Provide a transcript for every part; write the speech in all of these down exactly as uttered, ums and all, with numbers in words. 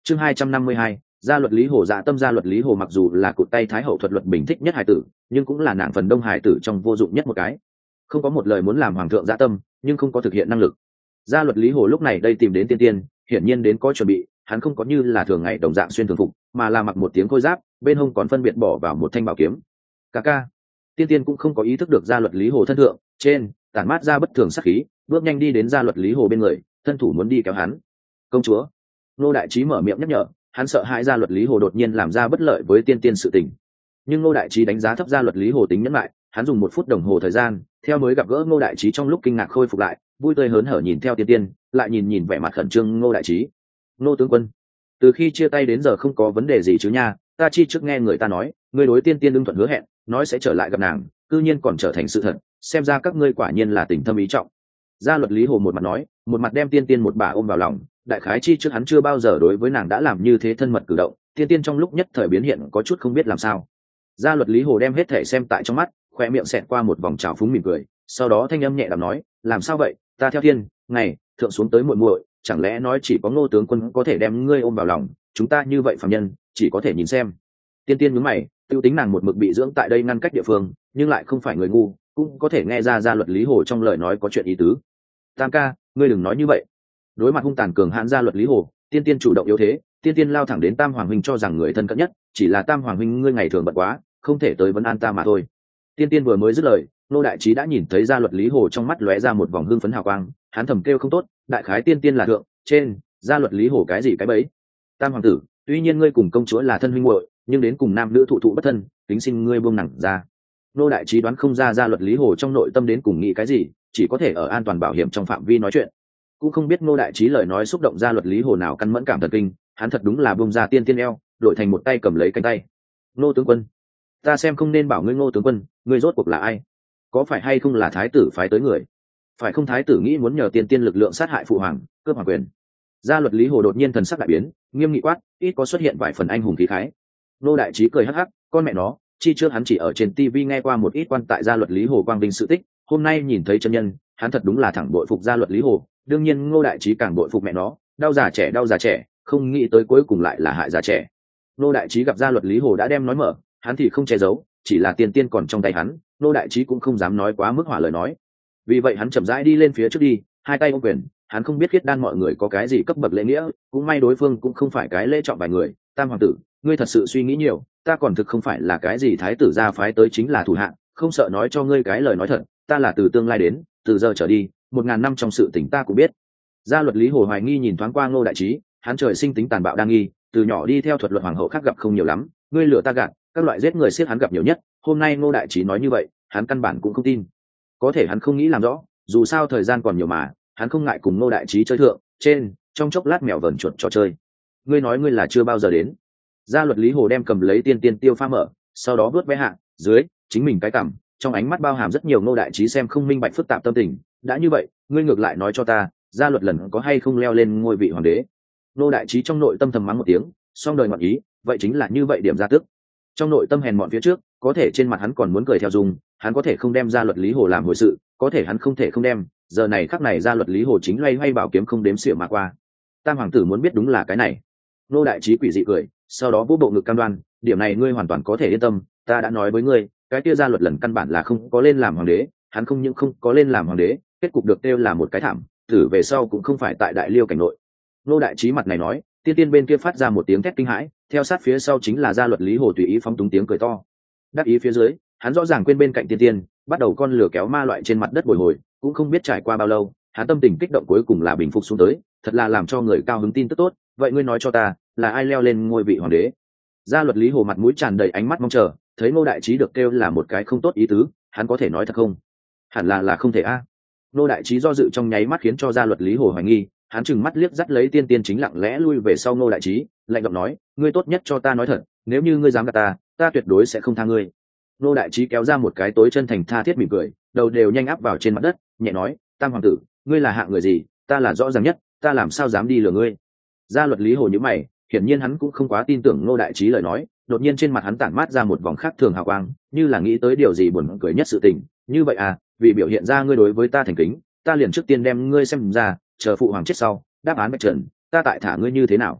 chương hai trăm năm mươi hai, gia luật lý hồ dạ tâm. Gia luật lý hồ mặc dù là cụt tay thái hậu thuật luật bình thích nhất hải tử, nhưng cũng là nàng phần đông hải tử trong vô dụng nhất một cái, không có một lời muốn làm hoàng thượng dạ tâm, nhưng không có thực hiện năng lực. Gia luật lý hồ lúc này đây tìm đến tiên tiên, hiển nhiên đến có chuẩn bị, hắn không có như là thường ngày đồng dạng xuyên thường phục, mà là mặc một tiếng khôi giáp, bên hông còn phân biệt bỏ vào một thanh bảo kiếm. Ca ca. Tiên tiên cũng không có ý thức được gia luật lý hồ thân thượng trên tản mát ra bất thường sát khí, bước nhanh đi đến gia luật lý hồ bên người, thân thủ muốn đi kéo hắn. Công chúa. Nô đại trí mở miệng nhắc nhở, hắn sợ hãi gia luật lý hồ đột nhiên làm ra bất lợi với tiên tiên sự tình. Nhưng Ngô đại trí đánh giá thấp gia luật lý hồ tính nhẫn lại, hắn dùng một phút đồng hồ thời gian, theo mới gặp gỡ Ngô đại trí trong lúc kinh ngạc khôi phục lại, vui tươi hớn hở nhìn theo tiên tiên, lại nhìn nhìn vẻ mặt khẩn trương Ngô đại trí. Ngô tướng quân, từ khi chia tay đến giờ không có vấn đề gì chứ nha? Ta chi trước nghe người ta nói, ngươi đối tiên tiên ưng thuận hứa hẹn, nói sẽ trở lại gặp nàng, cư nhiên còn trở thành sự thật, xem ra các ngươi quả nhiên là tình thâm ý trọng. Gia luật lý hồ một mặt nói, một mặt đem tiên tiên một bà ôm vào lòng. Đại khái chi trước hắn chưa bao giờ đối với nàng đã làm như thế thân mật cử động, tiên tiên trong lúc nhất thời biến hiện có chút không biết làm sao. Gia luật lý hồ đem hết thể xem tại trong mắt, khoe miệng xẹt qua một vòng trào phúng mỉm cười, sau đó thanh âm nhẹ đàm nói, làm sao vậy? Ta theo thiên ngày thượng xuống tới muội muội, chẳng lẽ nói chỉ có Ngô tướng quân có thể đem ngươi ôm vào lòng, chúng ta như vậy phàm nhân chỉ có thể nhìn xem. Tiên tiên nhướng mày, tiêu tính nàng một mực bị dưỡng tại đây ngăn cách địa phương, nhưng lại không phải người ngu, cũng có thể nghe ra gia luật lý hồ trong lời nói có chuyện ý tứ. Tam ca, ngươi đừng nói như vậy. Đối mặt hung tàn cường hãn gia luật lý hồ, tiên tiên chủ động yếu thế, tiên tiên lao thẳng đến Tam hoàng huynh cho rằng người thân cận nhất, chỉ là Tam hoàng huynh ngươi ngày thường bận quá, không thể tới vấn an ta mà thôi. Tiên tiên vừa mới dứt lời, Nô đại trí đã nhìn thấy gia luật lý hồ trong mắt lóe ra một vòng hưng phấn hào quang, hắn thầm kêu không tốt, đại khái tiên tiên là thượng trên gia luật lý hồ cái gì cái bấy. Tam hoàng tử, tuy nhiên ngươi cùng công chúa là thân huynh muội, nhưng đến cùng nam nữ thụ thụ bất thân, kính xin ngươi buông nặng ra. Nô đại trí đoán không ra gia luật lý hồ trong nội tâm đến cùng nghĩ cái gì, chỉ có thể ở an toàn bảo hiểm trong phạm vi nói chuyện. Cũng không biết Ngô đại trí lời nói xúc động gia luật lý hồ nào căn mẫn cảm thần kinh, hắn thật đúng là bông ra tiên tiên eo, đổi thành một tay cầm lấy cánh tay. Ngô tướng quân, ta xem không nên bảo ngươi Ngô tướng quân, ngươi rốt cuộc là ai? Có phải hay không là thái tử phái tới người? Phải không thái tử nghĩ muốn nhờ tiên tiên lực lượng sát hại phụ hoàng, cướp hoàng quyền? Gia luật lý hồ đột nhiên thần sắc đại biến, nghiêm nghị quát, ít có xuất hiện vài phần anh hùng khí khái. Ngô đại trí cười hắc hắc, con mẹ nó, chi trước hắn chỉ ở trên tivi nghe qua một ít quan tại gia luật lý hồ quang vinh sự tích, hôm nay nhìn thấy chân nhân, hắn thật đúng là thẳng bội phục gia luật lý hồ. Đương nhiên Ngô đại trí càng bội phục mẹ nó, đau già trẻ đau già trẻ, không nghĩ tới cuối cùng lại là hại già trẻ. Ngô đại trí gặp gia luật lý hồ đã đem nói mở, hắn thì không che giấu, chỉ là tiên tiên còn trong tay hắn, Ngô đại trí cũng không dám nói quá mức hỏa lời nói. Vì vậy hắn chậm rãi đi lên phía trước đi, hai tay ôm quyền, hắn không biết khiết đan mọi người có cái gì cấp bậc lễ nghĩa, cũng may đối phương cũng không phải cái lễ trọng vài người. Tam hoàng tử, ngươi thật sự suy nghĩ nhiều, ta còn thực không phải là cái gì thái tử gia phái tới chính là thủ hạ, không sợ nói cho ngươi cái lời nói thật, ta là từ tương lai đến, từ giờ trở đi, một ngàn năm trong sự tỉnh ta cũng biết. Gia luật lý hồ hoài nghi nhìn thoáng qua Ngô đại trí, hắn trời sinh tính tàn bạo đa nghi, từ nhỏ đi theo thuật luật hoàng hậu khác gặp không nhiều lắm, ngươi lừa ta gạt, các loại giết người siết hắn gặp nhiều nhất, hôm nay Ngô đại trí nói như vậy, hắn căn bản cũng không tin. Có thể hắn không nghĩ làm rõ, dù sao thời gian còn nhiều mà, hắn không ngại cùng Ngô đại trí chơi thượng trên trong chốc lát mèo vờn chuột trò chơi. Ngươi nói ngươi là chưa bao giờ đến. Gia luật lý hồ đem cầm lấy tiên tiên tiêu pha mở, sau đó vớt ve hạ dưới chính mình cái cằm, trong ánh mắt bao hàm rất nhiều Ngô đại trí xem không minh bạch phức tạp tâm tình. Đã như vậy, ngươi ngược lại nói cho ta, gia luật lần có hay không leo lên ngôi vị hoàng đế? Ngô đại trí trong nội tâm thầm mắng một tiếng, song đời ngọn ý, vậy chính là như vậy điểm ra tức. Trong nội tâm hèn mọn phía trước, có thể trên mặt hắn còn muốn cười theo dùng, hắn có thể không đem gia luật lý hồ làm hồi sự, có thể hắn không thể không đem, giờ này khắc này gia luật lý hồ chính loay hoay bảo kiếm không đếm xỉa mà qua. Tam hoàng tử muốn biết đúng là cái này. Ngô đại trí quỷ dị cười, sau đó vỗ bộ ngực cam đoan, điểm này ngươi hoàn toàn có thể yên tâm, ta đã nói với ngươi, cái kia gia luật lần căn bản là không có lên làm hoàng đế, hắn không những không có lên làm hoàng đế, kết cục được kêu là một cái thảm, thử về sau cũng không phải tại đại liêu cảnh nội. Ngô đại trí mặt này nói, tiên tiên bên kia phát ra một tiếng thét kinh hãi, theo sát phía sau chính là gia luật lý hồ tùy ý phóng túng tiếng cười to. Đắc ý phía dưới, hắn rõ ràng quên bên cạnh tiên tiên, bắt đầu con lửa kéo ma loại trên mặt đất bồi hồi, cũng không biết trải qua bao lâu, hắn tâm tình kích động cuối cùng là bình phục xuống tới, thật là làm cho người cao hứng tin tức tốt. Vậy ngươi nói cho ta, là ai leo lên ngôi vị hoàng đế? Gia luật lý hồ mặt mũi tràn đầy ánh mắt mong chờ, thấy Ngô đại trí được kêu là một cái không tốt ý tứ, hắn có thể nói thật không? Hẳn là là không thể a. À. Ngô đại trí do dự trong nháy mắt khiến cho gia luật lý hồ hoài nghi, hắn chừng mắt liếc dắt lấy tiên tiên chính lặng lẽ lui về sau Ngô đại trí, lạnh giọng nói, ngươi tốt nhất cho ta nói thật, nếu như ngươi dám gạt ta, ta tuyệt đối sẽ không tha ngươi. Ngô đại trí kéo ra một cái tối chân thành tha thiết mỉm cười, đầu đều nhanh áp vào trên mặt đất, nhẹ nói, Tam hoàng tử, ngươi là hạng người gì, ta là rõ ràng nhất, ta làm sao dám đi lừa ngươi? Gia luật lý hồ nhíu mày, hiển nhiên hắn cũng không quá tin tưởng Ngô đại trí lời nói, đột nhiên trên mặt hắn tản mát ra một vòng khác thường hào quang, như là nghĩ tới điều gì buồn cười nhất sự tình. Như vậy à, vì biểu hiện ra ngươi đối với ta thành kính, ta liền trước tiên đem ngươi xem ra, chờ phụ hoàng chết sau, đáp án bạch trần, ta tại thả ngươi như thế nào?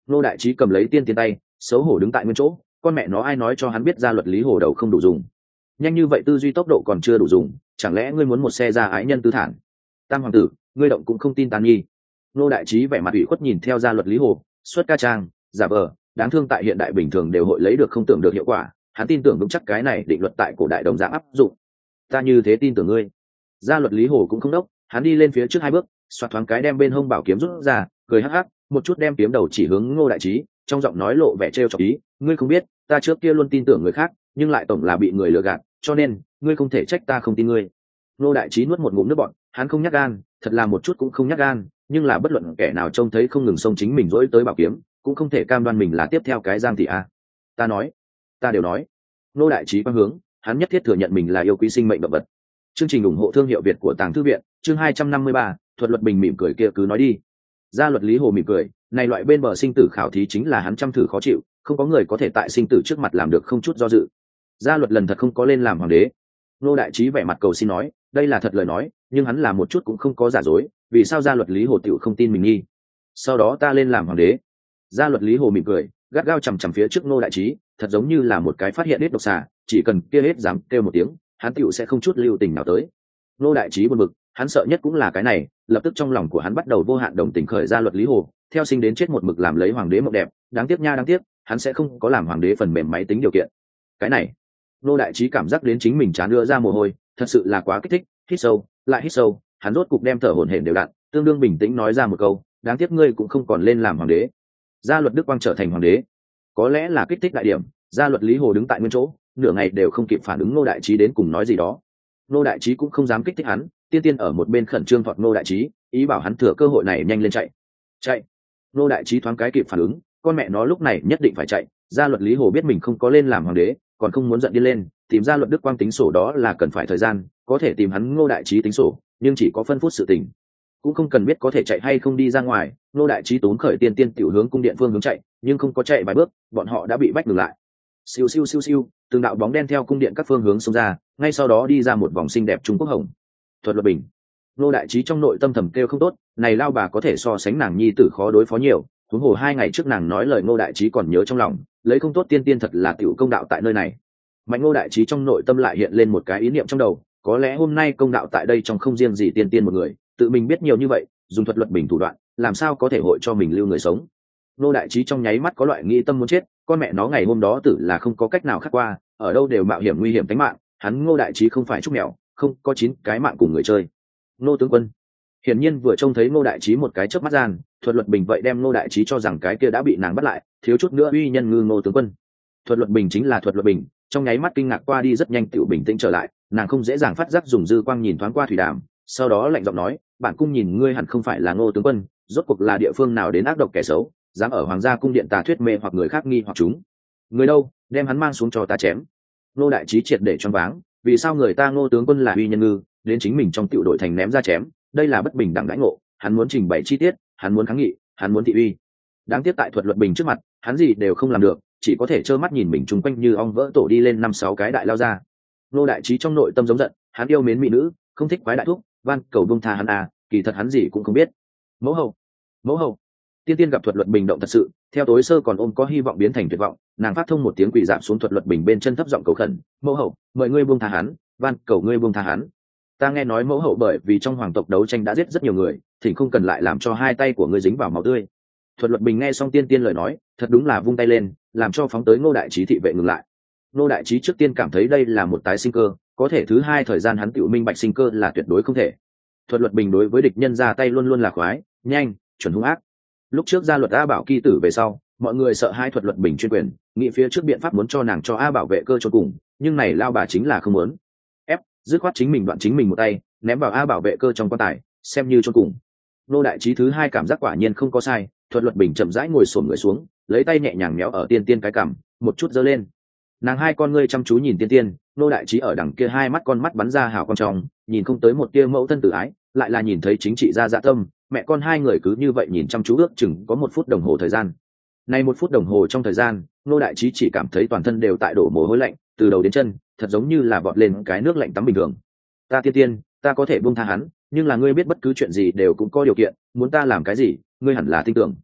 Ngô đại trí cầm lấy tiên tiên tay, xấu hổ đứng tại nguyên chỗ. Con mẹ nó ai nói cho hắn biết ra luật lý hồ đầu không đủ dùng? Nhanh như vậy tư duy tốc độ còn chưa đủ dùng, chẳng lẽ ngươi muốn một xe ra ái nhân tư thản? Tam hoàng tử, ngươi động cũng không tin tàn nhi. Ngô đại trí vẻ mặt ủy khuất nhìn theo ra luật lý hồ, xuất ca trang, giả vờ, đáng thương tại hiện đại bình thường đều hội lấy được không tưởng được hiệu quả. Hắn tin tưởng vững chắc cái này định luật tại cổ đại đồng dạng áp dụng. Ta như thế tin tưởng ngươi. Gia luật lý hồ cũng không đốc, hắn đi lên phía trước hai bước, xoạt thoáng cái đem bên hông bảo kiếm rút ra, cười hắc hắc, một chút đem kiếm đầu chỉ hướng Ngô đại trí, trong giọng nói lộ vẻ trêu chọc ý, ngươi không biết, ta trước kia luôn tin tưởng người khác, nhưng lại tổng là bị người lừa gạt, cho nên ngươi không thể trách ta không tin ngươi. Ngô đại trí nuốt một ngụm nước bọt, hắn không nhát gan, thật là một chút cũng không nhát gan, nhưng là bất luận kẻ nào trông thấy không ngừng xông chính mình dỗi tới bảo kiếm, cũng không thể cam đoan mình là tiếp theo cái Giang thị a. Ta nói, ta đều nói. Ngô đại trí quan hướng, hắn nhất thiết thừa nhận mình là yêu quý sinh mệnh động vật. Chương trình ủng hộ thương hiệu Việt của Tàng Thư viện, chương hai trăm năm mươi ba, thuật luật bình mỉm cười kia cứ nói đi. Gia luật lý hồ mỉm cười, này loại bên bờ sinh tử khảo thí chính là hắn chăm thử khó chịu, không có người có thể tại sinh tử trước mặt làm được không chút do dự. Gia luật lần thật không có lên làm hoàng đế. Ngô đại trí vẻ mặt cầu xin nói, đây là thật lời nói, nhưng hắn là một chút cũng không có giả dối, vì sao gia luật lý hồ tiểu không tin mình nghi? Sau đó ta lên làm hoàng đế. Gia luật lý hồ mỉm cười, gắt gao chằm chằm phía trước Ngô đại trí, thật giống như là một cái phát hiện hết độc xà, chỉ cần kia hết dám kêu một tiếng, hắn tiểu sẽ không chút lưu tình nào tới. Ngô đại trí buồn bực, hắn sợ nhất cũng là cái này, lập tức trong lòng của hắn bắt đầu vô hạn đồng tình khởi gia luật lý hồ, theo sinh đến chết một mực làm lấy hoàng đế mộng đẹp, đáng tiếc nha đáng tiếc, hắn sẽ không có làm hoàng đế phần mềm máy tính điều kiện. Cái này, Ngô đại trí cảm giác đến chính mình chán đưa ra mồ hôi, thật sự là quá kích thích, hít sâu, lại hít sâu, hắn rốt cục đem thở hổn hển đều đặn, tương đương bình tĩnh nói ra một câu, đáng tiếc ngươi cũng không còn lên làm hoàng đế. Gia luật Đức Quang trở thành hoàng đế, có lẽ là kích thích đại điểm, gia luật lý hồ đứng tại nguyên chỗ, nửa ngày đều không kịp phản ứng Ngô đại trí đến cùng nói gì đó. Ngô đại trí cũng không dám kích thích hắn, tiên tiên ở một bên khẩn trương thọt Ngô đại trí, ý bảo hắn thừa cơ hội này nhanh lên chạy. Chạy. Ngô đại trí thoáng cái kịp phản ứng, con mẹ nó lúc này nhất định phải chạy. Gia luật lý hồ biết mình không có lên làm hoàng đế, còn không muốn giận đi lên, tìm gia luật Đức Quang tính sổ đó là cần phải thời gian, có thể tìm hắn Ngô đại trí tính sổ, nhưng chỉ có phân phút sự tình, cũng không cần biết có thể chạy hay không đi ra ngoài. Ngô đại trí tốn khởi tiên tiên tiểu hướng cung điện phương hướng chạy, nhưng không có chạy vài bước, bọn họ đã bị bách ngừng lại. Siêu siêu siêu siêu, từng đạo bóng đen theo cung điện các phương hướng xông ra, ngay sau đó đi ra một vòng xinh đẹp Trung Quốc hồng. Thuật luật bình. Ngô đại trí trong nội tâm thầm kêu không tốt, này lao bà có thể so sánh nàng nhi tử khó đối phó nhiều, huống hồ hai ngày trước nàng nói lời Ngô đại trí còn nhớ trong lòng, lấy không tốt tiên tiên thật là tiểu công đạo tại nơi này. Mạnh Ngô đại trí trong nội tâm lại hiện lên một cái ý niệm trong đầu, có lẽ hôm nay công đạo tại đây trong không riêng gì tiên tiên một người, tự mình biết nhiều như vậy, dùng thuật luật bình thủ đoạn, làm sao có thể hội cho mình lưu người sống. Ngô đại trí trong nháy mắt có loại nghĩ tâm muốn chết, con mẹ nó ngày hôm đó tử là không có cách nào khác qua, ở đâu đều mạo hiểm nguy hiểm tính mạng, hắn Ngô đại trí không phải trúc mèo, không có chín cái mạng cùng người chơi. Ngô tướng quân hiển nhiên vừa trông thấy Ngô đại trí một cái chớp mắt gian, thuật luật bình vậy đem Ngô đại trí cho rằng cái kia đã bị nàng bắt lại, thiếu chút nữa uy nhân ngư Ngô tướng quân. Thuật luật bình chính là thuật luật bình, trong nháy mắt kinh ngạc qua đi rất nhanh tiểu bình tĩnh trở lại, nàng không dễ dàng phát giác dùng dư quang nhìn thoáng qua thủy đàm, sau đó lạnh giọng nói, bản cung nhìn ngươi hẳn không phải là Ngô tướng quân, rốt cuộc là địa phương nào đến ác độc kẻ xấu, dám ở hoàng gia cung điện tà thuyết mê hoặc người khác nghi hoặc chúng. Người đâu, đem hắn mang xuống cho ta chém. Ngô đại trí triệt để choáng váng, vì sao người ta Ngô tướng quân là uy nhân ngư, đến chính mình trong tiểu đội thành ném ra chém, đây là bất bình đẳng đãi ngộ, hắn muốn trình bày chi tiết, hắn muốn kháng nghị, hắn muốn thị uy. Đáng tiếc tại thuật luật bình trước mặt, hắn gì đều không làm được, chỉ có thể trơ mắt nhìn mình chung quanh như ong vỡ tổ đi lên năm sáu cái đại lao ra. Ngô đại trí trong nội tâm giống giận, hắn yêu mến mỹ nữ, không thích quái đại thúc, van cầu buông tha hắn à, kỳ thật hắn gì cũng không biết. Mẫu hậu, mẫu hậu. Tiên tiên gặp thuật luật bình động thật sự, theo tối sơ còn ôm có hy vọng biến thành tuyệt vọng, nàng phát thông một tiếng quỳ dạp xuống thuật luật bình bên chân thấp giọng cầu khẩn, mẫu hậu, mời ngươi buông tha hắn, van cầu ngươi buông tha hắn. Ta nghe nói mẫu hậu bởi vì trong hoàng tộc đấu tranh đã giết rất nhiều người, thỉnh không cần lại làm cho hai tay của ngươi dính vào máu tươi. Thuật luật bình nghe xong tiên tiên lời nói, thật đúng là vung tay lên, làm cho phóng tới Ngô đại trí thị vệ ngừng lại. Ngô đại trí trước tiên cảm thấy đây là một tái sinh cơ, có thể thứ hai thời gian hắn tự minh bạch sinh cơ là tuyệt đối không thể. Thuật luật bình đối với địch nhân ra tay luôn luôn là khoái, nhanh, chuẩn hung ác. Lúc trước ra luật A Bảo kỳ tử về sau, mọi người sợ hai thuật luật bình chuyên quyền, nghĩ phía trước biện pháp muốn cho nàng cho A Bảo vệ cơ cho cùng, nhưng này lao bà chính là không muốn. Ép, dứt khoát chính mình đoạn chính mình một tay, ném vào A Bảo vệ cơ trong quan tài, xem như cho cùng. Ngô đại trí thứ hai cảm giác quả nhiên không có sai, thuật luật bình chậm rãi ngồi xổm người xuống, lấy tay nhẹ nhàng méo ở tiên tiên cái cằm, một chút giơ lên. Nàng hai con ngươi chăm chú nhìn tiên tiên, Ngô đại trí ở đằng kia hai mắt con mắt bắn ra hào con trong, nhìn không tới một tia mẫu thân tử ái, lại là nhìn thấy chính trị gia dạ tâm, mẹ con hai người cứ như vậy nhìn chăm chú ước chừng có một phút đồng hồ thời gian. Nay một phút đồng hồ trong thời gian, Ngô đại trí chỉ cảm thấy toàn thân đều tại đổ mồ hôi lạnh, từ đầu đến chân, thật giống như là bọt lên cái nước lạnh tắm bình thường. Ta tiên tiên, ta có thể buông tha hắn, nhưng là ngươi biết bất cứ chuyện gì đều cũng có điều kiện, muốn ta làm cái gì, ngươi hẳn là tin tưởng.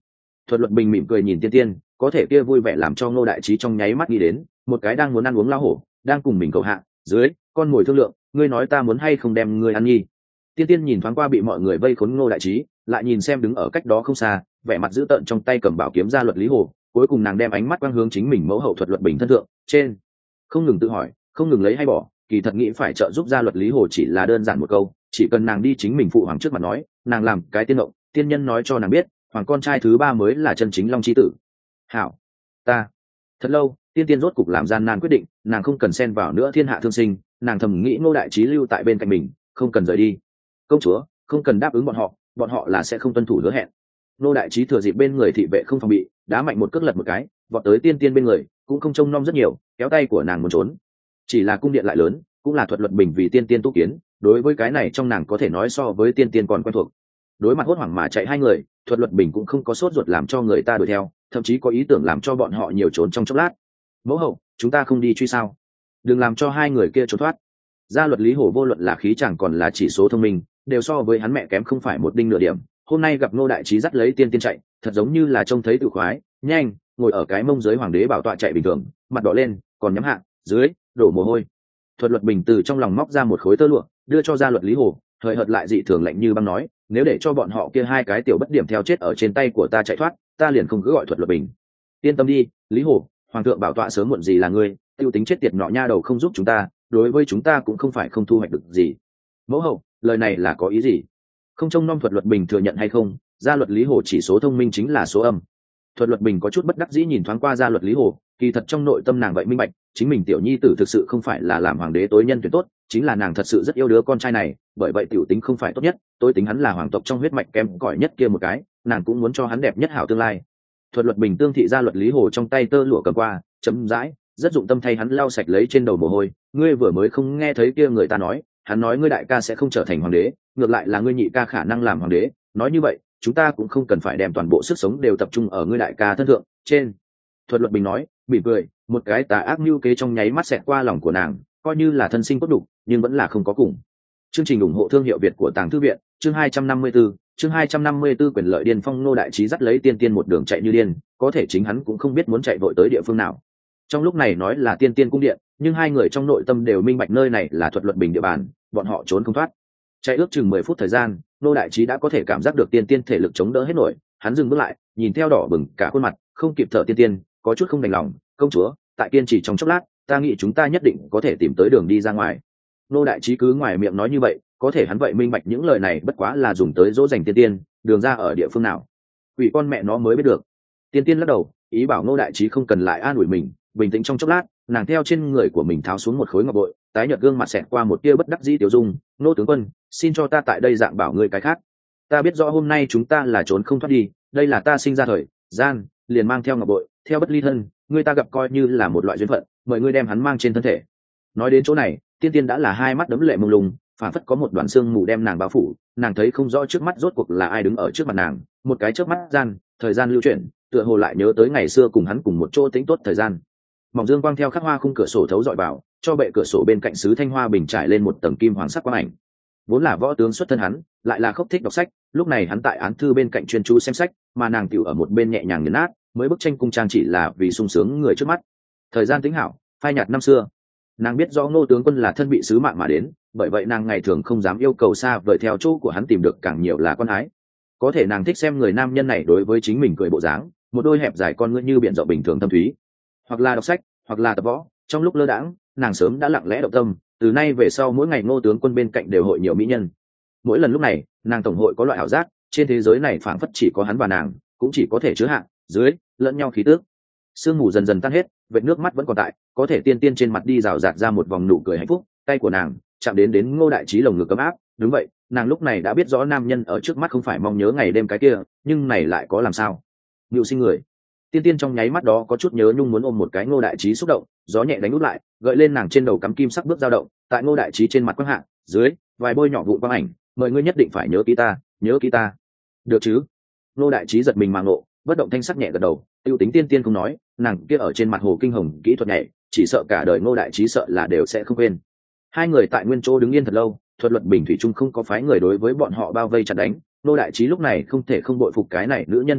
Thuật Luật Bình mỉm cười nhìn Tiên Tiên, có thể kia vui vẻ làm cho Ngô Đại Trí trong nháy mắt nghĩ đến một cái đang muốn ăn uống lao hổ đang cùng mình cầu hạ dưới con ngồi thương lượng, ngươi nói ta muốn hay không đem ngươi ăn nhi. Tiên Tiên nhìn thoáng qua bị mọi người vây khốn Ngô Đại Trí, lại nhìn xem đứng ở cách đó không xa vẻ mặt dữ tợn trong tay cầm bảo kiếm ra luật lý hồ, cuối cùng nàng đem ánh mắt quang hướng chính mình mẫu hậu Thuật Luật Bình thân thượng trên, không ngừng tự hỏi, không ngừng lấy hay bỏ, kỳ thật nghĩ phải trợ giúp ra luật lý hồ chỉ là đơn giản một câu, chỉ cần nàng đi chính mình phụ hoàng trước mặt nói, nàng làm cái tiên động, tiên nhân nói cho nàng biết hoàng con trai thứ ba mới là chân chính long chi tử. Hảo, ta thật lâu Tiên Tiên rốt cục làm gian nan quyết định, nàng không cần xen vào nữa thiên hạ thương sinh, nàng thầm nghĩ Ngô Đại Trí lưu tại bên cạnh mình, không cần rời đi. Công chúa không cần đáp ứng bọn họ, bọn họ là sẽ không tuân thủ hứa hẹn. Ngô Đại Trí thừa dịp bên người thị vệ không phòng bị, đá mạnh một cước lật một cái, vọt tới Tiên Tiên bên người, cũng không trông nom rất nhiều, kéo tay của nàng muốn trốn. Chỉ là cung điện lại lớn, cũng là Thuật Luật Bình vì Tiên Tiên tu kiến, đối với cái này trong nàng có thể nói so với Tiên Tiên còn quen thuộc. Đối mặt hốt hoảng mà chạy hai người, Thuật Luật Bình cũng không có sốt ruột làm cho người ta đuổi theo, thậm chí có ý tưởng làm cho bọn họ nhiều trốn trong chốc lát. Mẫu hậu, chúng ta không đi truy sao? Đừng làm cho hai người kia trốn thoát. Gia luật lý hổ vô luận là khí chẳng còn là chỉ số thông minh, đều so với hắn mẹ kém không phải một đinh nửa điểm. Hôm nay gặp Ngô Đại Trí dắt lấy Tiên Tiên chạy, thật giống như là trông thấy tự khoái, nhanh, ngồi ở cái mông dưới hoàng đế bảo tọa chạy bình thường, mặt đỏ lên, còn nhắm hạ, dưới, đổ mồ hôi. Thuật Luật Bình từ trong lòng móc ra một khối tơ lụa, đưa cho Gia luật lý hổ, hời hợt lại dị thường lạnh như băng nói, nếu để cho bọn họ kia hai cái tiểu bất điểm theo chết ở trên tay của ta chạy thoát, ta liền không cứ gọi Thuật Luật Bình. Yên tâm đi, Lý Hổ, hoàng thượng bảo tọa sớm muộn gì là ngươi, tiêu tính chết tiệt nọ nha đầu không giúp chúng ta, đối với chúng ta cũng không phải không thu hoạch được gì. Mẫu hậu, lời này là có ý gì? Không trông nom Thuật Luật Bình thừa nhận hay không, gia luật Lý Hổ chỉ số thông minh chính là số âm. Thuật Luật Bình có chút bất đắc dĩ nhìn thoáng qua gia luật Lý Hổ, kỳ thật trong nội tâm nàng vậy minh bạch, chính mình tiểu nhi tử thực sự không phải là làm hoàng đế tối nhân tuyển tốt, chính là nàng thật sự rất yêu đứa con trai này, bởi vậy tiểu tính không phải tốt nhất, tôi tính hắn là hoàng tộc trong huyết mạch kém cỏi nhất kia một cái, nàng cũng muốn cho hắn đẹp nhất hảo tương lai. Thuật Luật Bình tương thị gia luật Lý Hồ trong tay tơ lụa cầm qua, chấm dãi, rất dụng tâm thay hắn lau sạch lấy trên đầu mồ hôi, ngươi vừa mới không nghe thấy kia người ta nói, hắn nói ngươi đại ca sẽ không trở thành hoàng đế, ngược lại là ngươi nhị ca khả năng làm hoàng đế, nói như vậy, chúng ta cũng không cần phải đem toàn bộ sức sống đều tập trung ở ngươi đại ca thân thượng, trên. Thuật Luật Bình nói, mỉm cười, một cái tà ác mưu kế trong nháy mắt xẹt qua lòng của nàng, coi như là thân sinh cốt đục, nhưng vẫn là không có cùng. Chương trình ủng hộ thương hiệu Việt của Tàng Thư viện, chương hai trăm năm mươi tư, chương hai trăm năm mươi tư quyền lợi điên phong. Ngô Đại Trí dắt lấy Tiên Tiên một đường chạy như điên, có thể chính hắn cũng không biết muốn chạy vội tới địa phương nào. Trong lúc này nói là Tiên Tiên cung điện, nhưng hai người trong nội tâm đều minh bạch nơi này là Thuật Luật Bình địa bàn, bọn họ trốn không thoát. Chạy ước chừng mười phút thời gian, Ngô Đại Trí đã có thể cảm giác được Tiên Tiên thể lực chống đỡ hết nổi, hắn dừng bước lại, nhìn theo đỏ bừng cả khuôn mặt, không kịp thở Tiên Tiên, có chút không đành lòng, công chúa, tại kiên trì trong chốc lát, ta nghĩ chúng ta nhất định có thể tìm tới đường đi ra ngoài. Ngô Đại Trí cứ ngoài miệng nói như vậy, có thể hắn vậy minh bạch những lời này bất quá là dùng tới dỗ dành Tiên Tiên, đường ra ở địa phương nào, ủy con mẹ nó mới biết được. Tiên Tiên lắc đầu, ý bảo Ngô Đại Trí không cần lại an ủi mình, bình tĩnh trong chốc lát, nàng theo trên người của mình tháo xuống một khối ngọc bội, tái nhợt gương mặt xẹt qua một tia bất đắc dĩ tiểu dung, Ngô tướng quân, xin cho ta tại đây dạng bảo ngươi cái khác. Ta biết rõ hôm nay chúng ta là trốn không thoát đi, đây là ta sinh ra thời gian, liền mang theo ngọc bội, theo bất ly thân, ngươi ta gặp coi như là một loại duyên phận, mời ngươi đem hắn mang trên thân thể. Nói đến chỗ này, Tiên Tiên đã là hai mắt đấm lệ mông lung, phản phất có một đoàn xương mù đem nàng bao phủ, nàng thấy không rõ trước mắt rốt cuộc là ai đứng ở trước mặt nàng, một cái chớp mắt gian, thời gian lưu chuyển, tựa hồ lại nhớ tới ngày xưa cùng hắn cùng một chỗ tĩnh tốt thời gian. Mỏng dương quang theo khắc hoa khung cửa sổ thấu dọi vào, cho bệ cửa sổ bên cạnh sứ thanh hoa bình trải lên một tầng kim hoàng sắc quang ảnh. Vốn là võ tướng xuất thân hắn, lại là khốc thích đọc sách, lúc này hắn tại án thư bên cạnh chuyên chú xem sách, mà nàng tiểu ở một bên nhẹ nhàng nhấn nát, mới bức tranh cung trang chỉ là vì sung sướng người trước mắt. Thời gian tính hảo, phai nhạt năm xưa. Nàng biết rõ Ngô tướng quân là thân bị sứ mạng mà đến, bởi vậy nàng ngày thường không dám yêu cầu xa vời theo chỗ của hắn tìm được càng nhiều là con ái. Có thể nàng thích xem người nam nhân này đối với chính mình cười bộ dáng, một đôi hẹp dài con ngươi như biển rộng bình thường thâm thúy, hoặc là đọc sách, hoặc là tập võ. Trong lúc lơ đãng, nàng sớm đã lặng lẽ động tâm, từ nay về sau mỗi ngày Ngô tướng quân bên cạnh đều hội nhiều mỹ nhân. Mỗi lần lúc này, nàng tổng hội có loại ảo giác, trên thế giới này phảng phất chỉ có hắn và nàng, cũng chỉ có thể chứa hạ, dưới, lẫn nhau khí tước. Sương mù dần dần tan hết, vệt nước mắt vẫn còn tại, có thể Tiên Tiên trên mặt đi rào rạt ra một vòng nụ cười hạnh phúc, tay của nàng chạm đến đến Ngô Đại Trí lồng ngực ấm áp. Đúng vậy, nàng lúc này đã biết rõ nam nhân ở trước mắt không phải mong nhớ ngày đêm cái kia, nhưng này lại có làm sao? Nhu sinh người. Tiên Tiên trong nháy mắt đó có chút nhớ nhung muốn ôm một cái Ngô Đại Trí xúc động, gió nhẹ đánh út lại, gợi lên nàng trên đầu cắm kim sắc bước dao động, tại Ngô Đại Trí trên mặt quang hạ, dưới, vài bôi nhỏ vụn quang ảnh, mời ngươi nhất định phải nhớ kỹ ta, nhớ kỹ ta. Được chứ? Ngô Đại Trí giật mình mà ngộ, bất động thanh sắc nhẹ gật đầu, tiêu tính Tiên Tiên không nói, nàng kia ở trên mặt hồ kinh hồng kỹ thuật nhảy, chỉ sợ cả đời Ngô Đại Trí sợ là đều sẽ không quên. Hai người tại nguyên chỗ đứng yên thật lâu, Thuật Luật Bình thủy chung không có phái người đối với bọn họ bao vây chặt đánh. Ngô Đại Trí lúc này không thể không bội phục cái này nữ nhân thủ đoạn,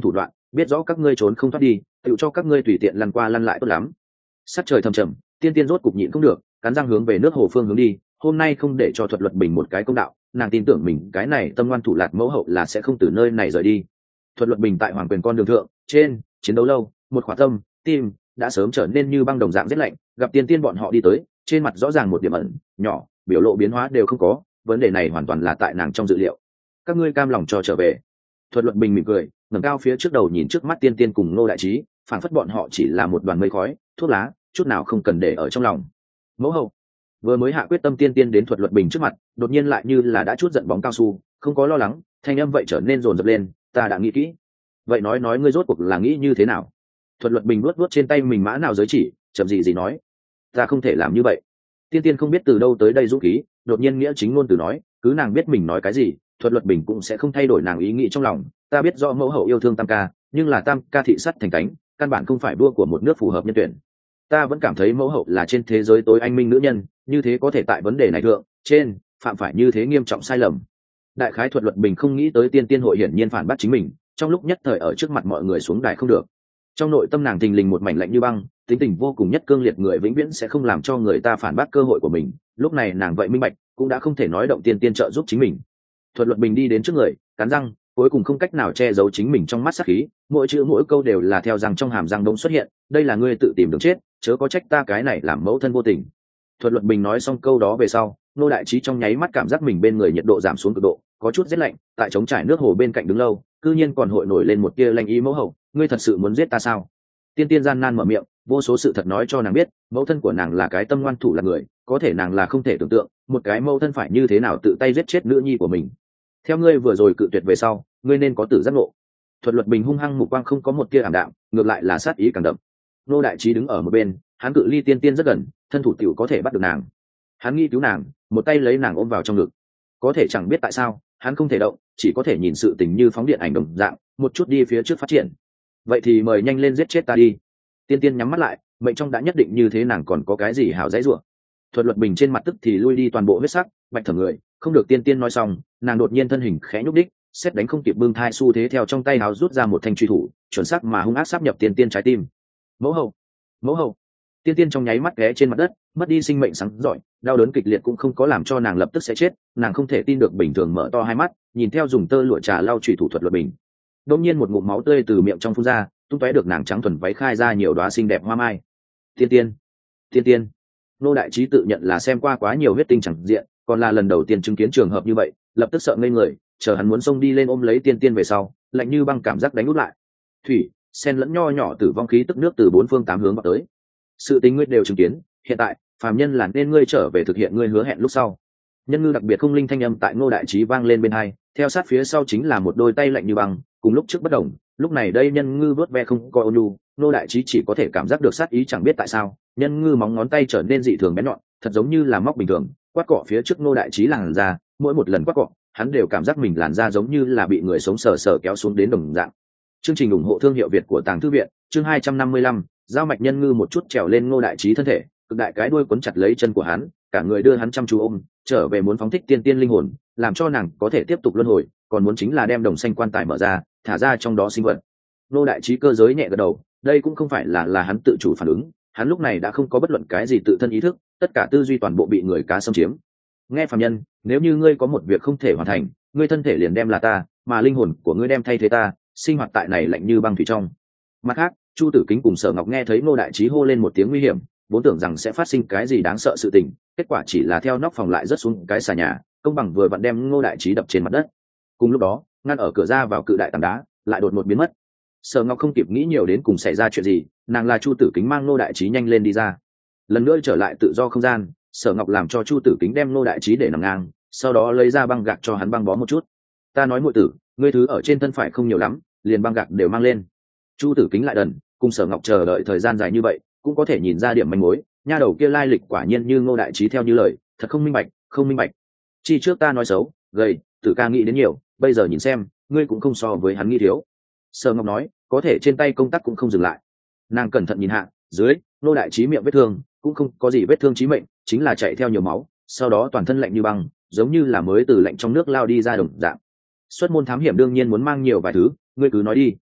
biết rõ các ngươi trốn không thoát đi, tự cho các ngươi tùy tiện lăn qua lăn lại tốt lắm. Sắc trời thầm trầm, tiên tiên rốt cục nhịn không được, cắn răng hướng về nước hồ phương hướng đi. Hôm nay không để cho Thuật Luật Bình một cái công đạo, nàng tin tưởng mình cái này tâm ngoan thủ lạt mẫu hậu là sẽ không từ nơi này rời đi. Thuật Luật Bình tại hoàng quyền con đường thượng trên chiến đấu lâu, một khỏa tâm tim đã sớm trở nên như băng đồng dạng rét lạnh. Gặp tiên tiên bọn họ đi tới, trên mặt rõ ràng một điểm ẩn nhỏ, biểu lộ biến hóa đều không có. Vấn đề này hoàn toàn là tại nàng trong dự liệu. Các ngươi cam lòng cho trở về. Thuật Luật Bình mỉm cười, ngẩng cao phía trước đầu nhìn trước mắt tiên tiên cùng Ngô Đại Trí, phảng phất bọn họ chỉ là một đoàn mây khói, thuốc lá, chút nào không cần để ở trong lòng. Mẫu hậu vừa mới hạ quyết tâm, tiên tiên đến Thuật Luật Bình trước mặt, đột nhiên lại như là đã chút giận bóng cao su, không có lo lắng, thanh âm vậy trở nên rồn rập lên. Ta đã nghĩ kỹ. Vậy nói nói ngươi rốt cuộc là nghĩ như thế nào? Thuật Luật Bình luốt luốt trên tay mình mã nào giới chỉ, chậm gì gì nói. Ta không thể làm như vậy. Tiên tiên không biết từ đâu tới đây dũng khí, đột nhiên nghĩa chính ngôn từ nói, cứ nàng biết mình nói cái gì, Thuật Luật Bình cũng sẽ không thay đổi nàng ý nghĩ trong lòng. Ta biết rõ mẫu hậu yêu thương tam ca, nhưng là tam ca thị sắt thành cánh, căn bản không phải vua của một nước phù hợp nhân tuyển. Ta vẫn cảm thấy mẫu hậu là trên thế giới tối anh minh nữ nhân, như thế có thể tại vấn đề này thượng trên phạm phải như thế nghiêm trọng sai lầm. Đại khái Thuật Luật Bình không nghĩ tới tiên tiên hội hiển nhiên phản bác chính mình, trong lúc nhất thời ở trước mặt mọi người xuống đài không được. Trong nội tâm nàng thình lình một mảnh lạnh như băng, tính tình vô cùng nhất cương liệt người vĩnh viễn sẽ không làm cho người ta phản bác cơ hội của mình. Lúc này nàng vậy minh bạch, cũng đã không thể nói động tiên tiên trợ giúp chính mình. Thuật Luật Bình đi đến trước người, cắn răng, cuối cùng không cách nào che giấu chính mình trong mắt sát khí, mỗi chữ mỗi câu đều là theo răng trong hàm răng đông xuất hiện. Đây là ngươi tự tìm đường chết, chớ có trách ta cái này làm mẫu thân vô tình. Thuật Luật Bình nói xong câu đó về sau, Nô Đại Trí trong nháy mắt cảm giác mình bên người nhiệt độ giảm xuống cực độ, có chút rét lạnh. Tại trống trải nước hồ bên cạnh đứng lâu, cư nhiên còn hội nổi lên một tia lanh ý. Mẫu hậu, ngươi thật sự muốn giết ta sao? Tiên tiên gian nan mở miệng, vô số sự thật nói cho nàng biết, mẫu thân của nàng là cái tâm ngoan thủ là người, có thể nàng là không thể tưởng tượng, một cái mẫu thân phải như thế nào tự tay giết chết nữ nhi của mình. Theo ngươi vừa rồi cự tuyệt về sau, ngươi nên có tử giác ngộ. Thuật Luật Bình hung hăng mục quang không có một tia ảm đạm, ngược lại là sát ý càng đậm. Nô Đại Trí đứng ở một bên, hắn cự ly tiên tiên rất gần, thân thủ tiểu có thể bắt được nàng. Hắn nghi cứu nàng, một tay lấy nàng ôm vào trong ngực. Có thể chẳng biết tại sao, hắn không thể động, chỉ có thể nhìn sự tình như phóng điện ảnh đồng dạng, một chút đi phía trước phát triển. Vậy thì mời nhanh lên giết chết ta đi. Tiên tiên nhắm mắt lại, mệnh trong đã nhất định như thế, nàng còn có cái gì hảo dãy rủa. Thuật Luật Bình trên mặt tức thì lui đi toàn bộ huyết sắc, bạch thở người, không được tiên tiên nói xong, nàng đột nhiên thân hình khẽ nhúc đích, xét đánh không kịp bưng thai xu thế theo trong tay áo rút ra một thanh truy thủ, chuẩn xác mà hung ác sáp nhập tiên tiên trái tim. Mẫu hậu, mẫu hậu. Tiên tiên trong nháy mắt ghé trên mặt đất, mất đi sinh mệnh sáng rọi, đau đớn kịch liệt cũng không có làm cho nàng lập tức sẽ chết. Nàng không thể tin được bình thường mở to hai mắt, nhìn theo dùng tơ lụa trà lau truy thủ Thuật Luật Bình. Đột nhiên một ngụm máu tươi từ miệng trong phun ra, tung tóe được nàng trắng thuần váy khai ra nhiều đóa xinh đẹp hoa mai. Tiên tiên, tiên tiên. Nô Đại Trí tự nhận là xem qua quá nhiều huyết tinh chẳng diện, còn là lần đầu tiên chứng kiến trường hợp như vậy, lập tức sợ ngây người, chờ hắn muốn xông đi lên ôm lấy tiên tiên về sau, lạnh như băng cảm giác đánh út lại. Thủy, sen lẫn nho nhỏ tử vong khí tức nước từ bốn phương tám hướng vào tới. Sự tình ngươi đều chứng kiến, hiện tại, phàm nhân là nên ngươi trở về thực hiện ngươi hứa hẹn lúc sau. Nhân ngư đặc biệt không linh thanh âm tại Ngô Đại Trí vang lên bên hai, theo sát phía sau chính là một đôi tay lạnh như băng, cùng lúc trước bất đồng, lúc này đây nhân ngư vớt ve không coi ôn nhu, Ngô Đại Trí chỉ có thể cảm giác được sát ý, chẳng biết tại sao, nhân ngư móng ngón tay trở nên dị thường bén nhọn, thật giống như là móc bình thường, quát cọ phía trước Ngô Đại Trí làn da, mỗi một lần quát cọ, hắn đều cảm giác mình làn da giống như là bị người sống sờ sờ kéo xuống đến đồng dạng. Chương trình ủng hộ thương hiệu Việt của Tàng Thư viện, chương hai trăm năm mươi lăm, giao mạch nhân ngư một chút trèo lên Ngô Đại Trí thân thể, cực đại cái đuôi quấn chặt lấy chân của hắn, cả người đưa hắn chăm chú ôm, trở về muốn phóng thích tiên tiên linh hồn, làm cho nàng có thể tiếp tục luân hồi, còn muốn chính là đem đồng xanh quan tài mở ra, thả ra trong đó sinh vật. Ngô Đại Trí cơ giới nhẹ gật đầu, đây cũng không phải là là hắn tự chủ phản ứng, hắn lúc này đã không có bất luận cái gì tự thân ý thức, tất cả tư duy toàn bộ bị người cá xâm chiếm. Nghe phàm nhân, nếu như ngươi có một việc không thể hoàn thành, ngươi thân thể liền đem là ta, mà linh hồn của ngươi đem thay thế ta, sinh hoạt tại này lạnh như băng thủy trong. Mặt khác, Chu Tử Kính cùng Sở Ngọc nghe thấy Ngô Đại Trí hô lên một tiếng nguy hiểm, vốn tưởng rằng sẽ phát sinh cái gì đáng sợ sự tình, kết quả chỉ là theo nóc phòng lại rớt xuống cái xà nhà, công bằng vừa vặn đem Ngô Đại Trí đập trên mặt đất. Cùng lúc đó, ngăn ở cửa ra vào cự đại tảng đá lại đột ngột biến mất. Sở Ngọc không kịp nghĩ nhiều đến cùng xảy ra chuyện gì, nàng là Chu Tử Kính mang Ngô Đại Trí nhanh lên đi ra. Lần nữa trở lại tự do không gian, Sở Ngọc làm cho Chu Tử Kính đem Ngô Đại Trí để nằm ngang, sau đó lấy ra băng gạc cho hắn băng bó một chút. Ta nói muội tử, ngươi thứ ở trên thân phải không nhiều lắm, liền băng gạc đều mang lên. Chu Tử Kính lại đần, cùng Sở Ngọc chờ đợi thời gian dài như vậy, cũng có thể nhìn ra điểm manh mối, nha đầu kia lai lịch quả nhiên như Ngô Đại Trí theo như lời, thật không minh bạch, không minh bạch. Chi trước ta nói xấu, gầy, Tử ca nghĩ đến nhiều, bây giờ nhìn xem, ngươi cũng không so với hắn nghĩ thiếu. Sở Ngọc nói, có thể trên tay công tác cũng không dừng lại. Nàng cẩn thận nhìn hạ, dưới, Ngô Đại Trí miệng vết thương, cũng không có gì vết thương chí mệnh, chính là chạy theo nhiều máu, sau đó toàn thân lạnh như băng, giống như là mới từ lạnh trong nước lao đi ra đồng dạng. Xuất môn thám hiểm đương nhiên muốn mang nhiều vài thứ, ngươi cứ nói đi.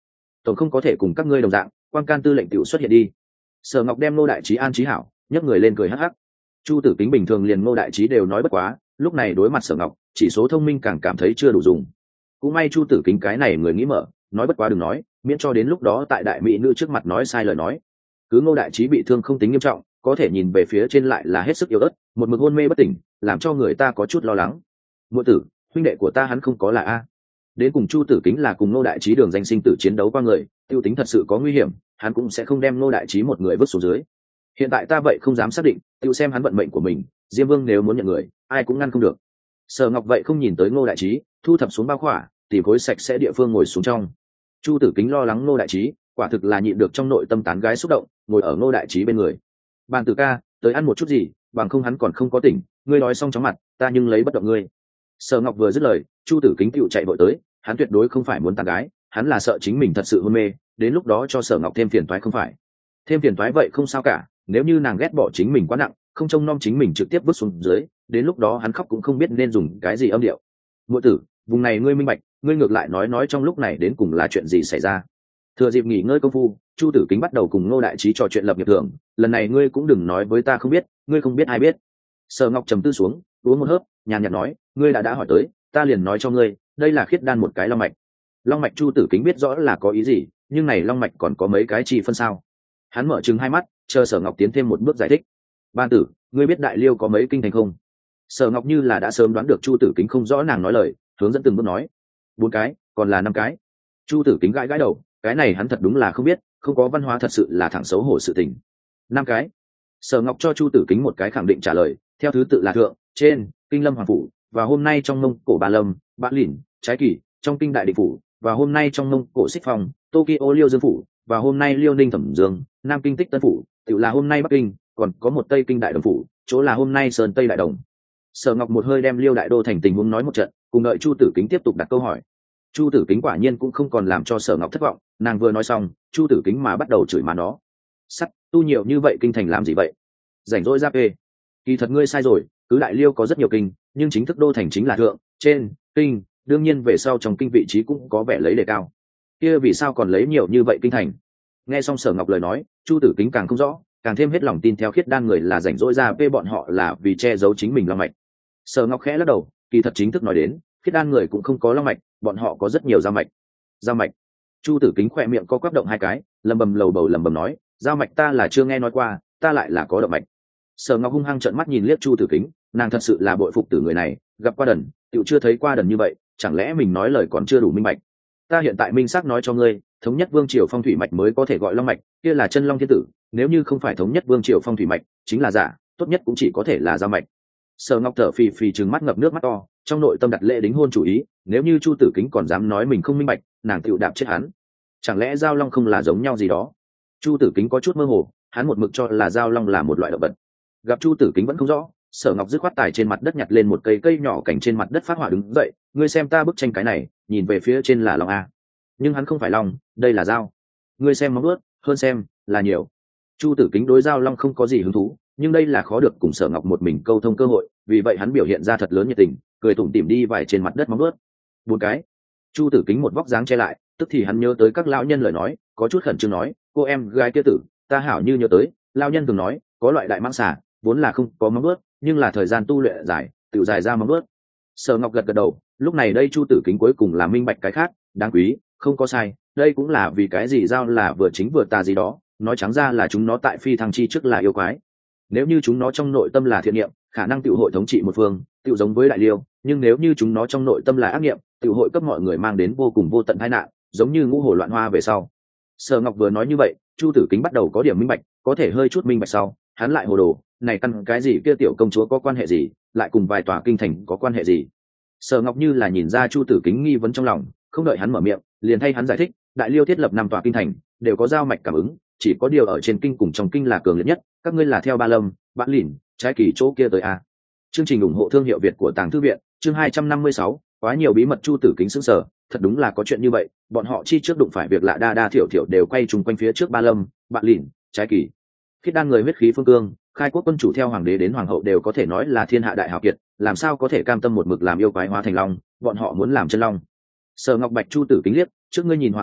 tổng không có thể cùng các ngươi đồng dạng quan can tư lệnh tiểu xuất hiện đi. Sở Ngọc đem Ngô Đại Trí an trí hảo, nhấc người lên cười hắc hắc. Chu Tử Kính bình thường liền Ngô Đại Trí đều nói bất quá, lúc này đối mặt Sở Ngọc, chỉ số thông minh càng cảm thấy chưa đủ dùng. Cũng may Chu Tử Kính cái này người nghĩ mở, nói bất quá đừng nói, miễn cho đến lúc đó tại đại mỹ nữ trước mặt nói sai lời nói. Cứ Ngô Đại Trí bị thương không tính nghiêm trọng, có thể nhìn về phía trên lại là hết sức yếu ớt, một mực hôn mê bất tỉnh, làm cho người ta có chút lo lắng. Muội tử, huynh đệ của ta hắn không có là a. Đến cùng Chu Tử Kính là cùng Ngô Đại Trí đường danh sinh tử chiến đấu qua người, tiêu tính thật sự có nguy hiểm, hắn cũng sẽ không đem Ngô Đại Trí một người vứt xuống dưới. Hiện tại ta vậy không dám xác định, tiêu xem hắn vận mệnh của mình, Diêm Vương nếu muốn nhận người, ai cũng ngăn không được. Sở Ngọc vậy không nhìn tới Ngô Đại Trí, thu thập xuống bao khỏa, tìm khối sạch sẽ địa phương ngồi xuống trong. Chu Tử Kính lo lắng Ngô Đại Trí, quả thực là nhịn được trong nội tâm tán gái xúc động, ngồi ở Ngô Đại Trí bên người. Bàn tử ca, tới ăn một chút gì, bằng không hắn còn không có tỉnh, ngươi nói xong chóng mặt, ta nhưng lấy bất động ngươi. Sở Ngọc vừa dứt lời, Chu Tử Kính tựu chạy vội tới, hắn tuyệt đối không phải muốn tán gái, hắn là sợ chính mình thật sự hôn mê, đến lúc đó cho Sở Ngọc thêm phiền toái không phải. Thêm phiền toái vậy không sao cả, nếu như nàng ghét bỏ chính mình quá nặng, không trông nom chính mình trực tiếp vứt xuống dưới, đến lúc đó hắn khóc cũng không biết nên dùng cái gì âm điệu. Muội tử, vùng này ngươi minh bạch, ngươi ngược lại nói nói trong lúc này đến cùng là chuyện gì xảy ra. Thừa dịp nghỉ ngơi công phu, Chu Tử Kính bắt đầu cùng Ngô Đại Trí trò chuyện lập nghiệp thưởng, lần này ngươi cũng đừng nói với ta không biết, ngươi không biết ai biết. Sở Ngọc trầm tư xuống, uống một hớp, nhàn nhạt nói, ngươi đã đã hỏi tới, ta liền nói cho ngươi, đây là khiết đan một cái long mạch. Long mạch Chu Tử Kính biết rõ là có ý gì, nhưng này long mạch còn có mấy cái chi phân sao? Hắn mở trừng hai mắt, chờ Sở Ngọc tiến thêm một bước giải thích. Ban tử, ngươi biết Đại Liêu có mấy kinh thành không? Sở Ngọc như là đã sớm đoán được Chu Tử Kính không rõ nàng nói lời, hướng dẫn từng bước nói. Bốn cái, còn là năm cái. Chu Tử Kính gãi gãi đầu, cái này hắn thật đúng là không biết, không có văn hóa thật sự là thẳng xấu hổ sự tình. Năm cái. Sở Ngọc cho Chu Tử Kính một cái khẳng định trả lời, theo thứ tự là thượng, trên, kinh lâm hoàng phủ, và hôm nay trong mông cổ Ba Lâm, Bã Lĩnh, Trái Kỳ, trong kinh đại định phủ, và hôm nay trong mông cổ Xích Phong, Tokyo Liêu Dương phủ, và hôm nay Liêu Ninh Thẩm Dương, Nam kinh Tích Tân phủ, tự là hôm nay Bắc Kinh, còn có một Tây kinh đại đồng phủ, chỗ là hôm nay Sơn Tây đại đồng. Sở Ngọc một hơi đem Liêu đại đô thành tình huống nói một trận, cùng đợi Chu Tử Kính tiếp tục đặt câu hỏi. Chu Tử Kính quả nhiên cũng không còn làm cho Sở Ngọc thất vọng, nàng vừa nói xong, Chu Tử Kính mà bắt đầu chửi má nó. Sắt, tu nhiều như vậy kinh thành làm gì vậy? Rảnh rỗi ra phê. Kỳ thật ngươi sai rồi, cứ Đại Liêu có rất nhiều kinh, nhưng chính thức đô thành chính là thượng, trên, kinh, đương nhiên về sau trong kinh vị trí cũng có vẻ lấy đề cao. Kia vì sao còn lấy nhiều như vậy kinh thành? Nghe xong Sở Ngọc lời nói, Chu Tử Kính càng không rõ, càng thêm hết lòng tin theo khiết đan người là rảnh rỗi ra phê bọn họ là vì che giấu chính mình long mạch. Sở Ngọc khẽ lắc đầu, kỳ thật chính thức nói đến, khiết đan người cũng không có long mạch, bọn họ có rất nhiều giao mạch. Giao mạch. Chu Tử Kính khỏe miệng co quắp động hai cái, lầm bầm lầu bầu lầm bầm nói, giao mạch ta là chưa nghe nói qua, ta lại là có động mạch. Sở Ngọc hung hăng trợn mắt nhìn liếc Chu Tử Kính, nàng thật sự là bội phục tử người này, gặp qua đần, tựu chưa thấy qua đần như vậy, chẳng lẽ mình nói lời còn chưa đủ minh bạch. Ta hiện tại minh xác nói cho ngươi, thống nhất vương triều phong thủy mạch mới có thể gọi long mạch, kia là chân long thiên tử, nếu như không phải thống nhất vương triều phong thủy mạch, chính là giả, tốt nhất cũng chỉ có thể là giao mạch. Sở Ngọc thở phì phì trừng mắt ngập nước mắt to, trong nội tâm đặt lễ đính hôn chủ ý, nếu như Chu Tử Kính còn dám nói mình không minh bạch, nàng tựu đạp chết hắn. Chẳng lẽ giao long không là giống nhau gì đó? Chu Tử Kính có chút mơ hồ, hắn một mực cho là giao long là một loại động vật. Gặp Chu Tử Kính vẫn không rõ, Sở Ngọc dứt khoát tài trên mặt đất nhặt lên một cây cây nhỏ cảnh trên mặt đất phát hỏa đứng dậy, ngươi xem ta bức tranh cái này, nhìn về phía trên là long a, nhưng hắn không phải long, đây là dao. Ngươi xem móng vuốt, hơn xem là nhiều. Chu Tử Kính đối dao long không có gì hứng thú, nhưng đây là khó được cùng Sở Ngọc một mình câu thông cơ hội, vì vậy hắn biểu hiện ra thật lớn nhiệt tình, cười tủm tỉm đi vài trên mặt đất móng vuốt. Bốn cái. Chu Tử Kính một vóc dáng che lại, tức thì hắn nhớ tới các lão nhân lời nói, có chút khẩn trương nói, cô em gái kia tử, ta hảo như nhớ tới, lão nhân từng nói, có loại đại mãng xà, vốn là không có móng vuốt, nhưng là thời gian tu luyện dài, tự dài ra móng vuốt. Sở Ngọc gật gật đầu, lúc này đây Chu Tử Kính cuối cùng là minh bạch cái khác, đáng quý, không có sai, đây cũng là vì cái gì giao là vừa chính vừa tà gì đó, nói trắng ra là chúng nó tại phi thăng chi trước là yêu quái. Nếu như chúng nó trong nội tâm là thiện niệm, khả năng tự hội thống trị một phương, tự giống với Đại Liêu, nhưng nếu như chúng nó trong nội tâm là ác niệm, tự hội cấp mọi người mang đến vô cùng vô tận tai nạn, giống như ngũ hồ loạn hoa về sau. Sở Ngọc vừa nói như vậy, Chu Tử Kính bắt đầu có điểm minh bạch, có thể hơi chút minh bạch sau, hắn lại hồ đồ, này căn cái gì kia tiểu công chúa có quan hệ gì, lại cùng vài tòa kinh thành có quan hệ gì? Sở Ngọc như là nhìn ra Chu Tử Kính nghi vấn trong lòng, không đợi hắn mở miệng, liền thay hắn giải thích, Đại Liêu thiết lập năm tòa kinh thành, đều có giao mạch cảm ứng, chỉ có điều ở trên kinh cùng trong kinh là cường liệt nhất, các ngươi là theo Ba Lâm, Bã Lĩnh, Trái Kỳ chỗ kia tới a. Chương trình ủng hộ thương hiệu Việt của Tàng Thư viện, chương hai trăm năm mươi sáu, quá nhiều bí mật. Chu Tử Kính sững sờ, thật đúng là có chuyện như vậy, bọn họ chi trước đụng phải việc lạ đa đa thiểu thiểu đều quay trùng quanh phía trước Ba Lâm, Bã Lĩnh, Trái Kỳ. Khiết đan người huyết khí phương cương, khai quốc quân chủ theo hoàng đế đến hoàng hậu đều có thể nói là thiên hạ đại hào kiệt, làm sao có thể cam tâm một mực làm yêu quái hóa thành long, bọn họ muốn làm chân long. Sở Ngọc Bạch Chu Tử Kính liếc, trước ngươi nhìn họa tác,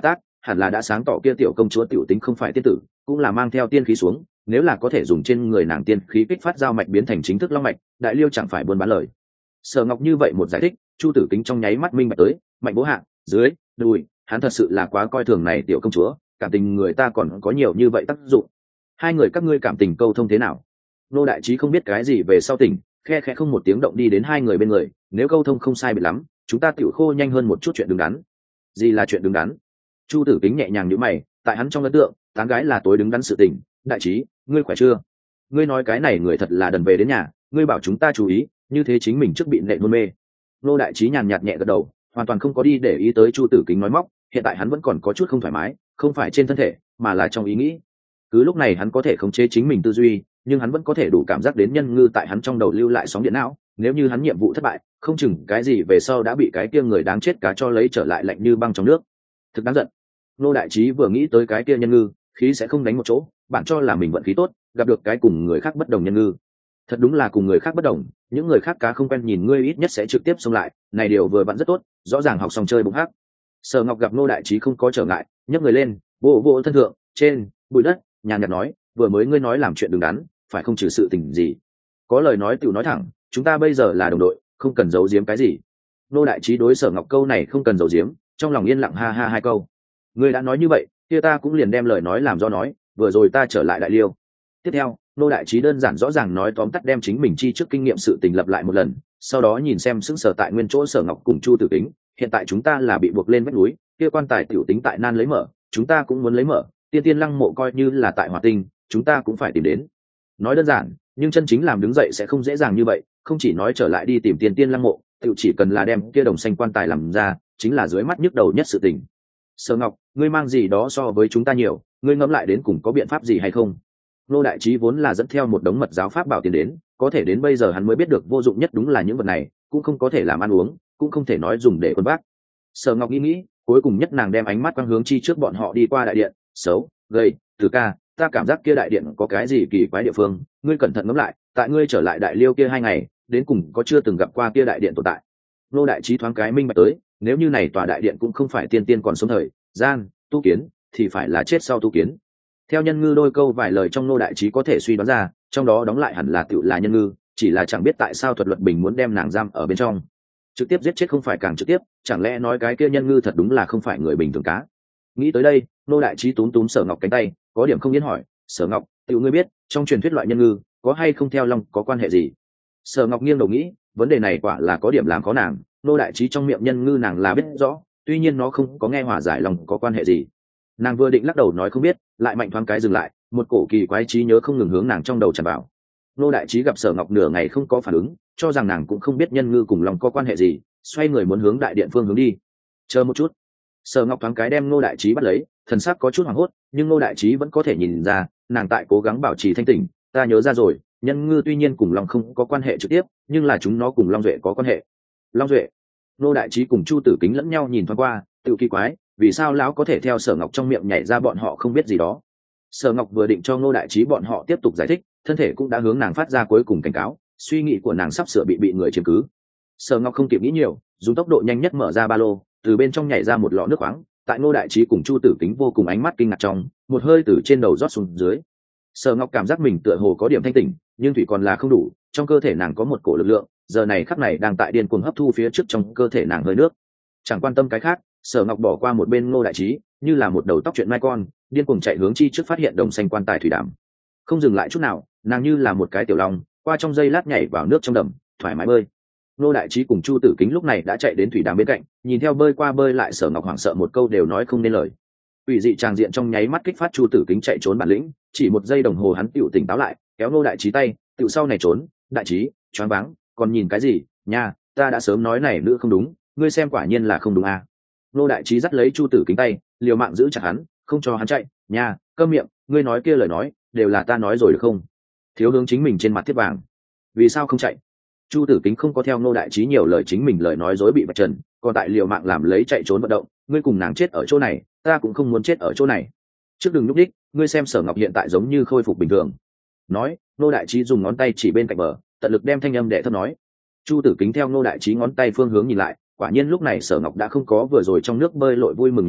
hẳn là đã sáng tỏ kia tiểu công chúa tiểu tính không phải tiên tử, cũng là mang theo tiên khí xuống, nếu là có thể dùng trên người nàng tiên khí kích phát giao mạch biến thành chính thức long mạch, đại liêu chẳng phải buôn bán lời. Sở Ngọc như vậy một giải thích, Chu Tử Kính trong nháy mắt minh bạch tới, mạnh bố hạ, dưới, đùi, hắn thật sự là quá coi thường này tiểu công chúa, cảm tình người ta còn có nhiều như vậy tác dụng. Hai người các ngươi cảm tình câu thông thế nào? Nô đại trí không biết cái gì về sau tỉnh, khe khẽ không một tiếng động đi đến hai người bên người, nếu câu thông không sai biệt lắm, chúng ta tiểu khô nhanh hơn một chút chuyện đứng đắn. Gì là chuyện đứng đắn? Chu Tử Kính nhẹ nhàng nhíu mày, tại hắn trong ấn tượng, tán gái là tối đứng đắn sự tình. Đại trí, ngươi khỏe chưa? Ngươi nói cái này người thật là đần về đến nhà, ngươi bảo chúng ta chú ý, như thế chính mình trước bị nệ hôn mê. Nô đại trí nhàn nhạt nhẹ gật đầu, hoàn toàn không có đi để ý tới Chu Tử Kính nói móc, hiện tại hắn vẫn còn có chút không thoải mái, không phải trên thân thể, mà là trong ý nghĩ. Cứ lúc này hắn có thể khống chế chính mình tư duy, nhưng hắn vẫn có thể đủ cảm giác đến nhân ngư tại hắn trong đầu lưu lại sóng điện não, nếu như hắn nhiệm vụ thất bại, không chừng cái gì về sau đã bị cái kia người đáng chết cá cho lấy trở lại lạnh như băng trong nước. Thực đáng giận. Nô đại trí vừa nghĩ tới cái kia nhân ngư, khí sẽ không đánh một chỗ, bạn cho là mình vận khí tốt, gặp được cái cùng người khác bất đồng nhân ngư. Thật đúng là cùng người khác bất đồng, những người khác cá không quen nhìn ngươi ít nhất sẽ trực tiếp xông lại, này điều vừa vặn rất tốt, rõ ràng học xong chơi bụng hắc. Sở Ngọc gặp Nô đại trí không có trở ngại, nhấc người lên, vỗ vỗ thân thượng, trên bụi đất, nhàn nhạt nói, vừa mới ngươi nói làm chuyện đứng đắn, phải không trừ sự tình gì? Có lời nói tiểu nói thẳng, chúng ta bây giờ là đồng đội, không cần giấu giếm cái gì. Nô đại trí đối Sở Ngọc câu này không cần giấu giếm, trong lòng yên lặng ha ha hai câu. Ngươi đã nói như vậy, kia ta cũng liền đem lời nói làm do nói, vừa rồi ta trở lại đại liêu. Tiếp theo, Nô đại trí đơn giản rõ ràng nói tóm tắt đem chính mình chi trước kinh nghiệm sự tình lập lại một lần, sau đó nhìn xem sững sờ tại nguyên chỗ Sở Ngọc cùng Chu Tử Kính, hiện tại chúng ta là bị buộc lên vách núi, kia quan tài tiểu tính tại nan lấy mở, chúng ta cũng muốn lấy mở, tiên tiên lăng mộ coi như là tại hỏa tinh, chúng ta cũng phải tìm đến. Nói đơn giản, nhưng chân chính làm đứng dậy sẽ không dễ dàng như vậy, không chỉ nói trở lại đi tìm tiên tiên lăng mộ, tiểu chỉ cần là đem kia đồng xanh quan tài làm ra, chính là dưới mắt nhức đầu nhất sự tình. Sở Ngọc, ngươi mang gì đó so với chúng ta nhiều, ngươi ngẫm lại đến cùng có biện pháp gì hay không? Nô đại trí vốn là dẫn theo một đống mật giáo pháp bảo tiền đến, có thể đến bây giờ hắn mới biết được vô dụng nhất đúng là những vật này, cũng không có thể làm ăn uống, cũng không thể nói dùng để quân bác. Sở Ngọc nghĩ nghĩ, cuối cùng nhất nàng đem ánh mắt quang hướng chi trước bọn họ đi qua đại điện, xấu, gầy, Từ ca, ta cảm giác kia đại điện có cái gì kỳ quái địa phương, ngươi cẩn thận ngẫm lại, tại ngươi trở lại đại liêu kia hai ngày, đến cùng có chưa từng gặp qua kia đại điện tồn tại. Nô đại trí thoáng cái minh bạch tới, nếu như này tòa đại điện cũng không phải tiên tiên còn sống thời gian tu kiến, thì phải là chết sau tu kiến. Theo nhân ngư đôi câu vài lời trong Nô đại trí có thể suy đoán ra, trong đó đóng lại hẳn là tựu là nhân ngư, chỉ là chẳng biết tại sao thuật luật bình muốn đem nàng giam ở bên trong. Trực tiếp giết chết không phải càng trực tiếp, chẳng lẽ nói cái kia nhân ngư thật đúng là không phải người bình thường cá. Nghĩ tới đây, Nô đại trí túm túm Sở Ngọc cánh tay, có điểm không yên hỏi, Sở Ngọc, tựu ngươi biết trong truyền thuyết loại nhân ngư có hay không theo long có quan hệ gì? Sở Ngọc nghiêng đầu nghĩ, vấn đề này quả là có điểm làm khó nàng. Nô đại trí trong miệng nhân ngư nàng là biết rõ, tuy nhiên nó không có nghe hòa giải lòng có quan hệ gì. Nàng vừa định lắc đầu nói không biết, lại mạnh thoáng cái dừng lại, một cổ kỳ quái trí nhớ không ngừng hướng nàng trong đầu tràn vào. Nô đại trí gặp Sở Ngọc nửa ngày không có phản ứng, cho rằng nàng cũng không biết nhân ngư cùng lòng có quan hệ gì, xoay người muốn hướng đại điện phương hướng đi. Chờ một chút. Sở Ngọc thoáng cái đem Nô đại trí bắt lấy, thần sắc có chút hoảng hốt, nhưng Nô đại trí vẫn có thể nhìn ra, nàng tại cố gắng bảo trì thanh tỉnh. Ta nhớ ra rồi, nhân ngư tuy nhiên cùng long không có quan hệ trực tiếp, nhưng là chúng nó cùng long duệ có quan hệ. Long duệ? Nô đại trí cùng Chu Tử Kính lẫn nhau nhìn thoáng qua, tự kỳ quái, vì sao lão có thể theo Sở Ngọc trong miệng nhảy ra bọn họ không biết gì đó. Sở Ngọc vừa định cho Nô đại trí bọn họ tiếp tục giải thích, thân thể cũng đã hướng nàng phát ra cuối cùng cảnh cáo, suy nghĩ của nàng sắp sửa bị bị người chiếm cứ. Sở Ngọc không kịp nghĩ nhiều, dùng tốc độ nhanh nhất mở ra ba lô, từ bên trong nhảy ra một lọ nước khoáng, tại Nô đại trí cùng Chu Tử Kính vô cùng ánh mắt kinh ngạc trong, một hơi từ trên đầu rót xuống dưới. Sở Ngọc cảm giác mình tựa hồ có điểm thanh tỉnh, nhưng thủy còn là không đủ, trong cơ thể nàng có một cổ lực lượng, giờ này khắc này đang tại điên cuồng hấp thu phía trước trong cơ thể nàng hơi nước. Chẳng quan tâm cái khác, Sở Ngọc bỏ qua một bên Ngô đại trí, như là một đầu tóc chuyện mai con, điên cuồng chạy hướng chi trước phát hiện đồng xanh quan tài thủy đàm. Không dừng lại chút nào, nàng như là một cái tiểu long, qua trong giây lát nhảy vào nước trong đầm, thoải mái bơi. Ngô đại trí cùng Chu Tử Kính lúc này đã chạy đến thủy đàm bên cạnh, nhìn theo bơi qua bơi lại, Sở Ngọc hoảng sợ một câu đều nói không nên lời. Ủy dị tràng diện trong nháy mắt kích phát Chu Tử Kính chạy trốn bản lĩnh, chỉ một giây đồng hồ hắn tựu tỉnh táo lại, kéo Ngô đại trí tay, tựu sau này trốn. Đại trí, choáng váng, còn nhìn cái gì? Nha, ta đã sớm nói này nữa không đúng, ngươi xem quả nhiên là không đúng à. Ngô đại trí dắt lấy Chu Tử Kính tay, liều mạng giữ chặt hắn, không cho hắn chạy. Nha, câm miệng, ngươi nói kia lời nói đều là ta nói rồi được không? Thiếu hướng chính mình trên mặt thiết vàng, vì sao không chạy? Chu Tử Kính không có theo Ngô đại trí nhiều lời, chính mình lời nói dối bị vạch trần, còn tại liều mạng làm lấy chạy trốn vận động. Ngươi cùng nàng chết ở chỗ này, ta cũng không muốn chết ở chỗ này. Trước đừng nhúc đích, ngươi xem Sở Ngọc hiện tại giống như khôi phục bình thường. Nói, Ngô đại trí dùng ngón tay chỉ bên cạnh bờ, tận lực đem thanh âm đệ thấp nói. Chu Tử Kính theo Ngô đại trí ngón tay phương hướng nhìn lại, quả nhiên lúc này Sở Ngọc đã không có vừa rồi trong nước bơi lội vui mừng nhiệt tình,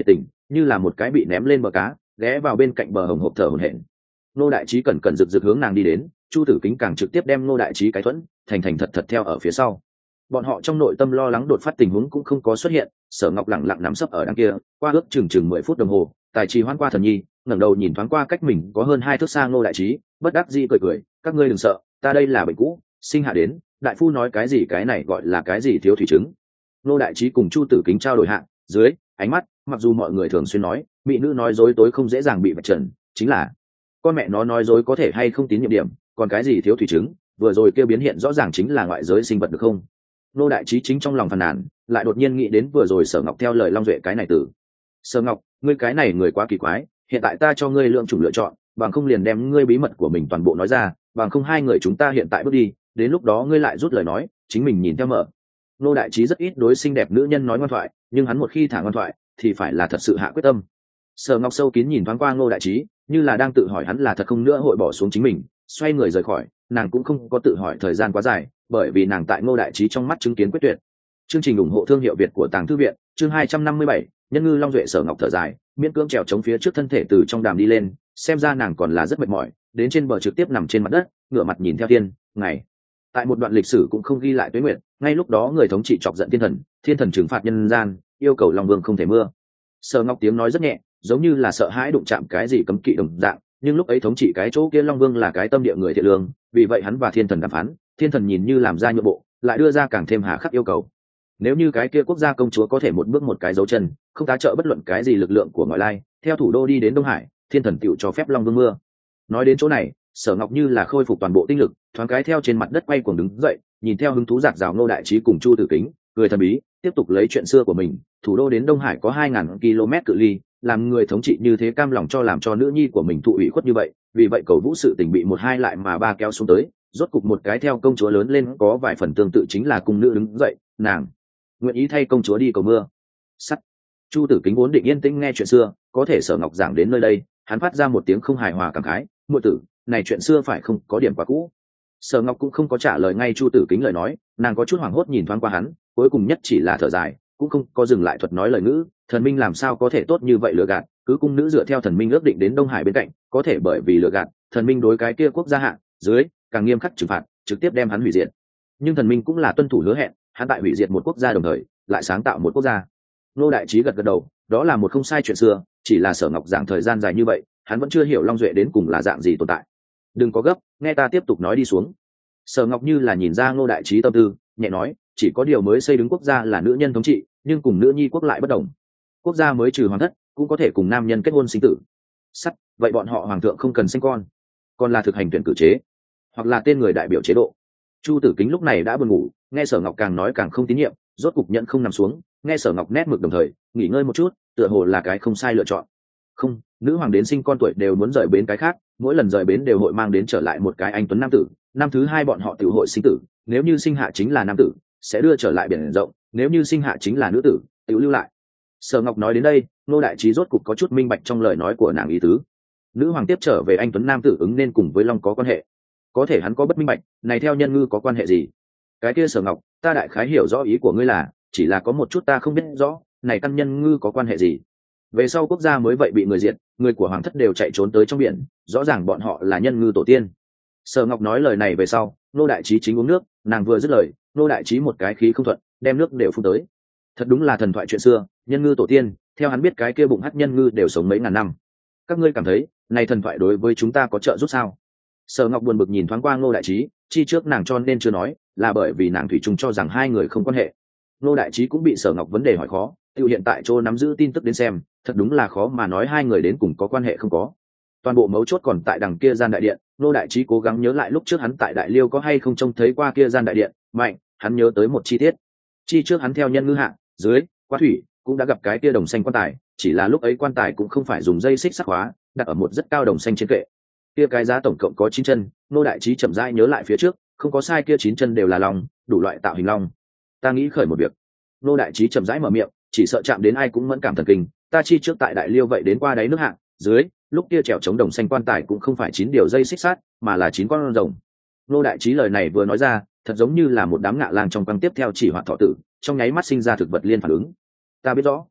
như là một cái bị ném lên bờ cá, ghé vào bên cạnh bờ hồng hộp thở hổn hển. Ngô Đại Trí cẩn cẩn rực rực hướng nàng đi đến, Chu Tử Kính càng trực tiếp đem Ngô Đại Trí cái thuẫn thành thành thật thật theo ở phía sau. Bọn họ trong nội tâm lo lắng đột phát tình huống cũng không có xuất hiện. Sở Ngọc lặng lặng nắm sấp ở đằng kia, qua ước chừng chừng mười phút đồng hồ, tài trì hoan qua thần nhi, ngẩng đầu nhìn thoáng qua cách mình có hơn hai thước xa Ngô Đại Trí, bất đắc dĩ cười cười, các ngươi đừng sợ, ta đây là bệnh cũ, sinh hạ đến, đại phu nói cái gì cái này gọi là cái gì thiếu thủy chứng. Ngô Đại Trí cùng Chu Tử Kính trao đổi hạ, dưới ánh mắt, mặc dù mọi người thường xuyên nói, mỹ nữ nói dối tối không dễ dàng bị vạch trần, chính là con mẹ nó nói dối có thể hay không tín nhiệm điểm, còn cái gì thiếu thủy chứng, vừa rồi kêu biến hiện rõ ràng chính là ngoại giới sinh vật được không? Ngô Đại Trí chính trong lòng phàn nàn, lại đột nhiên nghĩ đến vừa rồi Sở Ngọc theo lời Long Duệ cái này từ. Sở Ngọc, ngươi cái này người quá kỳ quái, hiện tại ta cho ngươi lượng chủng lựa chọn, bằng không liền đem ngươi bí mật của mình toàn bộ nói ra, bằng không hai người chúng ta hiện tại bước đi, đến lúc đó ngươi lại rút lời nói, chính mình nhìn theo mở. Ngô Đại Trí rất ít đối xinh đẹp nữ nhân nói ngoan thoại, nhưng hắn một khi thả ngoan thoại, thì phải là thật sự hạ quyết tâm. Sở Ngọc sâu kín nhìn thoáng qua Ngô Đại Trí, như là đang tự hỏi hắn là thật không nữa hội bỏ xuống chính mình, xoay người rời khỏi. Nàng cũng không có tự hỏi thời gian quá dài, bởi vì nàng tại Ngô Đại Trí trong mắt chứng kiến quyết tuyệt. Chương trình ủng hộ thương hiệu Việt của Tàng Thư viện, chương hai trăm năm mươi bảy, nhân ngư Long Duệ. Sở Ngọc thở dài, miễn cưỡng trèo chống phía trước thân thể từ trong đàm đi lên, xem ra nàng còn là rất mệt mỏi, đến trên bờ trực tiếp nằm trên mặt đất, ngửa mặt nhìn theo thiên ngày. Tại một đoạn lịch sử cũng không ghi lại tuế nguyệt, ngay lúc đó người thống trị chọc giận thiên thần, thiên thần trừng phạt nhân gian, yêu cầu Long Vương không thể mưa. Sở Ngọc tiếng nói rất nhẹ, giống như là sợ hãi đụng chạm cái gì cấm kỵ đồng dạng, nhưng lúc ấy thống trị cái chỗ kia Long Vương là cái tâm địa người thiện lương, vì vậy hắn và thiên thần đàm phán, thiên thần nhìn như làm ra nhượng bộ, lại đưa ra càng thêm hà khắc yêu cầu. Nếu như cái kia quốc gia công chúa có thể một bước một cái dấu chân, không tá trợ bất luận cái gì lực lượng của ngoại lai, theo thủ đô đi đến Đông Hải, thiên thần tựu cho phép Long Vương mưa. Nói đến chỗ này, Sở Ngọc như là khôi phục toàn bộ tinh lực, thoáng cái theo trên mặt đất quay cuồng đứng dậy, nhìn theo hứng thú giạt rào Ngô Đại Trí cùng Chu Tử Kính, cười thần bí, tiếp tục lấy chuyện xưa của mình, thủ đô đến Đông Hải có hai ngàn ki lô mét cự ly, làm người thống trị như thế cam lòng cho làm cho nữ nhi của mình thụ ủy khuất như vậy, vì vậy cầu vũ sự tình bị một hai lại mà ba kéo xuống tới, rốt cục một cái theo công chúa lớn lên có vài phần tương tự chính là cung nữ đứng dậy, nàng nguyện ý thay công chúa đi cầu mưa. Sắt. Chu Tử Kính vốn định yên tĩnh nghe chuyện xưa, có thể Sở Ngọc giảng đến nơi đây, hắn phát ra một tiếng không hài hòa cảm khái, muội tử, này chuyện xưa phải không có điểm quá cũ. Sở Ngọc cũng không có trả lời ngay Chu Tử Kính lời nói, nàng có chút hoảng hốt nhìn thoáng qua hắn, cuối cùng nhất chỉ là thở dài, cũng không có dừng lại thuật nói lời ngữ. Thần minh làm sao có thể tốt như vậy lừa gạt, cứ cung nữ dựa theo thần minh ước định đến Đông Hải bên cạnh, có thể bởi vì lừa gạt, thần minh đối cái kia quốc gia hạ dưới càng nghiêm khắc trừng phạt, trực tiếp đem hắn hủy diệt. Nhưng thần minh cũng là tuân thủ hứa hẹn, hắn tại hủy diệt một quốc gia đồng thời lại sáng tạo một quốc gia. Ngô Đại Trí gật gật đầu, đó là một không sai chuyện xưa, chỉ là Sở Ngọc giảng thời gian dài như vậy, hắn vẫn chưa hiểu Long Duệ đến cùng là dạng gì tồn tại. Đừng có gấp, nghe ta tiếp tục nói đi xuống. Sở Ngọc như là nhìn ra Ngô Đại Trí tâm tư, nhẹ nói, chỉ có điều mới xây đứng quốc gia là nữ nhân thống trị, nhưng cùng nữ nhi quốc lại bất đồng. Quốc gia mới trừ hoàng thất, cũng có thể cùng nam nhân kết hôn sinh tử. Sắt, vậy bọn họ hoàng thượng không cần sinh con, còn là thực hành tuyển cử chế, hoặc là tên người đại biểu chế độ. Chu Tử Kính lúc này đã buồn ngủ, nghe Sở Ngọc càng nói càng không tín nhiệm, rốt cục nhận không nằm xuống, nghe Sở Ngọc nét mực đồng thời nghỉ ngơi một chút, tựa hồ là cái không sai lựa chọn. Không, nữ hoàng đến sinh con tuổi đều muốn rời bến cái khác, mỗi lần rời bến đều hội mang đến trở lại một cái anh tuấn nam tử, năm thứ hai bọn họ tự hội sinh tử, nếu như sinh hạ chính là nam tử sẽ đưa trở lại biển rộng, nếu như sinh hạ chính là nữ tử tự lưu lại. Sở Ngọc nói đến đây, Ngô Đại Trí rốt cục có chút minh bạch trong lời nói của nàng ý tứ. Nữ hoàng tiếp trở về anh tuấn nam tử ứng nên cùng với Long có quan hệ, có thể hắn có bất minh bạch, này theo nhân ngư có quan hệ gì? Cái kia Sở Ngọc, ta đại khái hiểu rõ ý của ngươi là, chỉ là có một chút ta không biết rõ, này căn nhân ngư có quan hệ gì? Về sau quốc gia mới vậy bị người diệt, người của hoàng thất đều chạy trốn tới trong biển, rõ ràng bọn họ là nhân ngư tổ tiên. Sở Ngọc nói lời này về sau, Ngô Đại Trí chính uống nước, nàng vừa dứt lời, Ngô Đại Trí một cái khí không thuận, đem nước đều phun tới. Thật đúng là thần thoại chuyện xưa, nhân ngư tổ tiên, theo hắn biết cái kia bụng hắc nhân ngư đều sống mấy ngàn năm. Các ngươi cảm thấy, này thần thoại đối với chúng ta có trợ giúp sao? Sở Ngọc buồn bực nhìn thoáng qua Ngô Đại Trí, chi trước nàng cho nên chưa nói, là bởi vì nàng thủy chung cho rằng hai người không quan hệ. Ngô Đại Trí cũng bị Sở Ngọc vấn đề hỏi khó, tiêu hiện tại chỗ nắm giữ tin tức đến xem, thật đúng là khó mà nói hai người đến cùng có quan hệ không có. Toàn bộ mấu chốt còn tại đằng kia gian đại điện, Ngô Đại Trí cố gắng nhớ lại lúc trước hắn tại Đại Liêu có hay không trông thấy qua kia gian đại điện, mạnh, hắn nhớ tới một chi tiết. Chi trước hắn theo nhân ngư hạ, dưới, qua thủy, cũng đã gặp cái kia đồng xanh quan tài, chỉ là lúc ấy quan tài cũng không phải dùng dây xích sắc hóa, đặt ở một rất cao đồng xanh trên kệ. Kia cái giá tổng cộng có chín chân, Ngô Đại Trí chậm rãi nhớ lại phía trước, không có sai, kia chín chân đều là long, đủ loại tạo hình long. Ta nghĩ khởi một việc. Ngô Đại Trí chậm rãi mở miệng, chỉ sợ chạm đến ai cũng mẫn cảm thần kinh, ta chi trước tại Đại Liêu vậy đến qua đáy nước hạ, dưới, lúc kia trèo chống đồng xanh quan tài cũng không phải chín điều dây xích sát, mà là chín con rồng. Ngô Đại Trí lời này vừa nói ra, thật giống như là một đám ngạ lang trong quăng tiếp theo chỉ hoạt thọ tử, trong nháy mắt sinh ra thực vật liên phản ứng. Ta biết rõ.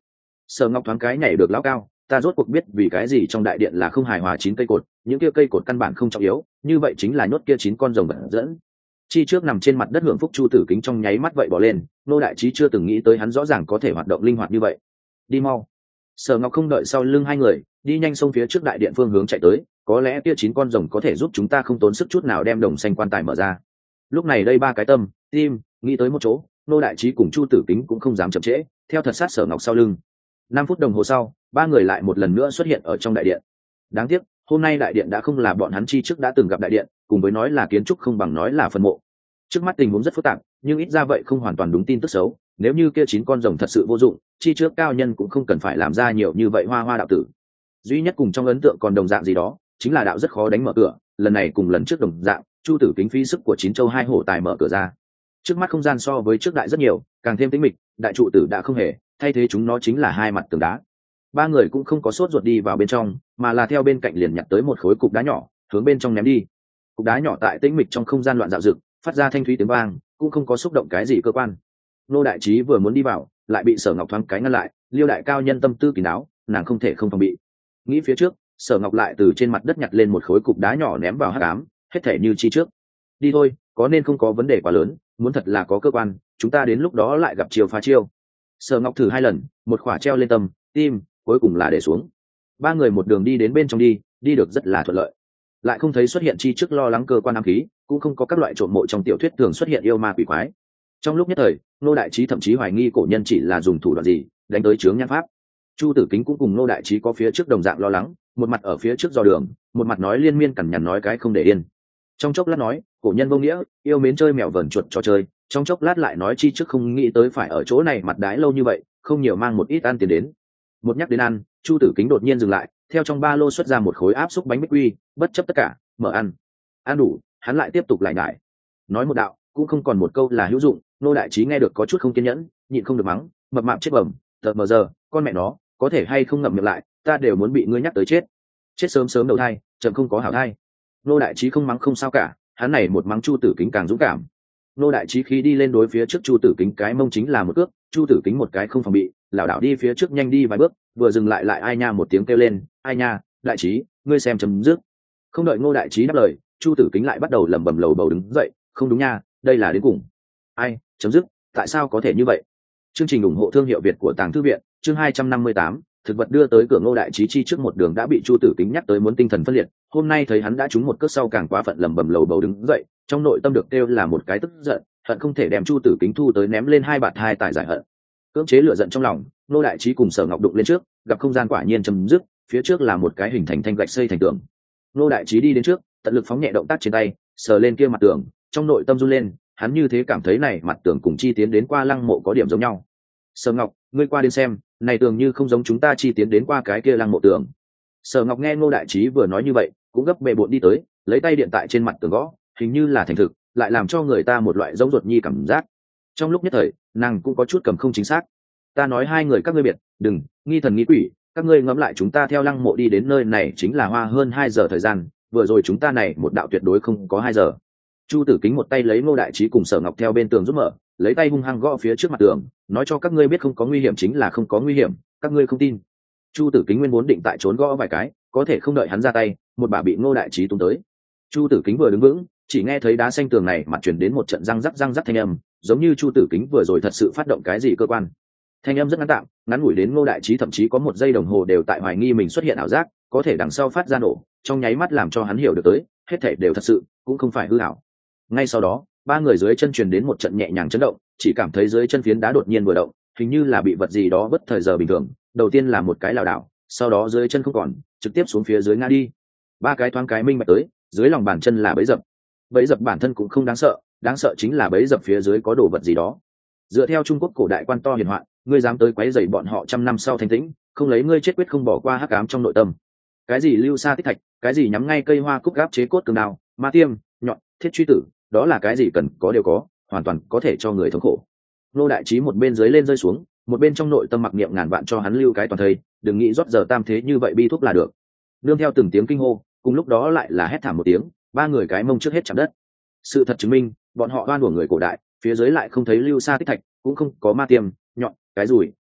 Sở Ngọc thoáng cái nhảy được lão cao, ta rốt cuộc biết vì cái gì trong đại điện là không hài hòa chín cây cột, những kia cây cột căn bản không trọng yếu, như vậy chính là nhốt kia chín con rồng vận dẫn. Chi trước nằm trên mặt đất hưởng phúc Chu Tử Kính trong nháy mắt vậy bỏ lên, nô đại trí chưa từng nghĩ tới hắn rõ ràng có thể hoạt động linh hoạt như vậy. Đi mau. Sở Ngọc không đợi sau lưng hai người, đi nhanh xông phía trước đại điện phương hướng chạy tới, có lẽ kia chín con rồng có thể giúp chúng ta không tốn sức chút nào đem đồng xanh quan tài mở ra. Lúc này đây ba cái tâm, tim, nghĩ tới một chỗ, nô đại trí cùng Chu Tử Kính cũng không dám chậm trễ, theo thật sát Sở Ngọc sau lưng. Năm phút đồng hồ sau, ba người lại một lần nữa xuất hiện ở trong đại điện. Đáng tiếc, hôm nay đại điện đã không là bọn hắn chi trước đã từng gặp đại điện, cùng với nói là kiến trúc không bằng nói là phần mộ. Trước mắt tình huống rất phức tạp, nhưng ít ra vậy không hoàn toàn đúng tin tức xấu, nếu như kia chín con rồng thật sự vô dụng, chi trước cao nhân cũng không cần phải làm ra nhiều như vậy hoa hoa đạo tử. Duy nhất cùng trong ấn tượng còn đồng dạng gì đó, chính là đạo rất khó đánh mở cửa, lần này cùng lần trước đồng dạng, Chu Tử Kính phí sức của chín châu hai hổ tài mở cửa ra. Trước mắt không gian so với trước đại rất nhiều, càng thêm tĩnh mịch, đại trụ tử đã không hề, thay thế chúng nó chính là hai mặt tường đá. Ba người cũng không có sốt ruột đi vào bên trong, mà là theo bên cạnh liền nhặt tới một khối cục đá nhỏ, hướng bên trong ném đi. Cục đá nhỏ tại tĩnh mịch trong không gian loạn dạo dực, phát ra thanh thúy tiếng vang, cũng không có xúc động cái gì cơ quan. Nô đại trí vừa muốn đi vào, lại bị Sở Ngọc thoáng cái ngăn lại, Liêu đại cao nhân tâm tư kín đáo, nàng không thể không phòng bị. Nghĩ phía trước, Sở Ngọc lại từ trên mặt đất nhặt lên một khối cục đá nhỏ ném vào hắc ám, hết thể như chi trước. Đi thôi, có nên không có vấn đề quá lớn, muốn thật là có cơ quan, chúng ta đến lúc đó lại gặp chiêu phá chiêu. Sở Ngọc thử hai lần, một khỏa treo lên tâm, tim, cuối cùng là để xuống. Ba người một đường đi đến bên trong đi, đi được rất là thuận lợi. Lại không thấy xuất hiện chi trước lo lắng cơ quan ám khí, cũng không có các loại trộm mộ trong tiểu thuyết thường xuất hiện yêu ma quỷ quái. Trong lúc nhất thời, Nô đại trí thậm chí hoài nghi cổ nhân chỉ là dùng thủ đoạn gì đánh tới chướng nhãn pháp. Chu Tử Kính cũng cùng Nô đại trí có phía trước đồng dạng lo lắng, một mặt ở phía trước dò đường, một mặt nói liên miên cằn nhằn nói cái không để yên. Trong chốc lát nói cổ nhân vô nghĩa, yêu mến chơi mèo vờn chuột trò chơi, trong chốc lát lại nói chi trước không nghĩ tới phải ở chỗ này mặt đái lâu như vậy, không nhiều mang một ít ăn tiền đến. Một nhắc đến ăn, Chu Tử Kính đột nhiên dừng lại, theo trong ba lô xuất ra một khối áp xúc bánh bích quy, bất chấp tất cả, mở ăn. Ăn đủ, hắn lại tiếp tục lại nhải. Nói một đạo, cũng không còn một câu là hữu dụng. Nô đại trí nghe được có chút không kiên nhẫn, nhịn không được mắng, mập mạp chết bẩm, tờ mờ giờ, con mẹ nó, có thể hay không ngậm miệng lại, ta đều muốn bị ngươi nhắc tới chết. Chết sớm sớm đầu thai, chậm không có hảo thai. Nô đại trí không mắng không sao cả, hắn này một mắng Chu Tử Kính càng dũng cảm. Nô đại trí khi đi lên đối phía trước Chu Tử Kính cái mông chính là một cước, Chu Tử Kính một cái không phòng bị, lảo đảo đi phía trước nhanh đi vài bước, vừa dừng lại lại ai nha một tiếng kêu lên, ai nha, đại trí, ngươi xem chấm dứt. Không đợi Ngô đại trí đáp lời, Chu Tử Kính lại bắt đầu lẩm bẩm lầu bầu đứng dậy, không đúng nha, đây là đến cùng. Ai, chấm dứt, tại sao có thể như vậy? Chương trình ủng hộ thương hiệu Việt của Tàng Thư viện, chương hai trăm năm mươi tám, thực vật đưa tới cửa. Ngô đại trí chi trước một đường đã bị Chu Tử Kính nhắc tới muốn tinh thần phân liệt, hôm nay thấy hắn đã trúng một cước sau càng quá phận lẩm bẩm lầu bầu đứng dậy, trong nội tâm được kêu là một cái tức giận, hận không thể đem Chu Tử Kính thu tới ném lên hai bạt hai tài giải hận. Cưỡng chế lửa giận trong lòng, Ngô đại trí cùng Sở Ngọc đụng lên trước, gặp không gian quả nhiên chấm dứt, phía trước là một cái hình thành thanh gạch xây thành tường. Ngô đại trí đi đến trước, tận lực phóng nhẹ động tác trên tay, sờ lên kia mặt tường, trong nội tâm run lên, hắn như thế cảm thấy này mặt tường cùng chi tiến đến qua lăng mộ có điểm giống nhau. Sở Ngọc, ngươi qua đến xem, này tường như không giống chúng ta chi tiến đến qua cái kia lăng mộ tường. Sở Ngọc nghe Ngô đại trí vừa nói như vậy, cũng gấp bệ bội đi tới, lấy tay điện tại trên mặt tường gõ, hình như là thành thực, lại làm cho người ta một loại giống ruột nhi cảm giác. Trong lúc nhất thời, nàng cũng có chút cầm không chính xác. Ta nói hai người các ngươi biệt, đừng nghi thần nghi quỷ, các ngươi ngẫm lại chúng ta theo lăng mộ đi đến nơi này chính là hoa hơn hai giờ thời gian, vừa rồi chúng ta này một đạo tuyệt đối không có hai giờ. Chu Tử Kính một tay lấy Ngô đại trí cùng Sở Ngọc theo bên tường giúp mở, lấy tay hung hăng gõ phía trước mặt tường, nói cho các ngươi biết không có nguy hiểm chính là không có nguy hiểm, các ngươi không tin. Chu Tử Kính nguyên vốn định tại trốn gõ vài cái, có thể không đợi hắn ra tay, một bà bị Ngô đại trí tung tới. Chu Tử Kính vừa đứng vững, chỉ nghe thấy đá xanh tường này mặt truyền đến một trận răng rắc răng rắc thanh âm, giống như Chu Tử Kính vừa rồi thật sự phát động cái gì cơ quan. Thanh âm rất ngắn tạm, ngắn ngủi đến Ngô đại trí thậm chí có một giây đồng hồ đều tại hoài nghi mình xuất hiện ảo giác, có thể đằng sau phát ra nổ, trong nháy mắt làm cho hắn hiểu được tới, hết thảy đều thật sự, cũng không phải hư ảo. Ngay sau đó, ba người dưới chân truyền đến một trận nhẹ nhàng chấn động, chỉ cảm thấy dưới chân phiến đá đột nhiên vừa động, hình như là bị vật gì đó bất thời giờ bình thường, đầu tiên là một cái lảo đảo, sau đó dưới chân không còn, trực tiếp xuống phía dưới ngã đi. Ba cái thoáng cái minh bạch tới, dưới lòng bàn chân là bẫy dập. Bẫy dập bản thân cũng không đáng sợ, đáng sợ chính là bẫy dập phía dưới có đồ vật gì đó. Dựa theo Trung Quốc cổ đại quan to hiền họa, ngươi dám tới quấy rầy bọn họ trăm năm sau thanh tĩnh, không lấy ngươi chết quyết không bỏ qua hắc ám trong nội tâm. Cái gì lưu sa tích thạch, cái gì nhắm ngay cây hoa cúc gáp chế cốt cường đao, ma tiêm, nhọn, thiết truy tử, đó là cái gì cần có đều có, hoàn toàn có thể cho người thống khổ. Nô đại trí một bên dưới lên rơi xuống, một bên trong nội tâm mặc niệm ngàn vạn cho hắn lưu cái toàn thây, đừng nghĩ rót giờ tam thế như vậy bi thuốc là được. Nương theo từng tiếng kinh hô, cùng lúc đó lại là hét thảm một tiếng, ba người cái mông trước hết chạm đất. Sự thật chứng minh, bọn họ oan của người cổ đại, phía dưới lại không thấy lưu sa tích thạch, cũng không có ma tiêm, nhọn, cái rùi,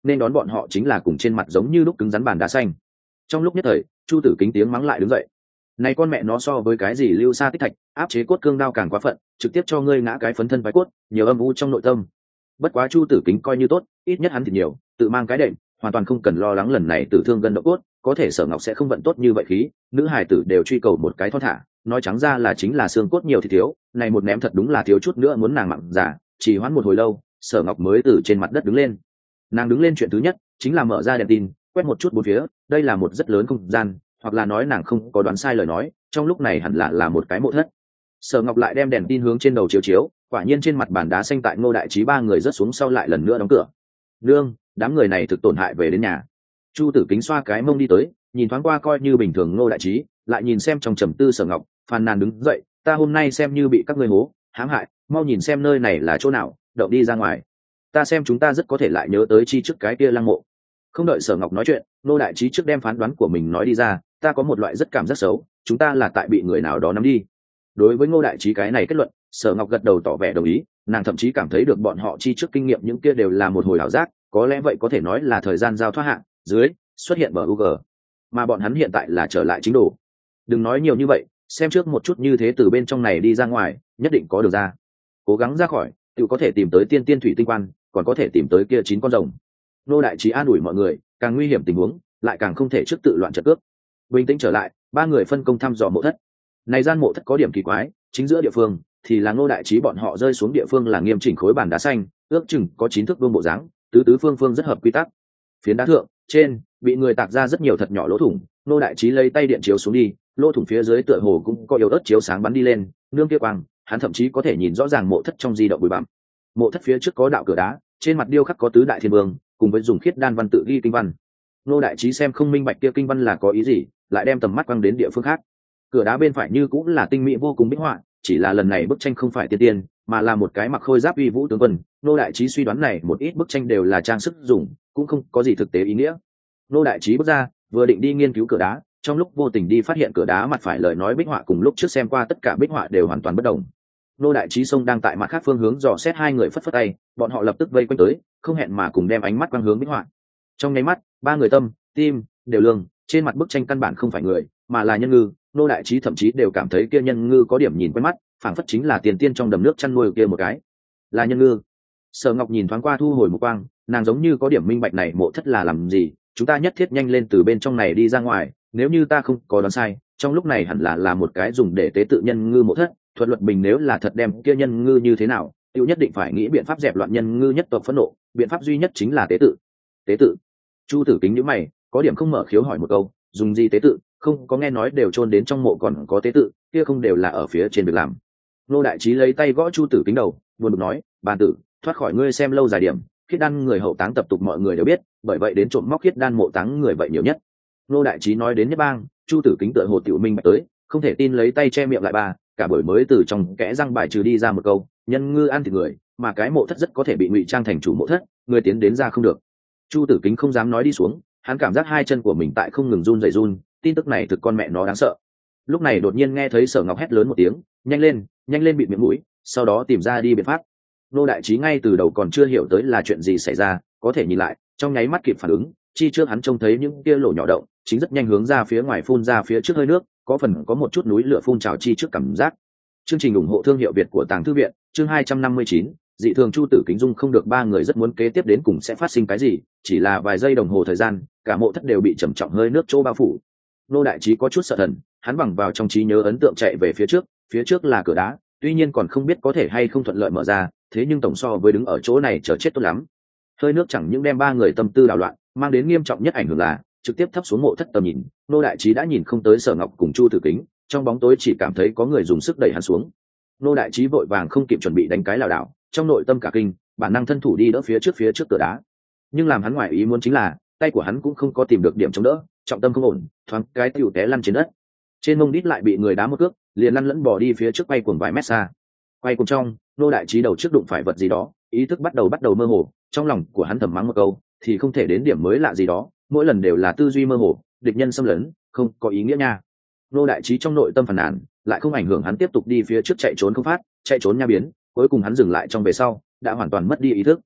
nên đón bọn họ chính là cùng trên mặt giống như lúc cứng rắn bàn đá xanh. Trong lúc nhất thời Chu Tử Kính tiếng mắng lại đứng dậy: này con mẹ nó so với cái gì lưu sa tích thạch áp chế cốt cương đao càng quá phận, trực tiếp cho ngươi ngã cái phấn thân vái cốt, nhiều âm u trong nội tâm. Bất quá Chu Tử Kính coi như tốt, ít nhất hắn thì nhiều tự mang cái đệm, hoàn toàn không cần lo lắng lần này tử thương gân độ cốt, có thể Sở Ngọc sẽ không vận tốt như vậy khí, nữ hài tử đều truy cầu một cái thon thả, nói trắng ra là chính là xương cốt nhiều thì thiếu, này một ném thật đúng là thiếu chút nữa muốn nàng mặn giả. Chỉ hoãn một hồi lâu, Sở Ngọc mới từ trên mặt đất đứng lên. Nàng đứng lên chuyện thứ nhất chính là mở ra đèn tin, quét một chút bốn phía, đây là một rất lớn không gian, hoặc là nói nàng không có đoán sai lời nói, trong lúc này hẳn là là một cái mộ thất. Sở Ngọc lại đem đèn tin hướng trên đầu chiếu chiếu, quả nhiên trên mặt bàn đá xanh tại Ngô Đại Trí ba người rớt xuống sau lại lần nữa đóng cửa. Nương, đám người này thực tổn hại về đến nhà. Chu Tử Kính xoa cái mông đi tới, nhìn thoáng qua coi như bình thường Ngô Đại Trí, lại nhìn xem trong trầm tư Sở Ngọc, phàn nàn đứng dậy: ta hôm nay xem như bị các ngươi hố hãm hại, mau nhìn xem nơi này là chỗ nào, động đi ra ngoài. Ta xem chúng ta rất có thể lại nhớ tới chi trước cái kia lăng mộ. Không đợi Sở Ngọc nói chuyện, Ngô Đại Trí trước đem phán đoán của mình nói đi ra: ta có một loại rất cảm giác xấu, chúng ta là tại bị người nào đó nắm đi. Đối với Ngô Đại Trí cái này kết luận, Sở Ngọc gật đầu tỏ vẻ đồng ý, nàng thậm chí cảm thấy được bọn họ chi trước kinh nghiệm những kia đều là một hồi ảo giác, có lẽ vậy có thể nói là thời gian giao thoát hạng dưới xuất hiện bờ u giê, mà bọn hắn hiện tại là trở lại chính đồ. Đừng nói nhiều như vậy, xem trước một chút như thế từ bên trong này đi ra ngoài, nhất định có được ra. Cố gắng ra khỏi, tự có thể tìm tới tiên tiên thủy tinh quan, còn có thể tìm tới kia chín con rồng. Ngô Đại Trí an ủi mọi người, càng nguy hiểm tình huống, lại càng không thể trước tự loạn trận cướp. Bình tĩnh trở lại, ba người phân công thăm dò mộ thất. Này gian mộ thất có điểm kỳ quái, chính giữa địa phương thì là Ngô Đại Trí bọn họ rơi xuống địa phương là nghiêm chỉnh khối bàn đá xanh, ước chừng có chín thước vuông bộ dáng, tứ tứ phương phương rất hợp quy tắc. Phiến đá thượng trên bị người tạc ra rất nhiều thật nhỏ lỗ thủng, Ngô Đại Trí lấy tay điện chiếu xuống đi, lỗ thủng phía dưới tựa hồ cũng có yếu ớt chiếu sáng bắn đi lên, nương kia quang, hắn thậm chí có thể nhìn rõ ràng mộ thất trong di động bụi bặm. Mộ thất phía trước có đạo cửa đá, trên mặt điêu khắc có tứ đại thiên vương, cùng với dùng khiết đan văn tự ghi kinh văn. Ngô Đại Trí xem không minh bạch kia kinh văn là có ý gì, lại đem tầm mắt quăng đến địa phương khác. Cửa đá bên phải như cũng là tinh mỹ vô cùng bích họa, chỉ là lần này bức tranh không phải tiên tiên, mà là một cái mặc khôi giáp uy vũ tướng quân. Ngô Đại Trí suy đoán này một ít bức tranh đều là trang sức dùng, cũng không có gì thực tế ý nghĩa. Ngô Đại Trí bước ra, vừa định đi nghiên cứu cửa đá, trong lúc vô tình đi phát hiện cửa đá mặt phải lời nói bích họa cùng lúc trước xem qua tất cả bích họa đều hoàn toàn bất đồng. Ngô Đại Trí sông đang tại mặt khác phương hướng dò xét hai người phất phất tay, bọn họ lập tức vây quanh tới, không hẹn mà cùng đem ánh mắt quang hướng bích họa. Trong nháy mắt, ba người tâm, tim đều lương, trên mặt bức tranh căn bản không phải người, mà là nhân ngư. Ngô Đại Trí thậm chí đều cảm thấy kia nhân ngư có điểm nhìn quen mắt, phảng phất chính là tiền tiên trong đầm nước chăn nuôi kia một cái, là nhân ngư. Sở Ngọc nhìn thoáng qua thu hồi một quang, nàng giống như có điểm minh bạch này mộ thất là làm gì, chúng ta nhất thiết nhanh lên từ bên trong này đi ra ngoài, nếu như ta không có đoán sai, trong lúc này hẳn là là một cái dùng để tế tự nhân ngư mộ thất. Thuật luật bình nếu là thật đem kia nhân ngư như thế nào, tiêu nhất định phải nghĩ biện pháp dẹp loạn nhân ngư nhất tộc phẫn nộ, biện pháp duy nhất chính là tế tự. Tế tự? Chu Tử Kính nhíu mày, có điểm không mở khiếu hỏi một câu, dùng gì tế tự? Không có nghe nói đều chôn đến trong mộ còn có tế tự, kia không đều là ở phía trên việc làm. Ngô Đại Trí lấy tay gõ Chu Tử Kính đầu, buồn bực nói, bàn tử, thoát khỏi ngươi xem lâu dài điểm, khiết đan người hậu táng tập tục mọi người đều biết, bởi vậy đến trộm móc khiết đan mộ táng người vậy nhiều nhất. Ngô Đại Trí nói đến nhất bang, Chu Tử Kính tựa hồ tiểu minh bạch tới, không thể tin lấy tay che miệng lại ba, cả buổi mới từ trong kẽ răng bài trừ đi ra một câu, nhân ngư ăn thịt người, mà cái mộ thất rất có thể bị ngụy trang thành chủ mộ thất, người tiến đến ra không được. Chu Tử Kính không dám nói đi xuống, hắn cảm giác hai chân của mình tại không ngừng run rẩy run, tin tức này thực con mẹ nó đáng sợ. Lúc này đột nhiên nghe thấy Sở Ngọc hét lớn một tiếng, nhanh lên, nhanh lên bịt miệng mũi, sau đó tìm ra đi biện pháp. Ngô Đại Trí ngay từ đầu còn chưa hiểu tới là chuyện gì xảy ra, có thể nhìn lại, trong nháy mắt kịp phản ứng, chi trước hắn trông thấy những kia lỗ nhỏ động, chính rất nhanh hướng ra phía ngoài phun ra phía trước hơi nước, có phần có một chút núi lửa phun trào chi trước cảm giác. Chương trình ủng hộ thương hiệu Việt của Tàng Thư viện, chương hai trăm năm mươi chín, dị thường Chu Tử Kính dung không được ba người rất muốn kế tiếp đến cùng sẽ phát sinh cái gì, chỉ là vài giây đồng hồ thời gian, cả mộ thất đều bị trầm trọng hơi nước chỗ bao phủ. Ngô Đại Trí có chút sợ thần, hắn bằng vào trong trí nhớ ấn tượng chạy về phía trước, phía trước là cửa đá, tuy nhiên còn không biết có thể hay không thuận lợi mở ra, thế nhưng tổng so với đứng ở chỗ này chờ chết tốt lắm. Hơi nước chẳng những đem ba người tâm tư đảo loạn, mang đến nghiêm trọng nhất ảnh hưởng là trực tiếp thấp xuống mộ thất tầm nhìn. Ngô Đại Trí đã nhìn không tới Sở Ngọc cùng Chu Tử Kính, trong bóng tối chỉ cảm thấy có người dùng sức đẩy hắn xuống. Ngô Đại Trí vội vàng không kịp chuẩn bị đánh cái lảo đảo, trong nội tâm cả kinh, bản năng thân thủ đi đỡ phía trước phía trước cửa đá. Nhưng làm hắn ngoài ý muốn chính là, tay của hắn cũng không có tìm được điểm chống đỡ, trọng tâm không ổn, thoáng cái tiểu té lăn trên đất. Trên mông đít lại bị người đá một cước, liền lăn lẫn bò đi phía trước quay cuồng vài mét xa. Quay cuồng trong, Ngô Đại Trí đầu trước đụng phải vật gì đó, ý thức bắt đầu bắt đầu mơ hồ, trong lòng của hắn thầm mắng một câu, thì không thể đến điểm mới lạ gì đó, mỗi lần đều là tư duy mơ hồ, địch nhân xâm lấn, không có ý nghĩa nha. Ngô Đại Trí trong nội tâm phàn nàn, lại không ảnh hưởng hắn tiếp tục đi phía trước chạy trốn không phát, chạy trốn nha biến, cuối cùng hắn dừng lại trong về sau, đã hoàn toàn mất đi ý thức.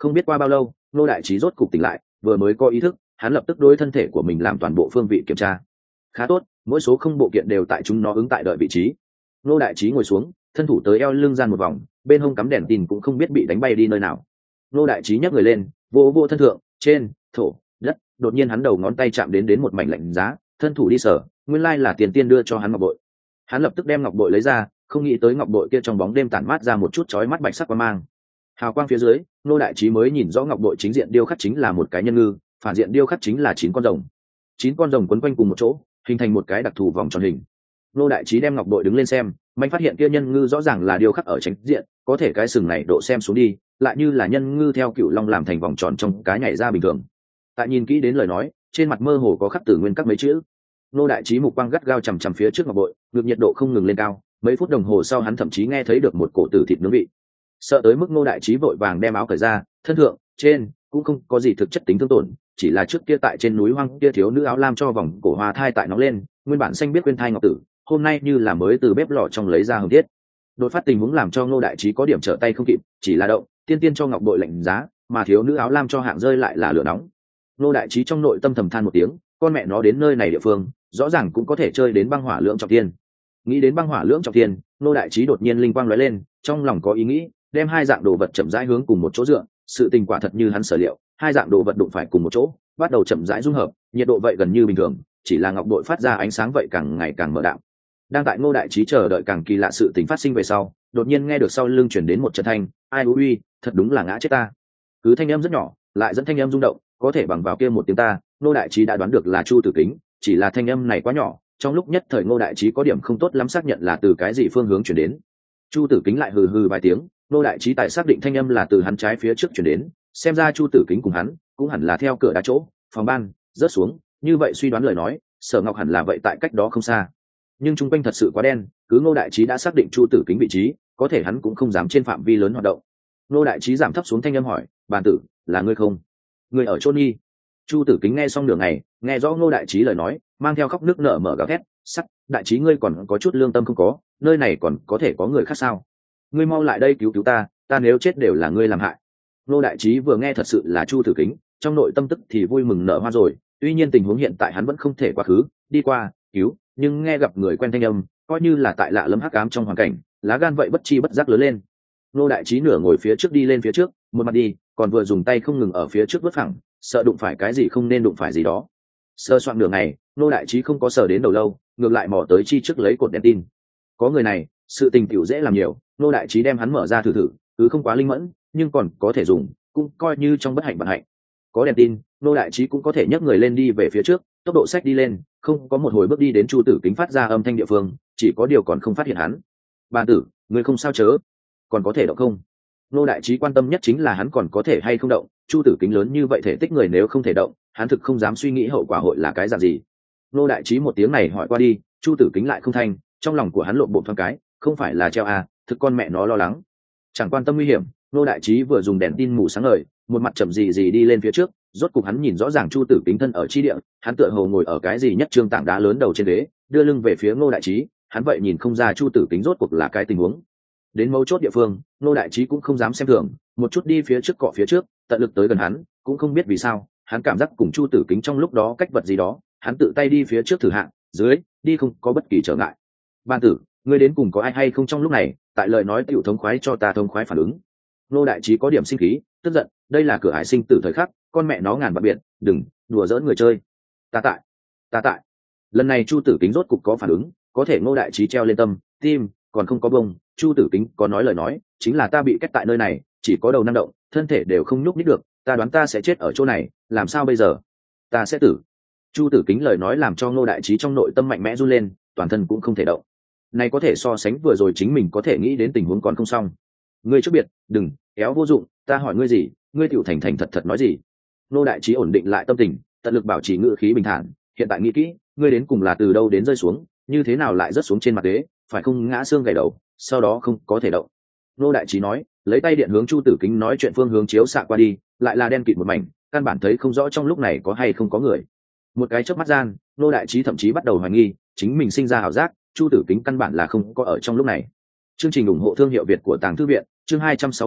Không biết qua bao lâu ngô đại trí rốt cục tỉnh lại, vừa mới có ý thức hắn lập tức đối thân thể của mình làm toàn bộ phương vị kiểm tra. Khá tốt, mỗi số không bộ kiện đều tại chúng nó ứng tại đợi vị trí. Ngô đại trí ngồi xuống, thân thủ tới eo lưng gian một vòng, bên hông cắm đèn tin cũng không biết bị đánh bay đi nơi nào. Ngô đại trí nhấc người lên, vô vô thân thượng, trên, thổ, đất, đột nhiên hắn đầu ngón tay chạm đến đến một mảnh lạnh giá, thân thủ đi sở, nguyên lai là tiền tiên đưa cho hắn ngọc bội. Hắn lập tức đem ngọc bội lấy ra, không nghĩ tới ngọc bội kia trong bóng đêm tản mát ra một chút chói mắt bạch sắc quang mang. Hào quang phía dưới, Ngô đại trí mới nhìn rõ ngọc bội chính diện điêu khắc chính là một cái nhân ngư, phản diện điêu khắc chính là chín con rồng. Chín con rồng quấn quanh cùng một chỗ, hình thành một cái đặc thù vòng tròn hình. Ngô đại trí đem ngọc bội đứng lên xem, mạnh phát hiện kia nhân ngư rõ ràng là điêu khắc ở chính diện, có thể cái sừng này độ xem xuống đi, lại như là nhân ngư theo cựu long làm thành vòng tròn trong cái nhảy ra bình thường. Tại nhìn kỹ đến lời nói, trên mặt mơ hồ có khắc tử nguyên các mấy chữ. Ngô đại trí mục quang gắt gao chằm chằm phía trước ngọc bội, ngược nhiệt độ không ngừng lên cao, mấy phút đồng hồ sau hắn thậm chí nghe thấy được một cổ tử thịt nướng vị. Sợ tới mức Ngô đại trí vội vàng đem áo cởi ra, thân thượng, trên cũng không có gì thực chất tính thương tổn, chỉ là trước kia tại trên núi hoang kia thiếu nữ áo lam cho vòng cổ hoa thai tại nó lên, nguyên bản xanh biết quên thai ngọc tử, hôm nay như là mới từ bếp lò trong lấy ra hồng thiết. Đột phát tình huống làm cho Ngô đại trí có điểm trở tay không kịp, chỉ là động, tiên tiên cho ngọc bội lạnh giá, mà thiếu nữ áo lam cho hạng rơi lại là lửa nóng. Ngô đại trí trong nội tâm thầm than một tiếng, con mẹ nó đến nơi này địa phương, rõ ràng cũng có thể chơi đến băng hỏa lưỡng trọng thiên. Nghĩ đến băng hỏa lưỡng trọng thiên, Ngô đại trí đột nhiên linh quang lóe lên, trong lòng có ý nghĩ, đem hai dạng đồ vật chậm rãi hướng cùng một chỗ dựa, sự tình quả thật như hắn sở liệu, hai dạng đồ vật đụng phải cùng một chỗ, bắt đầu chậm rãi dung hợp, nhiệt độ vậy gần như bình thường, chỉ là ngọc bội phát ra ánh sáng vậy càng ngày càng mở đạm. Đang tại Ngô đại trí chờ đợi càng kỳ lạ sự tình phát sinh về sau, đột nhiên nghe được sau lưng chuyển đến một trận thanh, ai uy, thật đúng là ngã chết ta. Cứ thanh âm rất nhỏ, lại dẫn thanh âm rung động, có thể bằng vào kia một tiếng ta, Ngô đại trí đã đoán được là Chu Tử Kính, chỉ là thanh âm này quá nhỏ, trong lúc nhất thời Ngô đại trí có điểm không tốt lắm xác nhận là từ cái gì phương hướng chuyển đến. Chu Tử Kính lại hừ hừ vài tiếng, Ngô đại trí tại xác định thanh âm là từ hắn trái phía trước chuyển đến, xem ra Chu Tử Kính cùng hắn cũng hẳn là theo cửa đá chỗ phòng ban rớt xuống, như vậy suy đoán lời nói, Sở Ngọc hẳn là vậy tại cách đó không xa. Nhưng trung quanh thật sự quá đen, cứ Ngô đại trí đã xác định Chu Tử Kính vị trí, có thể hắn cũng không dám trên phạm vi lớn hoạt động. Ngô đại trí giảm thấp xuống thanh âm hỏi, bàn tử, là ngươi không? Ngươi ở chôn nghi? Chu Tử Kính nghe xong nửa ngày, nghe rõ Ngô đại trí lời nói, mang theo khóc nước nở mở gào thét, sắc, đại trí ngươi còn có chút lương tâm không có, nơi này còn có thể có người khác sao? Ngươi mau lại đây cứu cứu ta, ta nếu chết đều là ngươi làm hại. Ngô đại trí vừa nghe thật sự là Chu Tử Kính, trong nội tâm tức thì vui mừng nở hoa rồi, tuy nhiên tình huống hiện tại hắn vẫn không thể quá khứ đi qua cứu, nhưng nghe gặp người quen thanh âm, coi như là tại lạ lẫm hắc ám trong hoàn cảnh, lá gan vậy bất chi bất giác lớn lên. Ngô đại trí nửa ngồi phía trước đi lên phía trước, một mặt đi, còn vừa dùng tay không ngừng ở phía trước vớt phẳng, sợ đụng phải cái gì không nên đụng phải gì đó. Sơ soạn nửa ngày, Ngô đại trí không có sờ đến đầu lâu, ngược lại mò tới chi trước lấy cột đèn tin. Có người này, sự tình tiểu dễ làm nhiều, Ngô đại trí đem hắn mở ra thử thử, cứ không quá linh mẫn, nhưng còn có thể dùng, cũng coi như trong bất hạnh vận hạnh. Có đèn tin, Ngô đại trí cũng có thể nhấc người lên đi về phía trước, tốc độ sách đi lên, không có một hồi bước đi đến Chu Tử Kính phát ra âm thanh địa phương, chỉ có điều còn không phát hiện hắn. Bàn tử, người không sao chớ, còn có thể động không? Ngô đại trí quan tâm nhất chính là hắn còn có thể hay không động. Chu Tử Kính lớn như vậy thể tích người nếu không thể động, hắn thực không dám suy nghĩ hậu quả hội là cái dạng gì. Ngô đại trí một tiếng này hỏi qua đi, Chu Tử Kính lại không thanh, trong lòng của hắn lộn bộ thoáng cái, không phải là treo à, thực con mẹ nó lo lắng. Chẳng quan tâm nguy hiểm, Ngô đại trí vừa dùng đèn tin mù sáng ngời, một mặt chậm gì gì đi lên phía trước, rốt cục hắn nhìn rõ ràng Chu Tử Kính thân ở chi địa, hắn tựa hồ ngồi ở cái gì nhất trương tảng đá lớn đầu trên ghế, đưa lưng về phía Ngô đại trí, hắn vậy nhìn không ra Chu Tử Kính rốt cuộc là cái tình huống. Đến mấu chốt địa phương, Ngô đại trí cũng không dám xem thường, một chút đi phía trước cọ phía trước, tận lực tới gần hắn, cũng không biết vì sao, hắn cảm giác cùng Chu Tử Kính trong lúc đó cách vật gì đó, hắn tự tay đi phía trước thử hạng, dưới, đi không có bất kỳ trở ngại. Ban tử, ngươi đến cùng có ai hay không trong lúc này, tại lời nói tiểu thống khoái cho ta thống khoái phản ứng. Ngô đại trí có điểm sinh khí, tức giận, đây là cửa ải sinh tử thời khắc, con mẹ nó ngàn bạc biệt, đừng đùa giỡn người chơi. Ta tại, ta tại. Lần này Chu Tử Kính rốt cục có phản ứng, có thể Ngô đại trí treo lên tâm, tim còn không có bông. Chu Tử Kính có nói lời nói, chính là ta bị kết tại nơi này, chỉ có đầu năng động, thân thể đều không nhúc nhích được, ta đoán ta sẽ chết ở chỗ này, làm sao bây giờ? Ta sẽ tử. Chu Tử Kính lời nói làm cho Ngô đại trí trong nội tâm mạnh mẽ run lên, toàn thân cũng không thể động. Này có thể so sánh vừa rồi chính mình có thể nghĩ đến tình huống còn không xong. Ngươi trước biệt, đừng kéo vô dụng, ta hỏi ngươi gì, ngươi tiểu thành thành thật thật nói gì. Ngô đại trí ổn định lại tâm tình, tận lực bảo trì ngữ khí bình thản, hiện tại nghĩ kỹ, ngươi đến cùng là từ đâu đến rơi xuống, như thế nào lại rớt xuống trên mặt đế, phải không ngã xương gãy đầu, sau đó không có thể động. Ngô đại trí nói, lấy tay điện hướng Chu Tử Kính nói chuyện phương hướng chiếu xạ qua đi, lại là đen kịt một mảnh, căn bản thấy không rõ trong lúc này có hay không có người. Một cái chớp mắt gian, Ngô đại trí thậm chí bắt đầu hoài nghi, chính mình sinh ra ảo giác, Chu Tử Kính căn bản là không có ở trong lúc này. Chương trình ủng hộ thương hiệu Việt của Tàng Thư viện, chương hai trăm sáu mươi,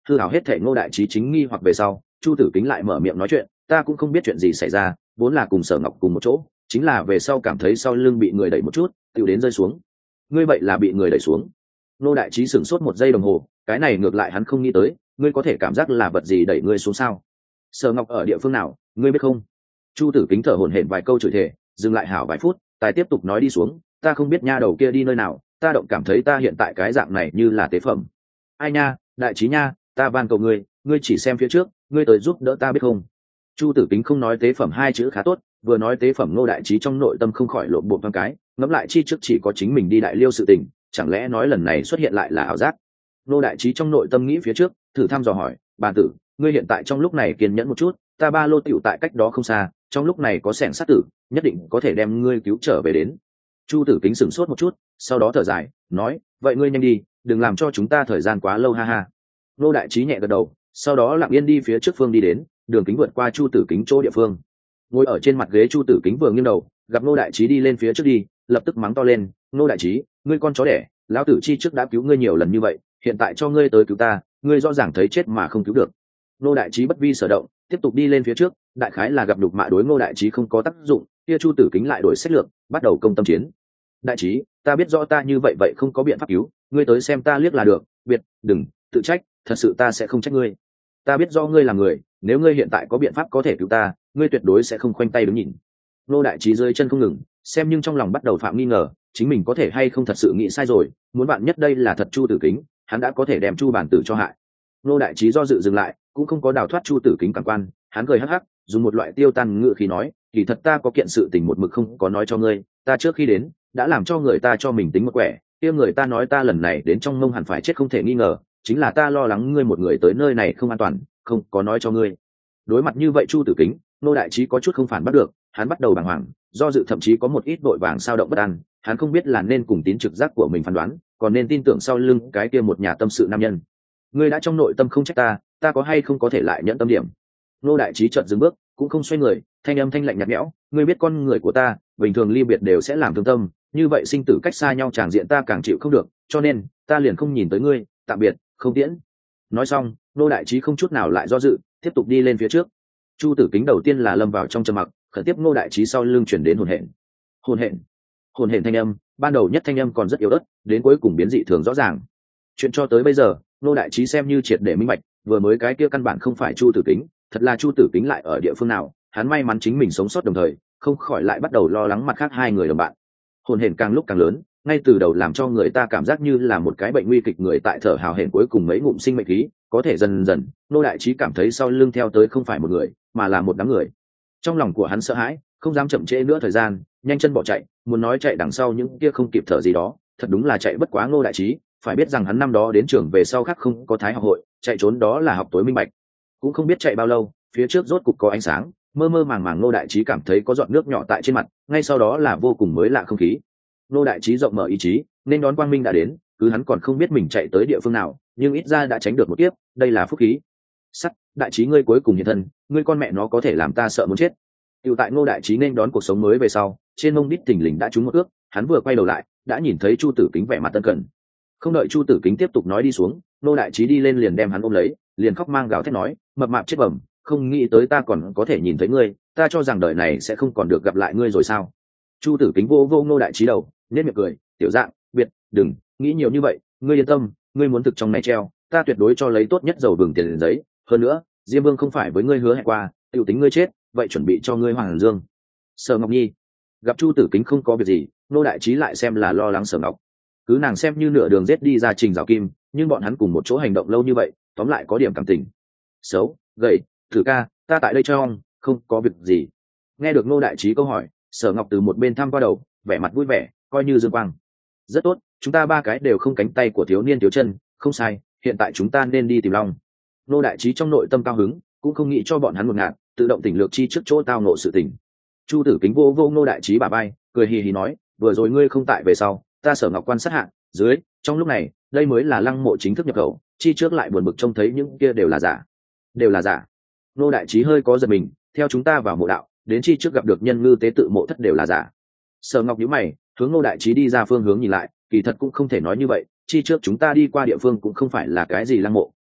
hư hảo hết thể ngô đại trí chính nghi hoặc về sau, chu tử kính lại mở miệng nói chuyện. Ta cũng không biết chuyện gì xảy ra, vốn là cùng Sở Ngọc cùng một chỗ, chính là về sau cảm thấy sau lưng bị người đẩy một chút, tiểu đến rơi xuống. Ngươi vậy là bị người đẩy xuống? Ngô đại trí sửng sốt một giây đồng hồ, cái này ngược lại hắn không nghĩ tới, ngươi có thể cảm giác là vật gì đẩy ngươi xuống sao? Sở Ngọc ở địa phương nào, ngươi biết không? Chu tử kính thở hổn hển vài câu chửi thề, dừng lại hảo vài phút, tài tiếp tục nói đi xuống. Ta không biết nha đầu kia đi nơi nào, ta động cảm thấy ta hiện tại cái dạng này như là tế phẩm. Ai nha, đại trí nha, ta van cầu ngươi, ngươi chỉ xem phía trước, ngươi tới giúp đỡ ta biết không? Chu tử kính không nói tế phẩm hai chữ khá tốt, vừa nói tế phẩm Ngô đại trí trong nội tâm không khỏi lộn bột văng cái, ngẫm lại chi trước chỉ có chính mình đi đại liêu sự tình, chẳng lẽ nói lần này xuất hiện lại là ảo giác? Ngô đại trí trong nội tâm nghĩ phía trước, thử thăm dò hỏi, bà tử, ngươi hiện tại trong lúc này kiên nhẫn một chút, ta ba lô tiểu tại cách đó không xa, trong lúc này có xẻng sát tử, nhất định có thể đem ngươi cứu trở về đến. Chu tử kính sửng sốt một chút, sau đó thở dài, nói, vậy ngươi nhanh đi, đừng làm cho chúng ta thời gian quá lâu ha ha. Ngô đại trí nhẹ gật đầu, sau đó lặng yên đi phía trước phương đi đến, đường kính vượt qua chu tử kính chỗ địa phương. Ngồi ở trên mặt ghế chu tử kính vừa nghiêng đầu, gặp Ngô đại trí đi lên phía trước đi, lập tức mắng to lên, Ngô đại trí, ngươi con chó đẻ, lão tử chi trước đã cứu ngươi nhiều lần như vậy, hiện tại cho ngươi tới cứu ta, ngươi rõ ràng thấy chết mà không cứu được. Ngô đại trí bất vi sở động, tiếp tục đi lên phía trước, đại khái là gặp đục mạ đối Ngô đại trí không có tác dụng, kia chu tử kính lại đổi sách lược, bắt đầu công tâm chiến. Đại trí, ta biết rõ ta như vậy vậy không có biện pháp cứu, ngươi tới xem ta liếc là được, biệt, đừng tự trách, thật sự ta sẽ không trách ngươi. Ta biết do ngươi là người, nếu ngươi hiện tại có biện pháp có thể cứu ta, ngươi tuyệt đối sẽ không khoanh tay đứng nhìn. Ngô đại trí rơi chân không ngừng, xem nhưng trong lòng bắt đầu phạm nghi ngờ, chính mình có thể hay không thật sự nghĩ sai rồi, muốn bạn nhất đây là thật chu tử kính, hắn đã có thể đem chu bản tử cho hại. Ngô đại trí do dự dừng lại, cũng không có đào thoát chu tử kính cảm quan, hắn cười hắc hắc, dùng một loại tiêu tan ngựa khí nói, kỳ thật ta có kiện sự tình một mực không có nói cho ngươi, ta trước khi đến đã làm cho người ta cho mình tính một quẻ, kia người ta nói ta lần này đến trong mông hẳn phải chết không thể nghi ngờ, chính là ta lo lắng ngươi một người tới nơi này không an toàn, không có nói cho ngươi. Đối mặt như vậy chu tử kính, Ngô đại trí có chút không phản bắt được, hắn bắt đầu bàng hoàng, do dự thậm chí có một ít vội vàng sao động bất an, hắn không biết là nên cùng tín trực giác của mình phán đoán, còn nên tin tưởng sau lưng cái kia một nhà tâm sự nam nhân. Ngươi đã trong nội tâm không trách ta, ta có hay không có thể lại nhận tâm điểm? Ngô đại trí chợt dừng bước, cũng không xoay người, thanh âm thanh lạnh nhạt nhẽo, ngươi biết con người của ta, bình thường ly biệt đều sẽ làm thương tâm, như vậy sinh tử cách xa nhau tràng diện ta càng chịu không được, cho nên ta liền không nhìn tới ngươi, tạm biệt, không tiễn. Nói xong, Ngô đại trí không chút nào lại do dự, tiếp tục đi lên phía trước. Chu tử kính đầu tiên là lâm vào trong trầm mặc, khẩn tiếp Ngô đại trí sau lưng chuyển đến hồn hển, hồn hển, hồn hển thanh âm, ban đầu nhất thanh âm còn rất yếu ớt, đến cuối cùng biến dị thường rõ ràng. Chuyện cho tới bây giờ, Ngô đại trí xem như triệt để minh bạch, vừa mới cái kia căn bản không phải chu tử kính, thật là chu tử kính lại ở địa phương nào, hắn may mắn chính mình sống sót đồng thời, không khỏi lại bắt đầu lo lắng mặt khác hai người đồng bạn. Hồn hển càng lúc càng lớn, ngay từ đầu làm cho người ta cảm giác như là một cái bệnh nguy kịch người tại thở hào hển cuối cùng mấy ngụm sinh mệnh khí, có thể dần dần, Ngô đại trí cảm thấy sau lưng theo tới không phải một người, mà là một đám người. Trong lòng của hắn sợ hãi, không dám chậm trễ nữa thời gian, nhanh chân bỏ chạy, muốn nói chạy đằng sau những kia không kịp thở gì đó, thật đúng là chạy bất quá Ngô đại trí, phải biết rằng hắn năm đó đến trường về sau khác không có thái học hội, chạy trốn đó là học tối minh bạch. Cũng không biết chạy bao lâu, phía trước rốt cục có ánh sáng, mơ mơ màng màng Ngô đại trí cảm thấy có giọt nước nhỏ tại trên mặt, ngay sau đó là vô cùng mới lạ không khí. Ngô đại trí rộng mở ý chí, nên đón quang minh đã đến, cứ hắn còn không biết mình chạy tới địa phương nào, nhưng ít ra đã tránh được một kiếp, đây là phúc khí. Sắt, đại trí ngươi cuối cùng hiện thân, ngươi con mẹ nó có thể làm ta sợ muốn chết. Tiểu tại Ngô đại trí nên đón cuộc sống mới về sau, trên mông đít thình lình đã trúng một ước, hắn vừa quay đầu lại, đã nhìn thấy Chu Tử Kính vẻ mặt tân cẩn. Không đợi Chu Tử Kính tiếp tục nói đi xuống, Ngô đại trí đi lên liền đem hắn ôm lấy, liền khóc mang gào thét nói, mập mạp chết bẩm, không nghĩ tới ta còn có thể nhìn thấy ngươi, ta cho rằng đời này sẽ không còn được gặp lại ngươi rồi sao? Chu Tử Kính vô vô Ngô đại trí đầu, nhếch miệng cười, tiểu dạng, biệt, đừng nghĩ nhiều như vậy, ngươi yên tâm, ngươi muốn thực trong này treo, ta tuyệt đối cho lấy tốt nhất dầu vừng tiền liền giấy, hơn nữa, Diêm Vương không phải với ngươi hứa hẹn qua, tiểu tính ngươi chết, vậy chuẩn bị cho ngươi Hoàng Dương. Sở Ngọc Nhi gặp Chu Tử Kính không có việc gì, Ngô đại trí lại xem là lo lắng Sở Ngọc, cứ nàng xem như nửa đường giết đi ra Trình Giảo Kim, nhưng bọn hắn cùng một chỗ hành động lâu như vậy, tóm lại có điểm cảm tình. Xấu, gầy, thử ca, ta tại đây cho ông, không có việc gì. Nghe được Ngô đại trí câu hỏi, Sở Ngọc từ một bên thăm qua đầu, vẻ mặt vui vẻ, coi như dương quang. Rất tốt, chúng ta ba cái đều không cánh tay của thiếu niên thiếu chân, không sai, hiện tại chúng ta nên đi tìm Long. Ngô đại trí trong nội tâm cao hứng, cũng không nghĩ cho bọn hắn một ngạt, tự động tỉnh lược chi trước chỗ tao nộ sự tình. Chu Tử Kính vô vô Ngô đại trí bả vai, cười hì hì nói, vừa rồi ngươi không tại về sau, ta Sở Ngọc quan sát hạ, dưới, trong lúc này, đây mới là Lăng Mộ chính thức nhập khẩu, chi trước lại buồn bực trông thấy những kia đều là giả, đều là giả. Ngô đại trí hơi có giật mình, theo chúng ta vào mộ đạo, đến chi trước gặp được nhân ngư tế tự mộ thất đều là giả. Sở Ngọc nhíu mày, hướng Ngô đại trí đi ra phương hướng nhìn lại, kỳ thật cũng không thể nói như vậy, chi trước chúng ta đi qua địa phương cũng không phải là cái gì lăng mộ,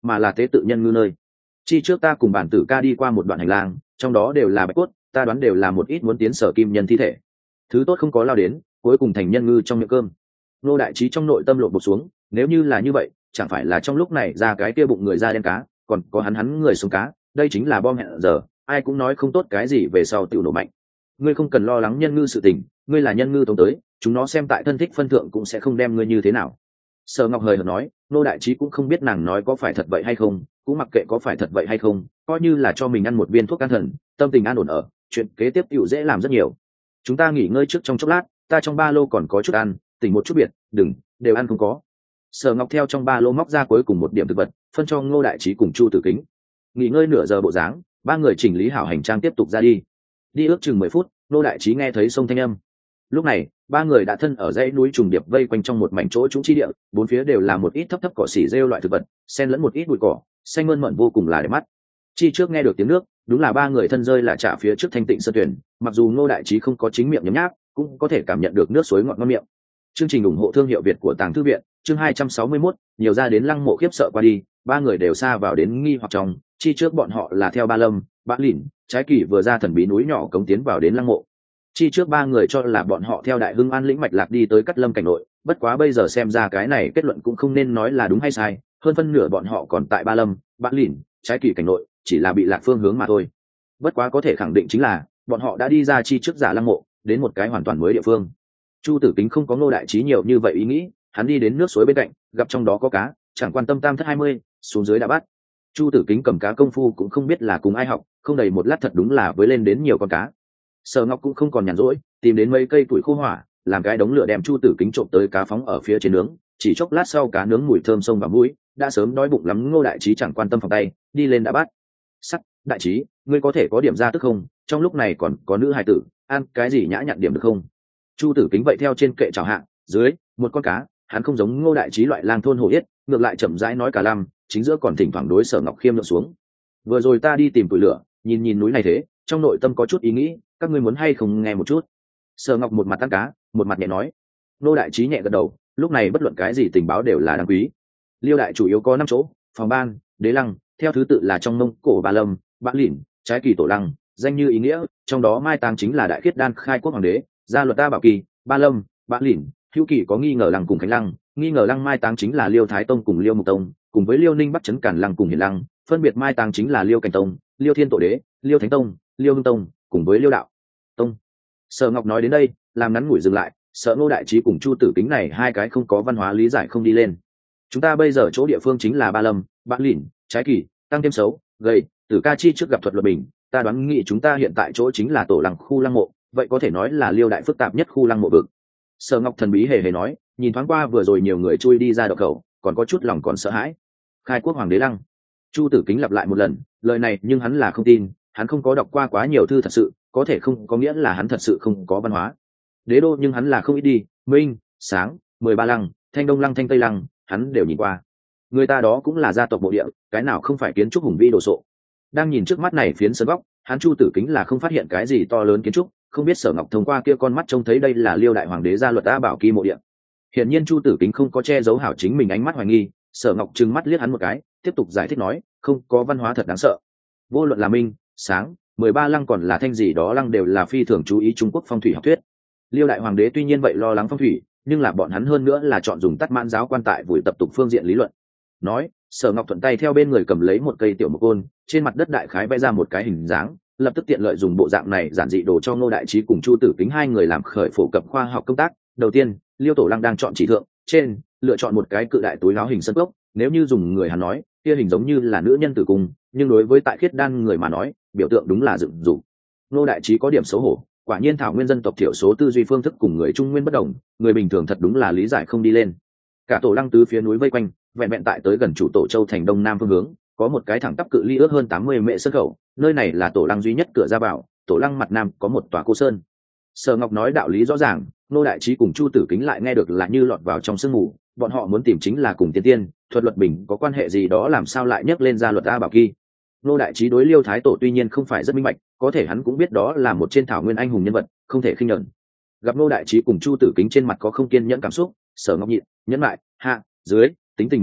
mà là tế tự nhân ngư nơi. Chi trước ta cùng bản tử ca đi qua một đoạn hành lang, trong đó đều là bạch cốt, ta đoán đều là một ít muốn tiến sở kim nhân thi thể. Thứ tốt không có lao đến, cuối cùng thành nhân ngư trong miệng cơm. Nô đại trí trong nội tâm lộ bột xuống, nếu như là như vậy, chẳng phải là trong lúc này ra cái kia bụng người da đen cá, còn có hắn hắn người sống cá, đây chính là bom hẹn giờ, ai cũng nói không tốt cái gì về sau tiểu nổ mạnh. Ngươi không cần lo lắng nhân ngư sự tình, ngươi là nhân ngư tống tới, chúng nó xem tại thân thích phân thượng cũng sẽ không đem ngươi như thế nào. Sở Ngọc hời hợt nói, nô đại trí cũng không biết nàng nói có phải thật vậy hay không, cũng mặc kệ có phải thật vậy hay không, coi như là cho mình ăn một viên thuốc can thần, tâm tình an ổn ở, chuyện kế tiếp tiểu dễ làm rất nhiều. Chúng ta nghỉ ngơi trước trong chốc lát, ta trong ba lô còn có chút ăn, tỉnh một chút biệt, đừng, đều ăn không có. Sở Ngọc theo trong ba lô móc ra cuối cùng một điểm thực vật, phân cho Ngô đại trí cùng Chu Tử Kính. Nghỉ ngơi nửa giờ bộ dáng, ba người chỉnh lý hảo hành trang tiếp tục ra đi. Đi ước chừng mười phút, Ngô đại trí nghe thấy sông thanh âm. Lúc này, ba người đã thân ở dãy núi trùng điệp vây quanh trong một mảnh chỗ trũng chi địa, bốn phía đều là một ít thấp thấp cỏ xỉ rêu loại thực vật, xen lẫn một ít bụi cỏ, xanh mơn mởn vô cùng là đẹp mắt. Chi trước nghe được tiếng nước, đúng là ba người thân rơi là trả phía trước thanh tịnh sơn tuyển, mặc dù Ngô đại trí không có chính miệng nhấm nháp, cũng có thể cảm nhận được nước suối ngọt ngon miệng. Chương trình ủng hộ thương hiệu Việt của Tàng Thư viện, chương hai trăm sáu mươi mốt, nhiều ra đến lăng mộ khiếp sợ qua đi, ba người đều xa vào đến nghi hoặc trong, chi trước bọn họ là theo Ba Lâm, Bã Lỉn, Trái Kỳ vừa ra thần bí núi nhỏ cống tiến vào đến lăng mộ. Chi trước ba người cho là bọn họ theo Đại Hưng An lĩnh mạch lạc đi tới Cắt Lâm cảnh nội, bất quá bây giờ xem ra cái này kết luận cũng không nên nói là đúng hay sai, hơn phân nửa bọn họ còn tại Ba Lâm, Bã Lỉn, Trái Kỳ cảnh nội, chỉ là bị lạc phương hướng mà thôi. Bất quá có thể khẳng định chính là bọn họ đã đi ra chi trước giả lăng mộ, đến một cái hoàn toàn mới địa phương. Chu Tử Kính không có Ngô đại trí nhiều như vậy ý nghĩ, hắn đi đến nước suối bên cạnh, gặp trong đó có cá, chẳng quan tâm tam thất hai mươi, xuống dưới đã bắt. Chu Tử Kính cầm cá công phu cũng không biết là cùng ai học, không đầy một lát thật đúng là với lên đến nhiều con cá. Sở Ngọc cũng không còn nhàn rỗi, tìm đến mấy cây củi khô hỏa, làm cái đống lửa đem Chu Tử Kính trộm tới cá phóng ở phía trên nướng, chỉ chốc lát sau cá nướng mùi thơm sông vào mũi, đã sớm đói bụng lắm Ngô đại trí chẳng quan tâm phòng tay, đi lên đã bắt. Sắt, đại trí, ngươi có thể có điểm ra tức không? Trong lúc này còn có nữ hài tử, ăn cái gì nhã nhặn điểm được không? Chu Tử Kính vậy theo trên kệ chào hạng, dưới một con cá, hắn không giống Ngô đại trí loại lang thôn hổ yết, ngược lại chậm rãi nói cả lăm, chính giữa còn thỉnh thoảng đối Sở Ngọc khiêm lượng xuống. Vừa rồi ta đi tìm củi lửa, nhìn nhìn núi này thế, trong nội tâm có chút ý nghĩ, các ngươi muốn hay không nghe một chút? Sở Ngọc một mặt ăn cá, một mặt nhẹ nói. Ngô đại trí nhẹ gật đầu, lúc này bất luận cái gì tình báo đều là đáng quý. Liêu đại chủ yếu có năm chỗ, phòng ban, đế lăng, theo thứ tự là trong Mông Cổ Ba Lâm, Bã Lỉn, Trái Kỳ tổ lăng, danh như ý nghĩa, trong đó mai táng chính là đại khiết đan khai quốc hoàng đế, gia luật ta bảo kỳ, Ba Lâm, Bã Lỉn, hữu kỳ có nghi ngờ lăng cùng khánh lăng, nghi ngờ lăng mai táng chính là Liêu Thái Tông cùng Liêu Mục Tông, cùng với Liêu Ninh Bắc Trấn Cản lăng cùng Hiền lăng, phân biệt mai táng chính là Liêu Cảnh Tông, Liêu Thiên Tổ Đế, Liêu Thánh Tông, Liêu Hưng Tông, cùng với Liêu Đạo Tông. Sở Ngọc nói đến đây, làm ngắn ngủi dừng lại, sợ Ngô đại trí cùng Chu Tử Kính này hai cái không có văn hóa lý giải không đi lên. Chúng ta bây giờ chỗ địa phương chính là Ba Lâm, Bã Lỉn, Trái Kỳ, tăng thêm xấu, gầy, Tử Ca Chi trước gặp thuật luật bình, ta đoán nghĩ chúng ta hiện tại chỗ chính là tổ lăng khu lăng mộ, vậy có thể nói là Liêu đại phức tạp nhất khu lăng mộ vực. Sở Ngọc thần bí hề hề nói, nhìn thoáng qua vừa rồi nhiều người chui đi ra động khẩu, còn có chút lòng còn sợ hãi. Khai quốc hoàng đế lăng. Chu Tử Kính lặp lại một lần, lời này nhưng hắn là không tin, hắn không có đọc qua quá nhiều thư thật sự, có thể không có nghĩa là hắn thật sự không có văn hóa. Đế đô nhưng hắn là không ít đi, Minh, Sáng, mười ba lăng, Thanh Đông lăng, Thanh Tây lăng, hắn đều nhìn qua. Người ta đó cũng là gia tộc bộ địa, cái nào không phải kiến trúc hùng vĩ đồ sộ. Đang nhìn trước mắt này phiến sân góc, hắn Chu Tử Kính là không phát hiện cái gì to lớn kiến trúc, không biết Sở Ngọc thông qua kia con mắt trông thấy đây là Liêu đại hoàng đế gia luật A Bảo Kỳ mộ địa. Hiển nhiên Chu Tử Kính không có che giấu hảo chính mình ánh mắt hoài nghi, Sở Ngọc trừng mắt liếc hắn một cái, tiếp tục giải thích nói, không có văn hóa thật đáng sợ. Vô luận là Minh, Sáng, mười ba lăng còn là Thanh gì đó lăng đều là phi thường chú ý Trung Quốc phong thủy học thuyết. Liêu đại hoàng đế tuy nhiên vậy lo lắng phong thủy, nhưng là bọn hắn hơn nữa là chọn dùng tắt mãn giáo quan tại vùi tập tục phương diện lý luận. Nói, Sở Ngọc thuận tay theo bên người cầm lấy một cây tiểu mộc côn, trên mặt đất đại khái vẽ ra một cái hình dáng, lập tức tiện lợi dùng bộ dạng này giản dị đồ cho Ngô đại trí cùng Chu Tử Kính hai người làm khởi phổ cập khoa học công tác. Đầu tiên, Liêu tổ lăng đang chọn chỉ thượng, trên, lựa chọn một cái cự đại túi áo hình sân gốc, nếu như dùng người hắn nói, kia hình giống như là nữ nhân tử cung, nhưng đối với tại khiết đan người mà nói, biểu tượng đúng là dựng dục. Ngô đại trí có điểm xấu hổ, quả nhiên thảo nguyên dân tộc thiểu số tư duy phương thức cùng người trung nguyên bất đồng, người bình thường thật đúng là lý giải không đi lên. Cả tổ lăng tứ phía núi vây quanh, vẹn vẹn tại tới gần chủ tổ châu thành đông nam phương hướng, có một cái thẳng tắp cự ly ước hơn tám mươi mệ sân khẩu, nơi này là tổ lăng duy nhất cửa ra vào, tổ lăng mặt nam có một tòa cô sơn. Sở Ngọc nói đạo lý rõ ràng, Ngô đại trí cùng Chu Tử Kính lại nghe được là như lọt vào trong sương mù, bọn họ muốn tìm chính là cùng tiên tiên, thuật luật bình có quan hệ gì đó làm sao lại nhắc lên ra luật A Bảo Kỳ. Ngô đại trí đối Liêu thái tổ tuy nhiên không phải rất minh bạch, có thể hắn cũng biết đó là một trên thảo nguyên anh hùng nhân vật, không thể khinh nhẫn. Gặp Ngô đại trí cùng Chu Tử Kính trên mặt có không kiên nhẫn cảm xúc, Sở Ngọc nhịn, nhẫn lại, hạ, dưới, tính tình nói tiếp,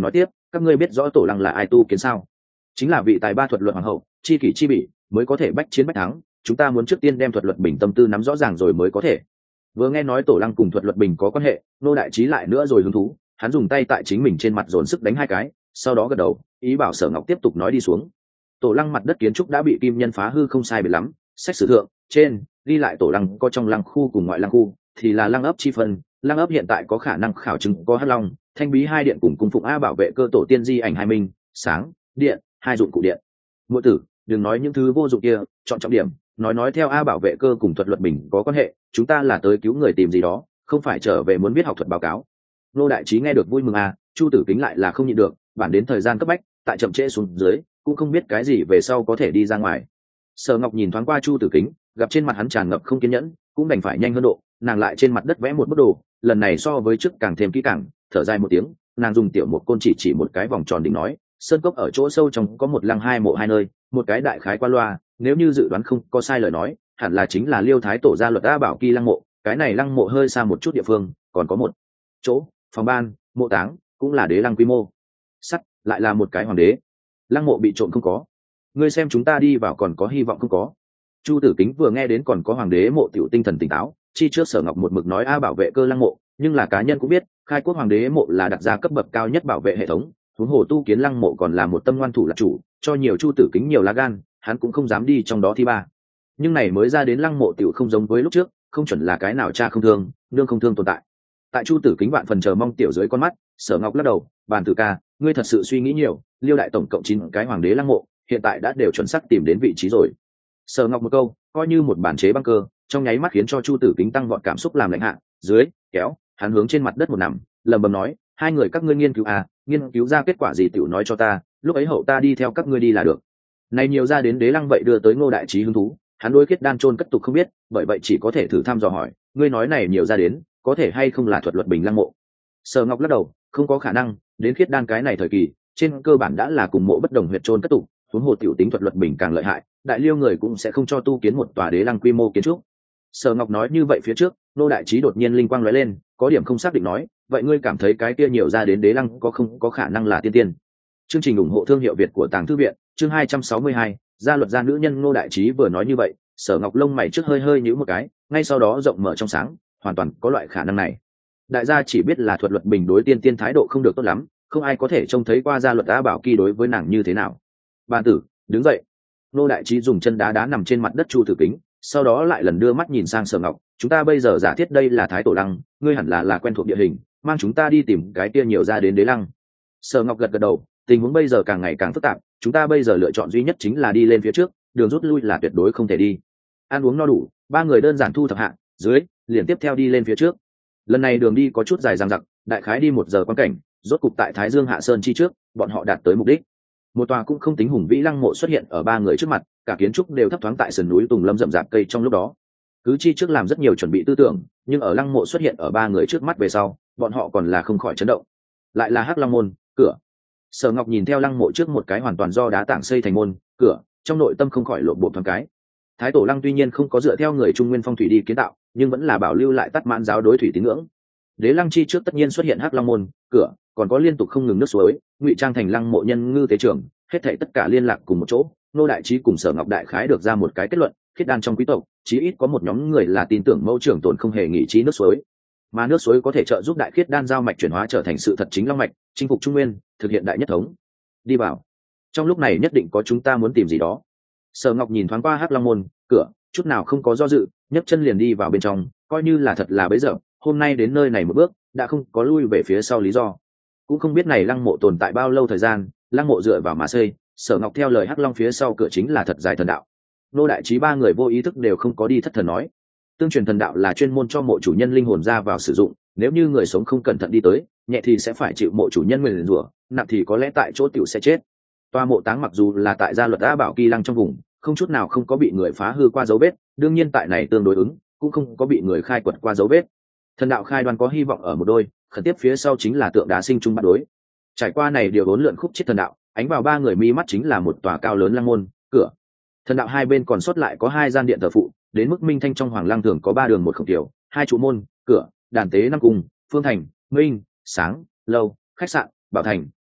các ngươi biết rõ tổ lăng là ai tu kiến sao? Chính là vị tài ba thuật luật hoàng hậu, chi kỷ chi bị, mới có thể bách chiến bách thắng. Chúng ta muốn trước tiên đem thuật luật bình tâm tư nắm rõ ràng rồi mới có thể. Vừa nghe nói tổ lăng cùng thuật luật bình có quan hệ, nô đại trí lại nữa rồi hứng thú, hắn dùng tay tại chính mình trên mặt dồn sức đánh hai cái, sau đó gật đầu, ý bảo Sở Ngọc tiếp tục nói đi xuống. Tổ lăng mặt đất kiến trúc đã bị kim nhân phá hư không sai biệt lắm, sách sử thượng trên ghi lại tổ lăng có trong lăng khu cùng ngoại lăng khu, thì là lăng ấp chi phân. Lăng ấp hiện tại có khả năng khảo chứng có hắc long, thanh bí hai điện cùng cung phụng a bảo vệ cơ tổ tiên di ảnh hai minh, sáng điện hai dụng cụ điện. Muội tử, đừng nói những thứ vô dụng kia, chọn trọng điểm, nói nói theo a bảo vệ cơ cùng thuật luật bình có quan hệ, chúng ta là tới cứu người tìm gì đó, không phải trở về muốn biết học thuật báo cáo. Nô đại trí nghe được vui mừng à, Chu Tử Kính lại là không nhịn được, bản đến thời gian cấp bách, tại chậm trễ xuống dưới, cũng không biết cái gì về sau có thể đi ra ngoài. Sở Ngọc nhìn thoáng qua Chu Tử Kính, gặp trên mặt hắn tràn ngập không kiên nhẫn, cũng đành phải nhanh hơn độ, nàng lại trên mặt đất vẽ một bức đồ, lần này so với trước càng thêm kỹ càng, thở dài một tiếng, nàng dùng tiểu một côn chỉ chỉ một cái vòng tròn đỉnh nói, sơn cốc ở chỗ sâu trong có một lăng hai mộ hai nơi, một cái đại khái qua loa, nếu như dự đoán không có sai lời nói, hẳn là chính là Liêu Thái tổ gia luật A Bảo Kỳ lăng mộ, cái này lăng mộ hơi xa một chút địa phương, còn có một chỗ phòng ban, mộ táng, cũng là đế lăng quy mô. Sắt, lại là một cái hoàng đế. Lăng mộ bị trộm không có. Ngươi xem chúng ta đi vào còn có hy vọng không có. Chu Tử Kính vừa nghe đến còn có hoàng đế mộ, tiểu tinh thần tỉnh táo, chi trước Sở Ngọc một mực nói a bảo vệ cơ lăng mộ, nhưng là cá nhân cũng biết, khai quốc hoàng đế mộ là đặt ra cấp bậc cao nhất bảo vệ hệ thống, huống hồ tu kiến lăng mộ còn là một tâm ngoan thủ là chủ, cho nhiều Chu Tử Kính nhiều lá gan, hắn cũng không dám đi trong đó thi ba. Nhưng này mới ra đến lăng mộ tiểu không giống với lúc trước, không chuẩn là cái nào cha không thương, nương không thương tồn tại. Tại Chu Tử Kính vạn phần chờ mong tiểu dưới con mắt, Sở Ngọc lắc đầu, bàn tử ca, ngươi thật sự suy nghĩ nhiều, Liêu đại tổng cộng chín cái hoàng đế lăng mộ, hiện tại đã đều chuẩn xác tìm đến vị trí rồi. Sở Ngọc một câu, coi như một bản chế băng cơ, trong nháy mắt khiến cho Chu Tử Kính tăng vọt cảm xúc làm lạnh hạ, dưới kéo, hắn hướng trên mặt đất một nằm, lẩm bẩm nói, hai người các ngươi nghiên cứu à, nghiên cứu ra kết quả gì tiểu nói cho ta, lúc ấy hậu ta đi theo các ngươi đi là được. Này nhiều ra đến đế lăng vậy đưa tới Ngô đại trí hứng thú, hắn đối kết đan chôn cất tục không biết, bởi vậy chỉ có thể thử thăm dò hỏi, ngươi nói này nhiều ra đến, có thể hay không là thuật luật bình lăng mộ? Sở Ngọc lắc đầu, không có khả năng, đến khiết đan cái này thời kỳ, trên cơ bản đã là cùng mộ bất đồng huyệt chôn cất tục, huống hồ tiểu tính thuật luật bình càng lợi hại, đại liêu người cũng sẽ không cho tu kiến một tòa đế lăng quy mô kiến trúc. Sở Ngọc nói như vậy phía trước, Nô đại trí đột nhiên linh quang lóe lên, có điểm không xác định nói, vậy ngươi cảm thấy cái kia nhiều ra đến đế lăng có không có khả năng là tiên tiên? Chương trình ủng hộ thương hiệu Việt của Tàng Thư viện, chương hai trăm sáu mươi hai, gia luật gia nữ nhân. Nô đại trí vừa nói như vậy, Sở Ngọc lông mày trước hơi hơi nhíu một cái, ngay sau đó rộng mở trong sáng, hoàn toàn có loại khả năng này. Đại gia chỉ biết là thuật luật bình đối tiên tiên thái độ không được tốt lắm, không ai có thể trông thấy qua gia luật A Bảo Kỳ đối với nàng như thế nào. Bàn tử, đứng dậy. Nô đại trí dùng chân đá đá nằm trên mặt đất Chu Tử Kính, sau đó lại lần đưa mắt nhìn sang Sở Ngọc, chúng ta bây giờ giả thiết đây là thái tổ lăng, ngươi hẳn là là quen thuộc địa hình, mang chúng ta đi tìm cái kia nhiều ra đến đế lăng. Sở Ngọc gật gật đầu, tình huống bây giờ càng ngày càng phức tạp, chúng ta bây giờ lựa chọn duy nhất chính là đi lên phía trước, đường rút lui là tuyệt đối không thể đi. Ăn uống no đủ, ba người đơn giản thu thập hạ, dưới liền tiếp theo đi lên phía trước. Lần này đường đi có chút dài dằng dặc, đại khái đi một giờ quan cảnh, rốt cục tại Thái Dương Hạ Sơn chi trước, bọn họ đạt tới mục đích. Một tòa cũng không tính hùng vĩ lăng mộ xuất hiện ở ba người trước mặt, cả kiến trúc đều thấp thoáng tại sườn núi tùng lâm rậm rạp cây trong lúc đó. Cứ chi trước làm rất nhiều chuẩn bị tư tưởng, nhưng ở lăng mộ xuất hiện ở ba người trước mắt về sau, bọn họ còn là không khỏi chấn động. Lại là Hắc Long môn, cửa. Sở Ngọc nhìn theo lăng mộ trước một cái hoàn toàn do đá tảng xây thành môn, cửa, trong nội tâm không khỏi lộn bộ thoáng cái. Thái tổ lăng tuy nhiên không có dựa theo người Trung Nguyên phong thủy đi kiến tạo, nhưng vẫn là bảo lưu lại Tát Mãn giáo đối thủy tín ngưỡng. Đế lăng chi trước tất nhiên xuất hiện Hắc Long môn, cửa, còn có liên tục không ngừng nước suối, ngụy trang thành lăng mộ nhân ngư tế trưởng, hết thảy tất cả liên lạc cùng một chỗ. Nô đại trí cùng Sở Ngọc đại khái được ra một cái kết luận, khiết đan trong quý tộc, chí ít có một nhóm người là tin tưởng mẫu trưởng tồn không hề nghỉ trí nước suối, mà nước suối có thể trợ giúp đại khiết đan giao mạch chuyển hóa trở thành sự thật chính long mạch, chinh phục Trung Nguyên, thực hiện đại nhất thống. Đi vào. Trong lúc này nhất định có chúng ta muốn tìm gì đó. Sở Ngọc nhìn thoáng qua Hắc Long môn, cửa, chút nào không có do dự, nhấc chân liền đi vào bên trong, coi như là thật là bấy giờ, hôm nay đến nơi này một bước, đã không có lui về phía sau lý do. Cũng không biết này lăng mộ tồn tại bao lâu thời gian, lăng mộ dựa vào mà xây, Sở Ngọc theo lời Hắc Long phía sau cửa chính là thật dài thần đạo. Nô đại trí ba người vô ý thức đều không có đi thất thần nói, tương truyền thần đạo là chuyên môn cho mộ chủ nhân linh hồn ra vào sử dụng, nếu như người sống không cẩn thận đi tới, nhẹ thì sẽ phải chịu mộ chủ nhân nguyền rủa, nặng thì có lẽ tại chỗ tiểu sẽ chết. Toa mộ táng mặc dù là tại gia luật A Bảo Kỳ lăng trong vùng, không chút nào không có bị người phá hư qua dấu vết, đương nhiên tại này tương đối ứng, cũng không có bị người khai quật qua dấu vết. Thần đạo khai đoan có hy vọng ở một đôi, khẩn tiếp phía sau chính là tượng đá sinh trung bắt đối. Trải qua này điều bốn lượn khúc chết thần đạo, ánh vào ba người mi mắt chính là một tòa cao lớn lăng môn, cửa. Thần đạo hai bên còn sót lại có hai gian điện thờ phụ, đến mức minh thanh trong hoàng lăng thường có ba đường một khổng tiểu, hai trụ môn, cửa, đàn tế năm cung, phương thành, minh, sáng, lâu, khách sạn, bảo thành,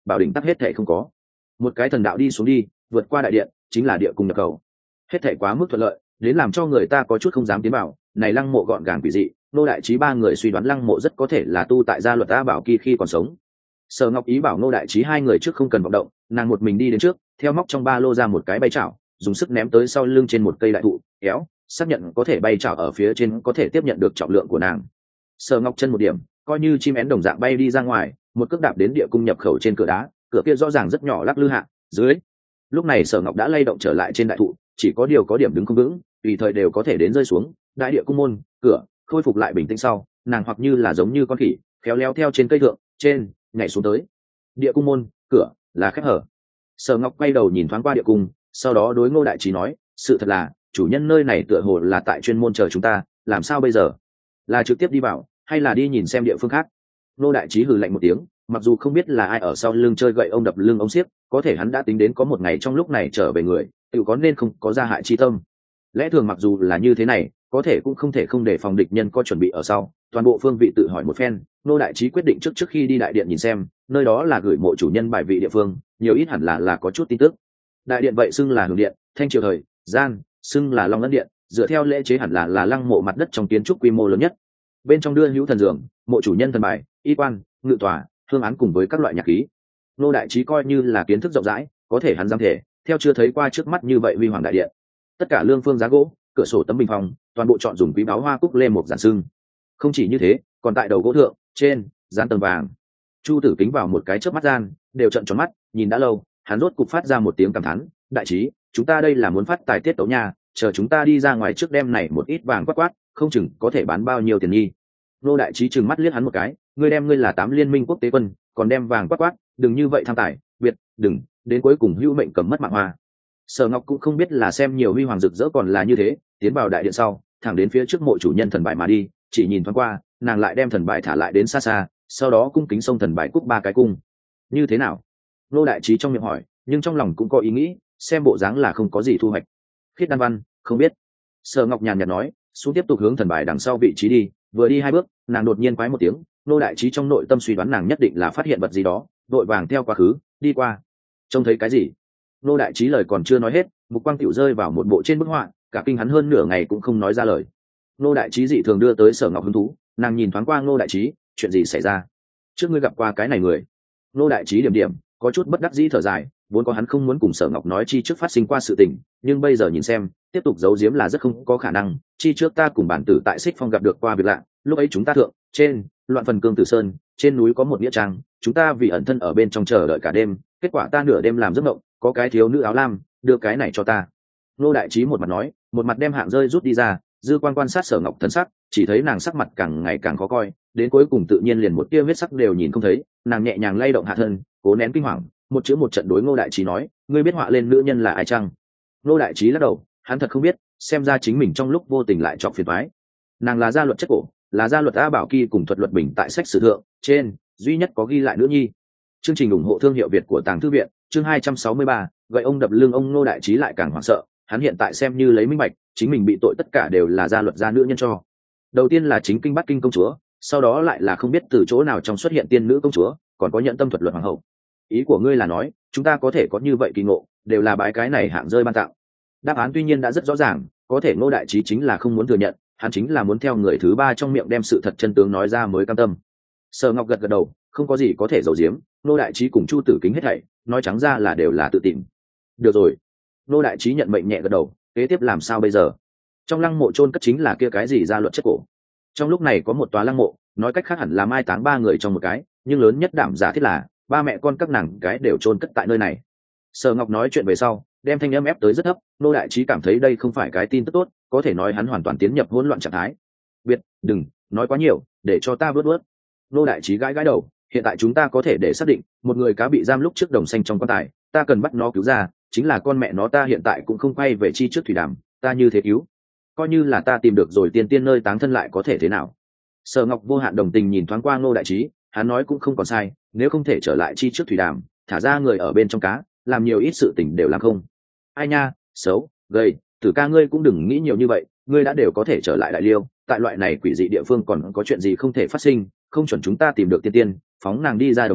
bảo đỉnh tắc hết thể không có. Một cái thần đạo đi xuống đi, vượt qua đại điện chính là địa cung nhập khẩu. Hết thể quá mức thuận lợi đến làm cho người ta có chút không dám tiến vào. Này lăng mộ gọn gàng quỷ dị, Ngô Đại Trí ba người suy đoán lăng mộ rất có thể là tu tại gia luật A Bảo Kỳ khi còn sống. Sở Ngọc ý bảo Ngô Đại Trí hai người trước không cần vọng động, nàng một mình đi đến trước, theo móc trong ba lô ra một cái bay chảo, dùng sức ném tới sau lưng trên một cây đại thụ, kéo, xác nhận có thể bay chảo ở phía trên có thể tiếp nhận được trọng lượng của nàng. Sở Ngọc chân một điểm, coi như chim én đồng dạng bay đi ra ngoài, một cước đạp đến địa cung nhập khẩu trên cửa đá, cửa kia rõ ràng rất nhỏ lắc lư hạ, dưới. Lúc này Sở Ngọc đã lay động trở lại trên đại thụ, chỉ có điều có điểm đứng không vững, tùy thời đều có thể đến rơi xuống. Đại địa cung môn, cửa khôi phục lại bình tĩnh sau, nàng hoặc như là giống như con khỉ, khéo léo theo trên cây thượng, trên, nhảy xuống tới. Địa cung môn, cửa là khép hở. Sở Ngọc quay đầu nhìn thoáng qua địa cung, sau đó đối Ngô Đại Trí nói, sự thật là chủ nhân nơi này tựa hồ là tại chuyên môn chờ chúng ta, làm sao bây giờ? Là trực tiếp đi vào, hay là đi nhìn xem địa phương khác? Ngô Đại Trí hừ lạnh một tiếng, mặc dù không biết là ai ở sau lưng chơi gậy ông đập lưng ông xiếc, có thể hắn đã tính đến có một ngày trong lúc này trở về người, tự có nên không có ra hại chi tâm. Lẽ thường mặc dù là như thế này, có thể cũng không thể không để phòng địch nhân có chuẩn bị ở sau. Toàn bộ phương vị tự hỏi một phen, Ngô Đại Trí quyết định trước trước khi đi đại điện nhìn xem, nơi đó là gửi mộ chủ nhân bài vị địa phương, nhiều ít hẳn là là có chút tin tức. Đại điện vậy xưng là Hưởng điện, Thanh triều thời, gian, xưng là Long Ấn điện, dựa theo lễ chế hẳn là là lăng mộ mặt đất trong kiến trúc quy mô lớn nhất. Bên trong đưa hữu thần giường, mộ chủ nhân thần bài, y quan, ngự tòa, hương án cùng với các loại nhạc khí. Ngô Đại Trí coi như là kiến thức rộng rãi, có thể hắn dám thể, theo chưa thấy qua trước mắt như vậy huy hoàng đại điện. Tất cả lương phương giá gỗ, cửa sổ tấm bình phong, toàn bộ chọn dùng quý báu hoa cúc lê một giản sưng. Không chỉ như thế, còn tại đầu gỗ thượng, trên, dán tầng vàng. Chu Tử Kính vào một cái chớp mắt gian, đều trợn tròn mắt, nhìn đã lâu, hắn rốt cục phát ra một tiếng cảm thán, Đại Trí, chúng ta đây là muốn phát tài tiết tấu nha, chờ chúng ta đi ra ngoài trước đêm này một ít vàng quát quát, không chừng có thể bán bao nhiêu tiền nghi. Ngô Đại Trí trừng mắt liếc hắn một cái, ngươi đem ngươi là tám liên minh quốc tế quân, còn đem vàng quát quát, đừng như vậy tham tài, biệt, đừng, đến cuối cùng hữu mệnh cầm mất mạng hoa. Sở Ngọc cũng không biết là xem nhiều huy hoàng rực rỡ còn là như thế, tiến vào đại điện sau, thẳng đến phía trước mộ chủ nhân thần bài mà đi, chỉ nhìn thoáng qua, nàng lại đem thần bài thả lại đến xa xa, sau đó cung kính xông thần bài cúc ba cái cung. Như thế nào? Ngô Đại Trí trong miệng hỏi, nhưng trong lòng cũng có ý nghĩ, xem bộ dáng là không có gì thu hoạch. Khiết Đan Văn, không biết. Sở Ngọc nhàn nhạt nói, xuống tiếp tục hướng thần bài đằng sau vị trí đi, vừa đi hai bước, nàng đột nhiên quái một tiếng, Ngô Đại Trí trong nội tâm suy đoán nàng nhất định là phát hiện vật gì đó, đội vàng theo quá khứ, đi qua. Trông thấy cái gì? Ngô Đại Trí lời còn chưa nói hết, mục quang tiểu rơi vào một bộ trên bức họa, cả kinh hắn hơn nửa ngày cũng không nói ra lời. Ngô Đại Trí dị thường đưa tới Sở Ngọc hứng thú, nàng nhìn thoáng qua Ngô Đại Trí, chuyện gì xảy ra? Trước ngươi gặp qua cái này người? Ngô Đại Trí điểm điểm, có chút bất đắc dĩ thở dài, vốn có hắn không muốn cùng Sở Ngọc nói chi trước phát sinh qua sự tình, nhưng bây giờ nhìn xem, tiếp tục giấu giếm là rất không có khả năng. Chi trước ta cùng bản tử tại Xích Phong gặp được qua việc lạ, lúc ấy chúng ta thượng, trên, loạn phần cương tử sơn, trên núi có một nghĩa trang, chúng ta vì ẩn thân ở bên trong chờ đợi cả đêm, kết quả ta nửa đêm làm giấc mộng, có cái thiếu nữ áo lam đưa cái này cho ta. Ngô Đại Trí một mặt nói, một mặt đem hạng rơi rút đi ra, dư quan quan sát Sở Ngọc thần sắc, chỉ thấy nàng sắc mặt càng ngày càng khó coi, đến cuối cùng tự nhiên liền một tia huyết sắc đều nhìn không thấy. Nàng nhẹ nhàng lay động hạ thân, cố nén kinh hoàng, một chữ một trận đối Ngô Đại Trí nói, ngươi biết họa lên nữ nhân là ai chăng? Ngô Đại Trí lắc đầu, hắn thật không biết, xem ra chính mình trong lúc vô tình lại chọc phiền toái. Nàng là gia luật chất cổ, là gia luật A Bảo Kỳ cùng thuật luật bình tại sách sử thượng trên duy nhất có ghi lại nữ nhi. Chương trình ủng hộ thương hiệu Việt của Tàng Thư viện, chương hai trăm sáu mươi ba, gậy ông đập lưng ông. Ngô Đại Trí lại càng hoảng sợ, hắn hiện tại xem như lấy minh bạch, chính mình bị tội tất cả đều là gia luật gia nữ nhân cho. Đầu tiên là chính kinh Bắc Kinh công chúa, sau đó lại là không biết từ chỗ nào trong xuất hiện tiên nữ công chúa, còn có nhận tâm thuật luật hoàng hậu. Ý của ngươi là nói, chúng ta có thể có như vậy kỳ ngộ, đều là bái cái này hạng rơi ban tặng. Đáp án tuy nhiên đã rất rõ ràng, có thể Ngô Đại Trí chính là không muốn thừa nhận, hắn chính là muốn theo người thứ ba trong miệng đem sự thật chân tướng nói ra mới cam tâm. Sở Ngọc gật gật đầu, không có gì có thể giấu giếm, Ngô Đại Trí cùng Chu Tử Kính hết thảy, nói trắng ra là đều là tự tìm. Được rồi. Ngô Đại Trí nhận mệnh nhẹ gật đầu, kế tiếp làm sao bây giờ? Trong lăng mộ chôn cất chính là kia cái gì gia luật chất cổ. Trong lúc này có một tòa lăng mộ, nói cách khác hẳn là mai táng ba người trong một cái, nhưng lớn nhất đảm giả thiết là ba mẹ con các nàng cái đều chôn cất tại nơi này. Sở Ngọc nói chuyện về sau, đem thanh âm ép tới rất thấp, Ngô Đại Trí cảm thấy đây không phải cái tin tức tốt, có thể nói hắn hoàn toàn tiến nhập hỗn loạn trạng thái. Biệt, đừng nói quá nhiều, để cho ta vớt vớt. Ngô Đại Trí gãi gãi đầu, hiện tại chúng ta có thể để xác định, một người cá bị giam lúc trước đồng xanh trong quan tài, ta cần bắt nó cứu ra, chính là con mẹ nó ta hiện tại cũng không quay về chi trước thủy đàm, ta như thế cứu, coi như là ta tìm được rồi tiên tiên nơi táng thân lại có thể thế nào? Sở Ngọc vô hạn đồng tình nhìn thoáng qua Ngô Đại Trí, hắn nói cũng không còn sai, nếu không thể trở lại chi trước thủy đàm, thả ra người ở bên trong cá, làm nhiều ít sự tình đều làm không. Ai nha, xấu, gầy, Tử ca ngươi cũng đừng nghĩ nhiều như vậy, ngươi đã đều có thể trở lại Đại Liêu, tại loại này quỷ dị địa phương còn có chuyện gì không thể phát sinh, không chuẩn chúng ta tìm được tiên tiên, phóng nàng đi ra đồng thời,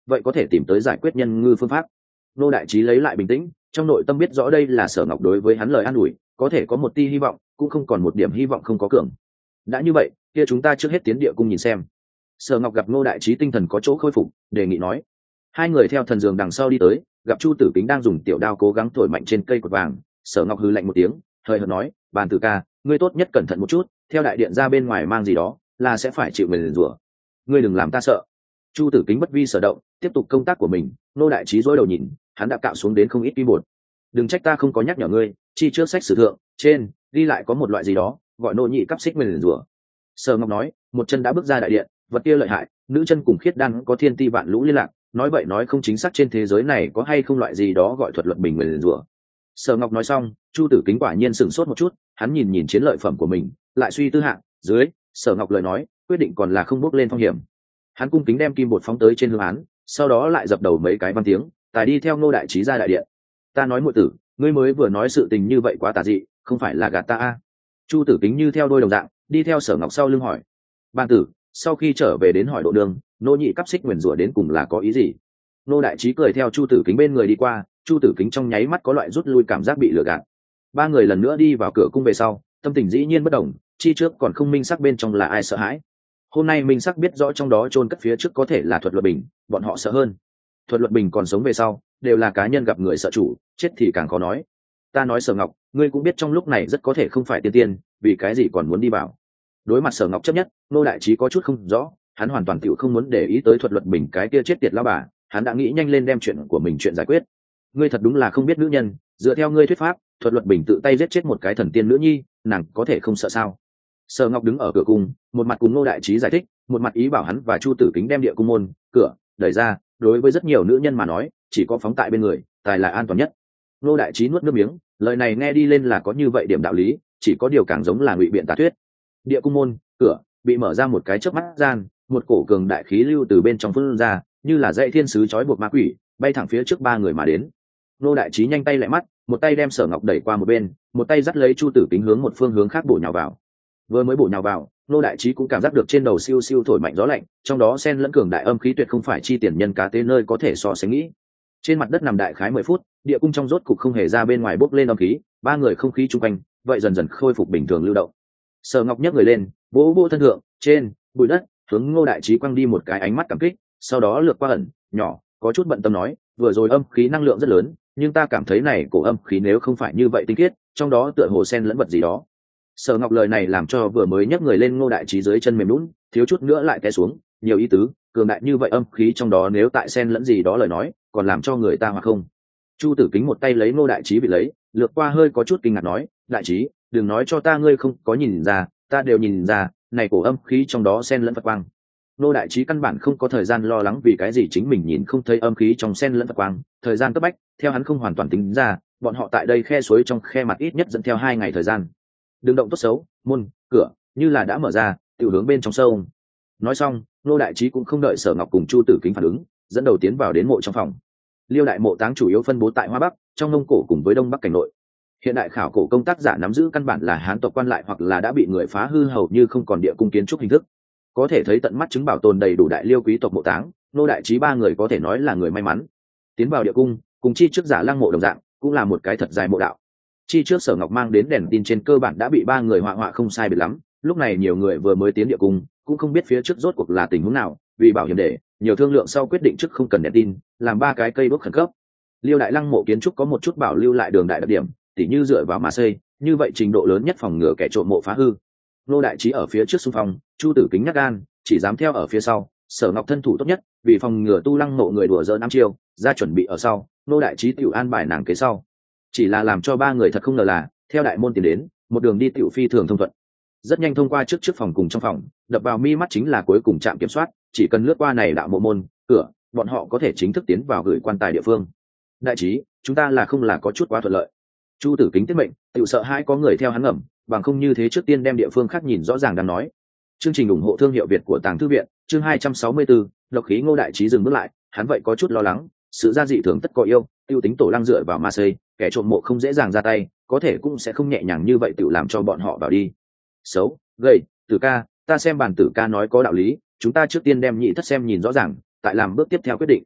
vậy có thể tìm tới giải quyết nhân ngư phương pháp. Ngô đại trí lấy lại bình tĩnh, trong nội tâm biết rõ đây là Sở Ngọc đối với hắn lời an ủi, có thể có một tia hy vọng cũng không còn một điểm hy vọng không có cường. Đã như vậy kia chúng ta trước hết tiến địa cung nhìn xem. Sở Ngọc gặp Ngô đại trí tinh thần có chỗ khôi phục, đề nghị nói. Hai người theo thần giường đằng sau đi tới, gặp Chu Tử Kính đang dùng tiểu đao cố gắng thổi mạnh trên cây cột vàng. Sở Ngọc hừ lạnh một tiếng, hơi hợt nói, bàn tử ca, ngươi tốt nhất cẩn thận một chút, theo đại điện ra bên ngoài mang gì đó là sẽ phải chịu nguyền rủa, ngươi đừng làm ta sợ. Chu Tử Kính bất vi sở động, tiếp tục công tác của mình. Ngô đại trí dối đầu nhìn, hắn đã cạo xuống đến không ít kim bột. Đừng trách ta không có nhắc nhở ngươi, chi trước sách sử thượng trên ghi lại có một loại gì đó gọi nô nhị cấp xích nguyền rủa. Sở Ngọc nói, một chân đã bước ra đại điện, vật kia lợi hại, nữ chân cùng khiết đan có thiên ti vạn lũ liên lạc, nói vậy nói không chính xác trên thế giới này có hay không loại gì đó gọi thuật luật bình nguyền rủa. Sở Ngọc nói xong, Chu Tử Kính quả nhiên sửng sốt một chút, hắn nhìn nhìn chiến lợi phẩm của mình, lại suy tư hạng dưới. Sở Ngọc lời nói, quyết định còn là không bước lên phong hiểm. Hắn cung kính đem kim bột phóng tới trên hương án, sau đó lại dập đầu mấy cái văn tiếng, tài đi theo Ngô đại trí ra đại điện. Ta nói muội tử, ngươi mới vừa nói sự tình như vậy quá tà dị, không phải là gạt ta a? Chu Tử Kính như theo đôi đồng dạng, đi theo Sở Ngọc sau lưng hỏi. Ban tử, sau khi trở về đến hỏi độ đường, nô nhị cấp xích nguyền rủa đến cùng là có ý gì? Ngô đại trí cười theo Chu Tử Kính bên người đi qua, Chu Tử Kính trong nháy mắt có loại rút lui cảm giác bị lừa gạt. Ba người lần nữa đi vào cửa cung về sau, tâm tình dĩ nhiên bất đồng, chi trước còn không minh sắc bên trong là ai sợ hãi. Hôm nay minh sắc biết rõ trong đó chôn cất phía trước có thể là thuật luật bình, bọn họ sợ hơn. Thuật luật bình còn sống về sau, đều là cá nhân gặp người sợ chủ, chết thì càng khó nói. Ta nói Sở Ngọc, ngươi cũng biết trong lúc này rất có thể không phải tiên tiên, vì cái gì còn muốn đi vào? Đối mặt Sở Ngọc chấp nhất, Ngô đại trí có chút không rõ, hắn hoàn toàn tựu không muốn để ý tới thuật luật bình cái kia chết tiệt lão bà, hắn đã nghĩ nhanh lên đem chuyện của mình chuyện giải quyết. Ngươi thật đúng là không biết nữ nhân, dựa theo ngươi thuyết pháp, thuật luật bình tự tay giết chết một cái thần tiên nữ nhi, nàng có thể không sợ sao? Sở Ngọc đứng ở cửa cung, một mặt cùng Ngô đại trí giải thích, một mặt ý bảo hắn và Chu Tử Kính đem địa cung môn cửa đẩy ra. Đối với rất nhiều nữ nhân mà nói, chỉ có phóng tại bên người tài là an toàn nhất. Ngô đại trí nuốt nước miếng, lời này nghe đi lên là có như vậy điểm đạo lý, chỉ có điều càng giống là ngụy biện tà thuyết. Địa cung môn cửa bị mở ra một cái chớp mắt gian, một cổ cường đại khí lưu từ bên trong phun ra, như là dãy thiên sứ trói buộc ma quỷ, bay thẳng phía trước ba người mà đến. Ngô đại trí nhanh tay lại mắt, một tay đem Sở Ngọc đẩy qua một bên, một tay dắt lấy Chu Tử Kính hướng một phương hướng khác bổ nhào vào. Vừa mới bổ nhào vào, Ngô đại trí cũng cảm giác được trên đầu siêu siêu thổi mạnh gió lạnh, trong đó xen lẫn cường đại âm khí tuyệt không phải chi tiền nhân cá tế nơi có thể so sánh nghĩ. Trên mặt đất nằm đại khái mười phút, địa cung trong rốt cục không hề ra bên ngoài bốc lên âm khí, ba người không khí chung quanh vậy dần dần khôi phục bình thường lưu động. Sở Ngọc nhấc người lên, vỗ vỗ thân thượng trên bụi đất, hướng Ngô đại trí quăng đi một cái ánh mắt cảm kích, sau đó lược qua ẩn nhỏ, có chút bận tâm nói, vừa rồi âm khí năng lượng rất lớn, nhưng ta cảm thấy này cổ âm khí nếu không phải như vậy tinh khiết, trong đó tựa hồ xen lẫn vật gì đó. Sở Ngọc lời này làm cho vừa mới nhấc người lên Ngô đại trí dưới chân mềm lún, thiếu chút nữa lại té xuống, nhiều ý tứ, cường đại như vậy âm khí trong đó nếu tại xen lẫn gì đó lời nói, còn làm cho người ta hoặc không. Chu Tử Kính một tay lấy Ngô đại trí bị lấy, lược qua hơi có chút kinh ngạc nói, đại trí, đừng nói cho ta ngươi không có nhìn ra, ta đều nhìn ra, này cổ âm khí trong đó xen lẫn Phật quang. Ngô đại trí căn bản không có thời gian lo lắng vì cái gì chính mình nhìn không thấy âm khí trong xen lẫn Phật quang, thời gian cấp bách, theo hắn không hoàn toàn tính ra, bọn họ tại đây khe suối trong khe mặt ít nhất dẫn theo hai ngày thời gian. Đừng động tốt xấu, môn cửa như là đã mở ra, tự hướng bên trong sâu. Nói xong, Ngô đại trí cũng không đợi Sở Ngọc cùng Chu Tử Kính phản ứng, dẫn đầu tiến vào đến mộ trong phòng. Liêu đại mộ táng chủ yếu phân bố tại Hoa Bắc, trong Mông Cổ cùng với Đông Bắc cảnh nội. Hiện đại khảo cổ công tác giả nắm giữ căn bản là Hán tộc quan lại hoặc là đã bị người phá hư hầu như không còn địa cung kiến trúc hình thức. Có thể thấy tận mắt chứng bảo tồn đầy đủ đại liêu quý tộc mộ táng, Ngô đại trí ba người có thể nói là người may mắn. Tiến vào địa cung, cùng chi trước giả lăng mộ đồng dạng, cũng là một cái thật dài mộ đạo. Chi trước Sở Ngọc mang đến đèn tin trên cơ bản đã bị ba người họa họa không sai biệt lắm, lúc này nhiều người vừa mới tiến địa cung, cũng không biết phía trước rốt cuộc là tình huống nào, vì bảo hiểm để nhiều thương lượng sau quyết định trước không cần đèn tin, làm ba cái cây đuốc khẩn cấp. Liêu đại lăng mộ kiến trúc có một chút bảo lưu lại đường đại đặc điểm, tỉ như dựa vào mà xây, như vậy trình độ lớn nhất phòng ngừa kẻ trộm mộ phá hư. Ngô đại trí ở phía trước xung phong, Chu Tử Kính nhắc gan, chỉ dám theo ở phía sau. Sở Ngọc thân thủ tốt nhất, vì phòng ngừa tu lăng mộ người đùa giỡn năm chiêu, ra chuẩn bị ở sau. Ngô đại trí tiểu an bài nàng kế sau, chỉ là làm cho ba người thật không ngờ là theo đại môn tiến đến, một đường đi tiểu phi thường thông thuận. Rất nhanh thông qua trước trước phòng cùng trong phòng, đập vào mi mắt chính là cuối cùng trạm kiểm soát, chỉ cần lướt qua này đạo mộ môn cửa, bọn họ có thể chính thức tiến vào gửi quan tài địa phương. Đại trí, chúng ta là không là có chút quá thuận lợi. Chu Tử Kính tiết mệnh, tiểu sợ hãi có người theo hắn ngầm, bằng không như thế trước tiên đem địa phương khác nhìn rõ ràng đang nói. Chương trình ủng hộ thương hiệu Việt của Tàng Thư viện, chương hai trăm sáu mươi tư, độc khí. Ngô đại trí dừng bước lại, hắn vậy có chút lo lắng, sự gia dị thường tất có yêu, tiêu tính tổ lăng dựa vào ma xây, kẻ trộm mộ không dễ dàng ra tay, có thể cũng sẽ không nhẹ nhàng như vậy tự làm cho bọn họ vào đi. Xấu, gầy, Tử ca, ta xem bản Tử ca nói có đạo lý, chúng ta trước tiên đem nhị thất xem nhìn rõ ràng, tại làm bước tiếp theo quyết định.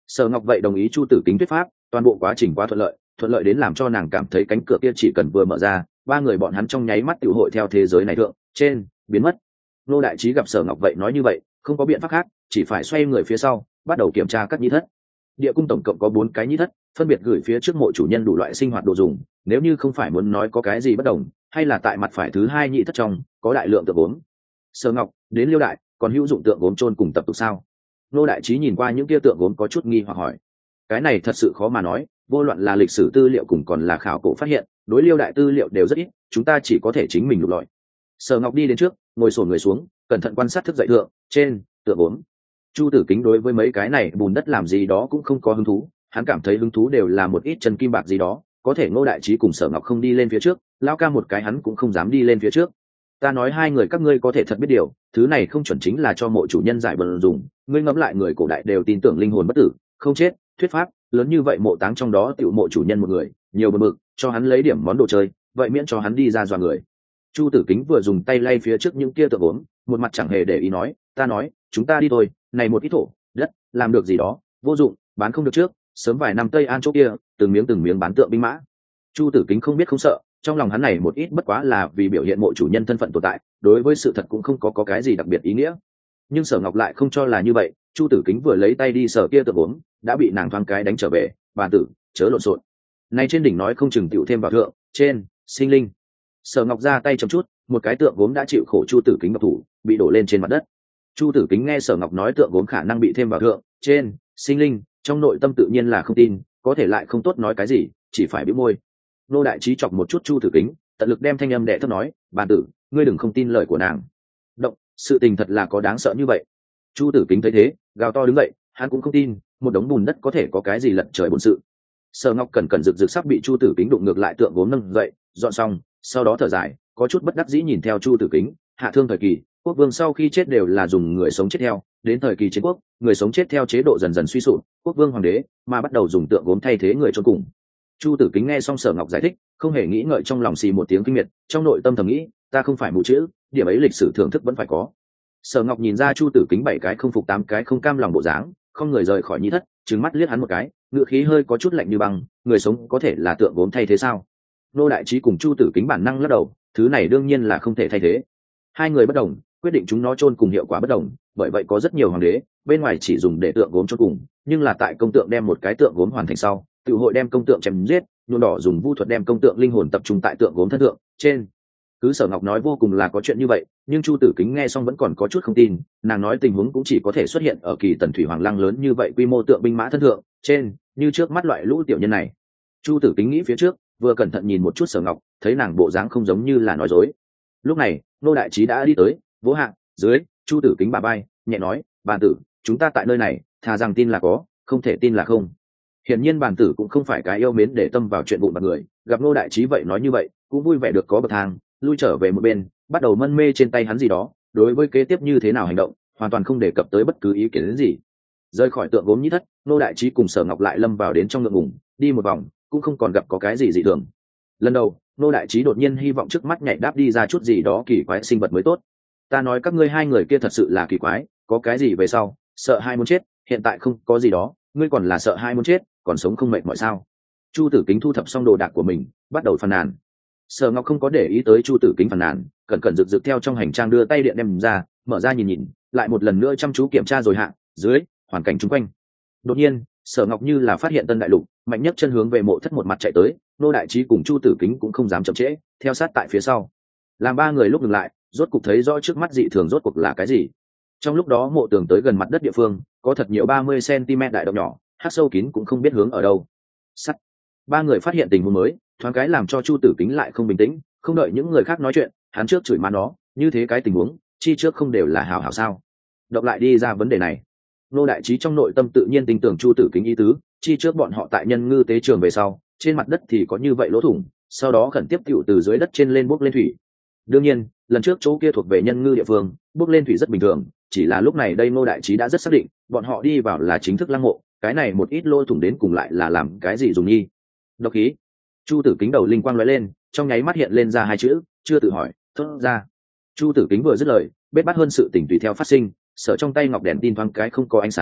Sở Ngọc vậy đồng ý Chu Tử Kính thuyết pháp, toàn bộ quá trình quá thuận lợi, thuận lợi đến làm cho nàng cảm thấy cánh cửa kia chỉ cần vừa mở ra, ba người bọn hắn trong nháy mắt tiểu hội theo thế giới này thượng trên biến mất. Nô đại trí gặp Sở Ngọc vậy nói như vậy, không có biện pháp khác, chỉ phải xoay người phía sau, bắt đầu kiểm tra các nhĩ thất. Địa cung tổng cộng có bốn cái nhĩ thất, phân biệt gửi phía trước mộ chủ nhân đủ loại sinh hoạt đồ dùng, nếu như không phải muốn nói có cái gì bất đồng, hay là tại mặt phải thứ hai nhĩ thất trong có đại lượng tượng gốm. Sở Ngọc, đến Liêu đại, còn hữu dụng tượng gốm chôn cùng tập tục sao? Nô đại trí nhìn qua những kia tượng gốm có chút nghi hoặc hỏi. Cái này thật sự khó mà nói, vô luận là lịch sử tư liệu cùng còn là khảo cổ phát hiện, đối Liêu đại tư liệu đều rất ít, chúng ta chỉ có thể chính mình lục lọi. Sở Ngọc đi đến trước, ngồi xổm người xuống, cẩn thận quan sát thức dậy thượng trên tượng gốm. Chu Tử Kính đối với mấy cái này bùn đất làm gì đó cũng không có hứng thú, hắn cảm thấy hứng thú đều là một ít chân kim bạc gì đó, có thể Ngô đại trí cùng Sở Ngọc không đi lên phía trước, lao ca một cái hắn cũng không dám đi lên phía trước. Ta nói hai người các ngươi có thể thật biết điều, thứ này không chuẩn chính là cho mộ chủ nhân giải bần dùng, ngươi ngẫm lại người cổ đại đều tin tưởng linh hồn bất tử, không chết, thuyết pháp lớn như vậy mộ táng trong đó tiểu mộ chủ nhân một người, nhiều bần bực, cho hắn lấy điểm món đồ chơi, vậy miễn cho hắn đi ra dọa người. Chu Tử Kính vừa dùng tay lay phía trước những kia tượng gốm, một mặt chẳng hề để ý nói, ta nói, chúng ta đi thôi, này một ít thổ đất làm được gì đó vô dụng, bán không được trước, sớm vài năm Tây An chỗ kia từng miếng từng miếng bán tượng binh mã. Chu Tử Kính không biết không sợ, trong lòng hắn này một ít bất quá là vì biểu hiện mộ chủ nhân thân phận tồn tại, đối với sự thật cũng không có có cái gì đặc biệt ý nghĩa. Nhưng Sở Ngọc lại không cho là như vậy, Chu Tử Kính vừa lấy tay đi sờ kia tượng gốm, đã bị nàng thoáng cái đánh trở về, bà tử chớ lộn xộn, nay trên đỉnh nói không chừng tiểu thêm vào thượng trên sinh linh. Sở Ngọc ra tay chậm chút, một cái tượng gốm đã chịu khổ Chu Tử Kính ngọc thủ, bị đổ lên trên mặt đất. Chu Tử Kính nghe Sở Ngọc nói tượng gốm khả năng bị thêm vào thượng trên sinh linh, trong nội tâm tự nhiên là không tin, có thể lại không tốt nói cái gì, chỉ phải bĩu môi. Nô đại trí chọc một chút Chu Tử Kính, tận lực đem thanh âm đè thấp nói, "Bàn tử, ngươi đừng không tin lời của nàng." Động, sự tình thật là có đáng sợ như vậy. Chu Tử Kính thấy thế, gào to đứng dậy, hắn cũng không tin, một đống bùn đất có thể có cái gì lật trời bổn sự. Sở Ngọc cẩn cẩn rực rực sắp bị Chu Tử Kính đụng ngược lại tượng gốm nâng dậy, dọn xong, sau đó thở dài, có chút bất đắc dĩ nhìn theo Chu Tử Kính, hạ thương thời kỳ, quốc vương sau khi chết đều là dùng người sống chết theo, đến thời kỳ chiến quốc, người sống chết theo chế độ dần dần suy sụp, quốc vương hoàng đế mà bắt đầu dùng tượng gốm thay thế người chôn cùng. Chu Tử Kính nghe xong Sở Ngọc giải thích, không hề nghĩ ngợi trong lòng xì một tiếng kinh miệt, trong nội tâm thầm nghĩ, ta không phải mù chữ, điểm ấy lịch sử thưởng thức vẫn phải có. Sở Ngọc nhìn ra Chu Tử Kính bảy cái không phục tám cái không cam lòng bộ dáng, không người rời khỏi nhĩ thất, trừng mắt liếc hắn một cái, ngựa khí hơi có chút lạnh như băng, người sống có thể là tượng gốm thay thế sao? Nô đại trí cùng Chu Tử Kính bản năng lắc đầu, thứ này đương nhiên là không thể thay thế. Hai người bất đồng, quyết định chúng nó chôn cùng hiệu quả bất đồng, bởi vậy có rất nhiều hoàng đế bên ngoài chỉ dùng để tượng gốm chôn cùng, nhưng là tại công tượng đem một cái tượng gốm hoàn thành sau, tự hội đem công tượng chém giết, nhuộm đỏ dùng vu thuật đem công tượng linh hồn tập trung tại tượng gốm thân thượng trên. Cứ Sở Ngọc nói vô cùng là có chuyện như vậy, nhưng Chu Tử Kính nghe xong vẫn còn có chút không tin, nàng nói tình huống cũng chỉ có thể xuất hiện ở kỳ Tần Thủy Hoàng Lăng lớn như vậy quy mô tượng binh mã thân thượng trên, như trước mắt loại lũ tiểu nhân này. Chu Tử Kính nghĩ phía trước, vừa cẩn thận nhìn một chút Sở Ngọc, thấy nàng bộ dáng không giống như là nói dối. Lúc này, Nô đại trí đã đi tới, vỗ hạng dưới Chu Tử Kính bà bay, nhẹ nói, "Bàn tử, chúng ta tại nơi này, thà rằng tin là có, không thể tin là không." Hiển nhiên bàn tử cũng không phải cái yêu mến để tâm vào chuyện vụn vặt người, gặp Nô đại trí vậy nói như vậy, cũng vui vẻ được có bậc thang, lui trở về một bên, bắt đầu mân mê trên tay hắn gì đó, đối với kế tiếp như thế nào hành động, hoàn toàn không đề cập tới bất cứ ý kiến đến gì. Rời khỏi tượng gốm nhĩ thất, Nô đại trí cùng Sở Ngọc lại lâm vào đến trong ngượng ngùng, đi một vòng, cũng không còn gặp có cái gì dị thường. Lần đầu, Nô đại trí đột nhiên hy vọng trước mắt nhảy đáp đi ra chút gì đó kỳ quái sinh vật mới tốt. Ta nói các ngươi hai người kia thật sự là kỳ quái, có cái gì về sau, sợ hai muốn chết, hiện tại không có gì đó, ngươi còn là sợ hai muốn chết, còn sống không mệt mỏi sao? Chu Tử Kính thu thập xong đồ đạc của mình, bắt đầu phàn nàn. Sở Ngọc không có để ý tới Chu Tử Kính phàn nàn, cẩn cẩn rực rực theo trong hành trang đưa tay điện đem ra, mở ra nhìn nhìn, lại một lần nữa chăm chú kiểm tra rồi hạ dưới hoàn cảnh chung quanh. Đột nhiên, Sở Ngọc như là phát hiện tân đại lục, mạnh nhất chân hướng về mộ thất một mặt chạy tới, Nô đại trí cùng Chu Tử Kính cũng không dám chậm trễ, theo sát tại phía sau. Làm ba người lúc dừng lại, rốt cục thấy rõ trước mắt dị thường rốt cuộc là cái gì. Trong lúc đó mộ tường tới gần mặt đất địa phương, có thật nhiều ba mươi xăng-ti-mét đại động nhỏ, hắc sâu kín cũng không biết hướng ở đâu. Sắt. Ba người phát hiện tình huống mới, thoáng cái làm cho Chu Tử Kính lại không bình tĩnh, không đợi những người khác nói chuyện, hắn trước chửi má nó, như thế cái tình huống, chi trước không đều là hảo hảo sao? Động lại đi ra vấn đề này. Nô đại trí trong nội tâm tự nhiên tin tưởng Chu Tử Kính ý tứ, chi trước bọn họ tại nhân ngư tế trường về sau, trên mặt đất thì có như vậy lỗ thủng, sau đó khẩn tiếp tiểu từ dưới đất trên lên bốc lên thủy. Đương nhiên, lần trước chỗ kia thuộc về nhân ngư địa phương, bốc lên thủy rất bình thường, chỉ là lúc này đây Nô đại trí đã rất xác định, bọn họ đi vào là chính thức lăng mộ, cái này một ít lỗ thủng đến cùng lại là làm cái gì dùng nghi. Độc khí. Chu Tử Kính đầu linh quang lóe lên, trong nháy mắt hiện lên ra hai chữ, chưa tự hỏi, thốt ra. Chu Tử Kính vừa dứt lời, bết bát hơn sự tình tùy theo phát sinh, sở trong tay ngọc đèn tin thoáng cái không có ánh sáng,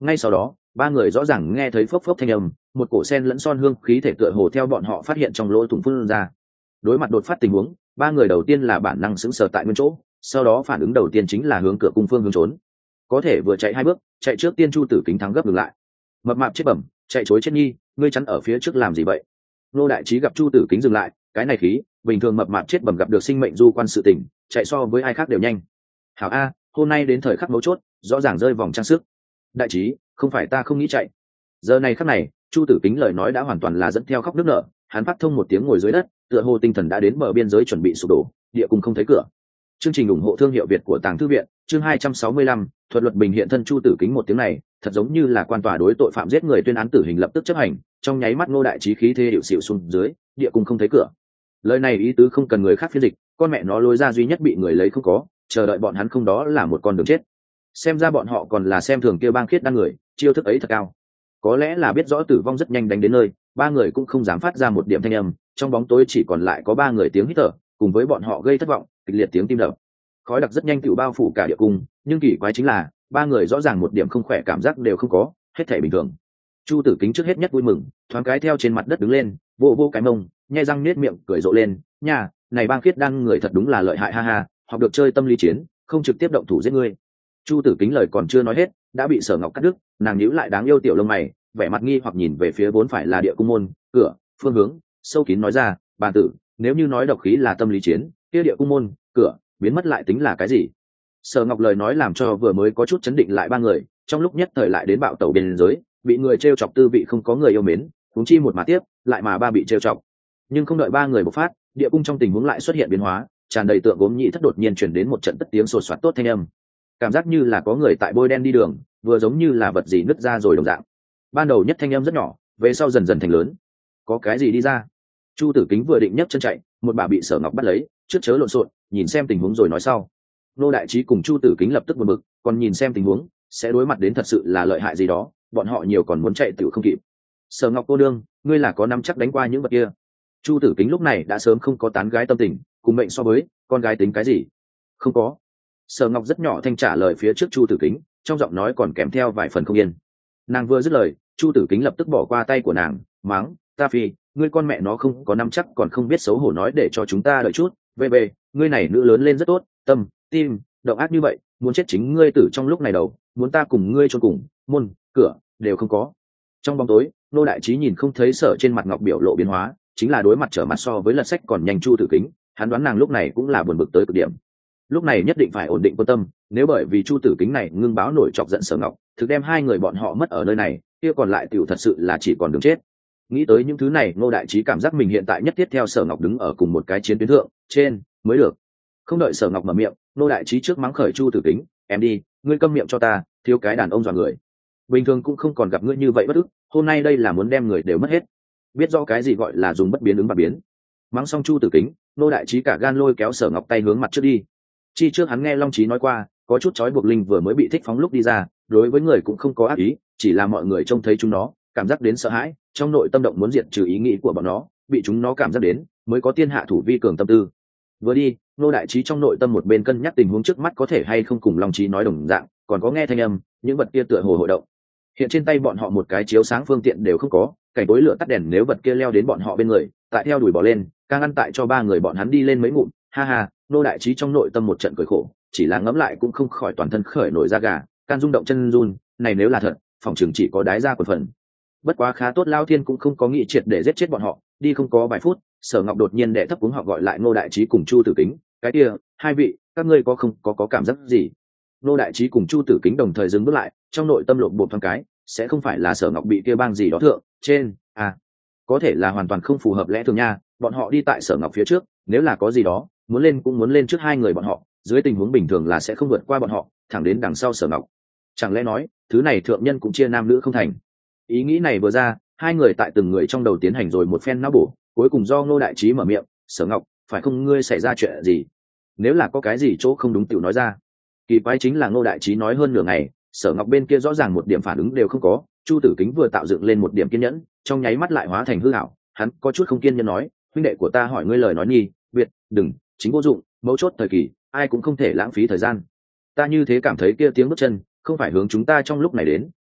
Ngay sau đó ba người rõ ràng nghe thấy phốc phốc thanh âm, một cổ sen lẫn son hương khí thể tựa hồ theo bọn họ phát hiện trong lỗ thủng phun ra. Đối mặt đột phát tình huống, ba người đầu tiên là bản năng sững sờ tại nguyên chỗ, sau đó phản ứng đầu tiên chính là hướng cửa cung phương hướng trốn. Có thể vừa chạy hai bước, chạy trước tiên Chu Tử Kính thắng gấp ngừng lại. Mập mạp chết bẩm, chạy chối chết nhi, ngươi chắn ở phía trước làm gì vậy? Nô đại trí gặp Chu Tử Kính dừng lại, cái này khí, bình thường mập mạp chết bẩm gặp được sinh mệnh du quan sự tình, chạy so với ai khác đều nhanh. Hảo a, hôm nay đến thời khắc mấu chốt, rõ ràng rơi vòng trang sức. Đại trí, không phải ta không nghĩ chạy. Giờ này khắc này, Chu Tử Kính lời nói đã hoàn toàn là dẫn theo khóc nức nở, hắn phát thông một tiếng ngồi dưới đất, tựa hồ tinh thần đã đến bờ biên giới chuẩn bị sụp đổ, địa cung không thấy cửa. Chương trình ủng hộ thương hiệu Việt của Tàng Thư viện, chương hai trăm sáu mươi lăm, thuật luật bình hiện thân. Chu Tử Kính một tiếng này, thật giống như là quan tòa đối tội phạm giết người tuyên án tử hình lập tức chấp hành, trong nháy mắt Ngô đại trí khí thế hiệu xịu xuống dưới, địa cung không thấy cửa. Lời này ý tứ không cần người khác phiên dịch, con mẹ nó lối ra duy nhất bị người lấy không có, chờ đợi bọn hắn không đó là một con đường chết. Xem ra bọn họ còn là xem thường kia bang khiết đan người, chiêu thức ấy thật cao. Có lẽ là biết rõ tử vong rất nhanh đánh đến nơi, ba người cũng không dám phát ra một điểm thanh âm, trong bóng tối chỉ còn lại có ba người tiếng hít thở, cùng với bọn họ gây thất vọng, kịch liệt tiếng tim đập. Khói đặc rất nhanh tựu bao phủ cả địa cung, nhưng kỳ quái chính là ba người rõ ràng một điểm không khỏe cảm giác đều không có, hết thảy bình thường. Chu Tử Kính trước hết nhất vui mừng, thoáng cái theo trên mặt đất đứng lên, vô vô cái mông, nhe răng nết miệng cười rộ lên, nha, này bang khiết đan người thật đúng là lợi hại ha ha, học được chơi tâm lý chiến, không trực tiếp động thủ giết ngươi. Chu Tử Kính lời còn chưa nói hết, đã bị Sở Ngọc cắt đứt, nàng nhíu lại đáng yêu tiểu lông mày, vẻ mặt nghi hoặc nhìn về phía vốn phải là địa cung môn, cửa, phương hướng, sâu kín nói ra, "Bàn tử, nếu như nói độc khí là tâm lý chiến, kia địa cung môn, cửa, biến mất lại tính là cái gì?" Sở Ngọc lời nói làm cho vừa mới có chút chấn định lại ba người, trong lúc nhất thời lại đến bạo tẩu biên giới, bị người trêu chọc tư vị không có người yêu mến, huống chi một mà tiếp, lại mà ba bị trêu chọc. Nhưng không đợi ba người bộc phát, địa cung trong tình huống lại xuất hiện biến hóa, tràn đầy tượng gốm nhị thất đột nhiên truyền đến một trận tất tiếng sột soạt tốt thanh âm. Cảm giác như là có người tại bôi đen đi đường, vừa giống như là vật gì nứt ra rồi đồng dạng. Ban đầu nhất thanh âm rất nhỏ, về sau dần dần thành lớn. Có cái gì đi ra? Chu Tử Kính vừa định nhấc chân chạy, một bà bị Sở Ngọc bắt lấy, trước chớ lộn xộn, nhìn xem tình huống rồi nói sau. Nô đại trí cùng Chu Tử Kính lập tức buồn bực, còn nhìn xem tình huống, sẽ đối mặt đến thật sự là lợi hại gì đó, bọn họ nhiều còn muốn chạy tiểu không kịp. Sở Ngọc cô đương, ngươi là có nắm chắc đánh qua những vật kia? Chu Tử Kính lúc này đã sớm không có tán gái tâm tình, cùng mệnh so với, con gái tính cái gì? Không có. Sở Ngọc rất nhỏ thanh trả lời phía trước Chu Tử Kính, trong giọng nói còn kèm theo vài phần không yên. Nàng vừa dứt lời, Chu Tử Kính lập tức bỏ qua tay của nàng, mắng, "Ta phi, ngươi con mẹ nó không có nắm chắc còn không biết xấu hổ nói để cho chúng ta đợi chút, về về, ngươi này nữ lớn lên rất tốt, tâm, tim, động ác như vậy, muốn chết chính ngươi tử trong lúc này đầu, muốn ta cùng ngươi chôn cùng, môn, cửa đều không có." Trong bóng tối, Nô đại trí nhìn không thấy Sở trên mặt ngọc biểu lộ biến hóa, chính là đối mặt trở mặt so với lật sách còn nhanh Chu Tử Kính, hắn đoán nàng lúc này cũng là buồn bực tới cực điểm. Lúc này nhất định phải ổn định quân tâm, nếu bởi vì Chu Tử Kính này ngưng báo nổi chọc giận Sở Ngọc, thực đem hai người bọn họ mất ở nơi này, kia còn lại tiểu thật sự là chỉ còn đường chết. Nghĩ tới những thứ này, Ngô đại trí cảm giác mình hiện tại nhất thiết theo Sở Ngọc đứng ở cùng một cái chiến tuyến thượng trên mới được. Không đợi Sở Ngọc mở miệng, Ngô đại trí trước mắng khởi Chu Tử Kính, "Em đi, ngươi câm miệng cho ta, thiếu cái đàn ông dọa người. Bình thường cũng không còn gặp ngươi như vậy bất ức, hôm nay đây là muốn đem người đều mất hết. Biết rõ cái gì gọi là dùng bất biến ứng và biến." Mắng xong Chu Tử Kính, Ngô đại trí cả gan lôi kéo Sở Ngọc tay hướng mặt trước đi. Chi trước hắn nghe Long Chí nói qua, có chút trói buộc linh vừa mới bị thích phóng lúc đi ra, đối với người cũng không có ác ý, chỉ là mọi người trông thấy chúng nó, cảm giác đến sợ hãi, trong nội tâm động muốn diệt trừ ý nghĩ của bọn nó, bị chúng nó cảm giác đến, mới có tiên hạ thủ vi cường tâm tư. Vừa đi, Nô đại trí trong nội tâm một bên cân nhắc tình huống trước mắt có thể hay không cùng Long Chí nói đồng dạng, còn có nghe thanh âm, những vật kia tựa hồ hội động. Hiện trên tay bọn họ một cái chiếu sáng phương tiện đều không có, cảnh tối lửa tắt đèn nếu vật kia leo đến bọn họ bên người, tại theo đuổi bỏ lên, càng ăn tại cho ba người bọn hắn đi lên mấy ngụm, ha ha. Nô đại trí trong nội tâm một trận cười khổ, chỉ là ngẫm lại cũng không khỏi toàn thân khởi nổi da gà, can rung động chân run, này nếu là thật, phòng trường chỉ có đái ra quần phần. Bất quá khá tốt, Lao Thiên cũng không có nghị triệt để giết chết bọn họ, đi không có vài phút, Sở Ngọc đột nhiên đệ thấp cuống họ gọi lại Nô đại trí cùng Chu Tử Kính, "Cái kia, hai vị, các ngươi có không có có cảm giác gì?" Nô đại trí cùng Chu Tử Kính đồng thời dừng bước lại, trong nội tâm lộn bột thoáng cái, sẽ không phải là Sở Ngọc bị kia bang gì đó thượng trên à có thể là hoàn toàn không phù hợp lẽ thường nha, bọn họ đi tại Sở Ngọc phía trước, nếu là có gì đó muốn lên cũng muốn lên trước hai người bọn họ, dưới tình huống bình thường là sẽ không vượt qua bọn họ, thẳng đến đằng sau Sở Ngọc. Chẳng lẽ nói thứ này thượng nhân cũng chia nam nữ không thành? Ý nghĩ này vừa ra, hai người tại từng người trong đầu tiến hành rồi một phen não bổ, cuối cùng do Ngô đại trí mở miệng, "Sở Ngọc, phải không ngươi xảy ra chuyện gì? Nếu là có cái gì chỗ không đúng tiểu nói ra." Kỳ quái chính là Ngô đại trí nói hơn nửa ngày, Sở Ngọc bên kia rõ ràng một điểm phản ứng đều không có. Chu Tử Kính vừa tạo dựng lên một điểm kiên nhẫn, trong nháy mắt lại hóa thành hư ảo, hắn có chút không kiên nhẫn nói, "Huynh đệ của ta hỏi ngươi lời nói nhi, Việt, đừng, chính vô dụng, mấu chốt thời kỳ, ai cũng không thể lãng phí thời gian. Ta như thế cảm thấy kia tiếng bước chân không phải hướng chúng ta trong lúc này đến,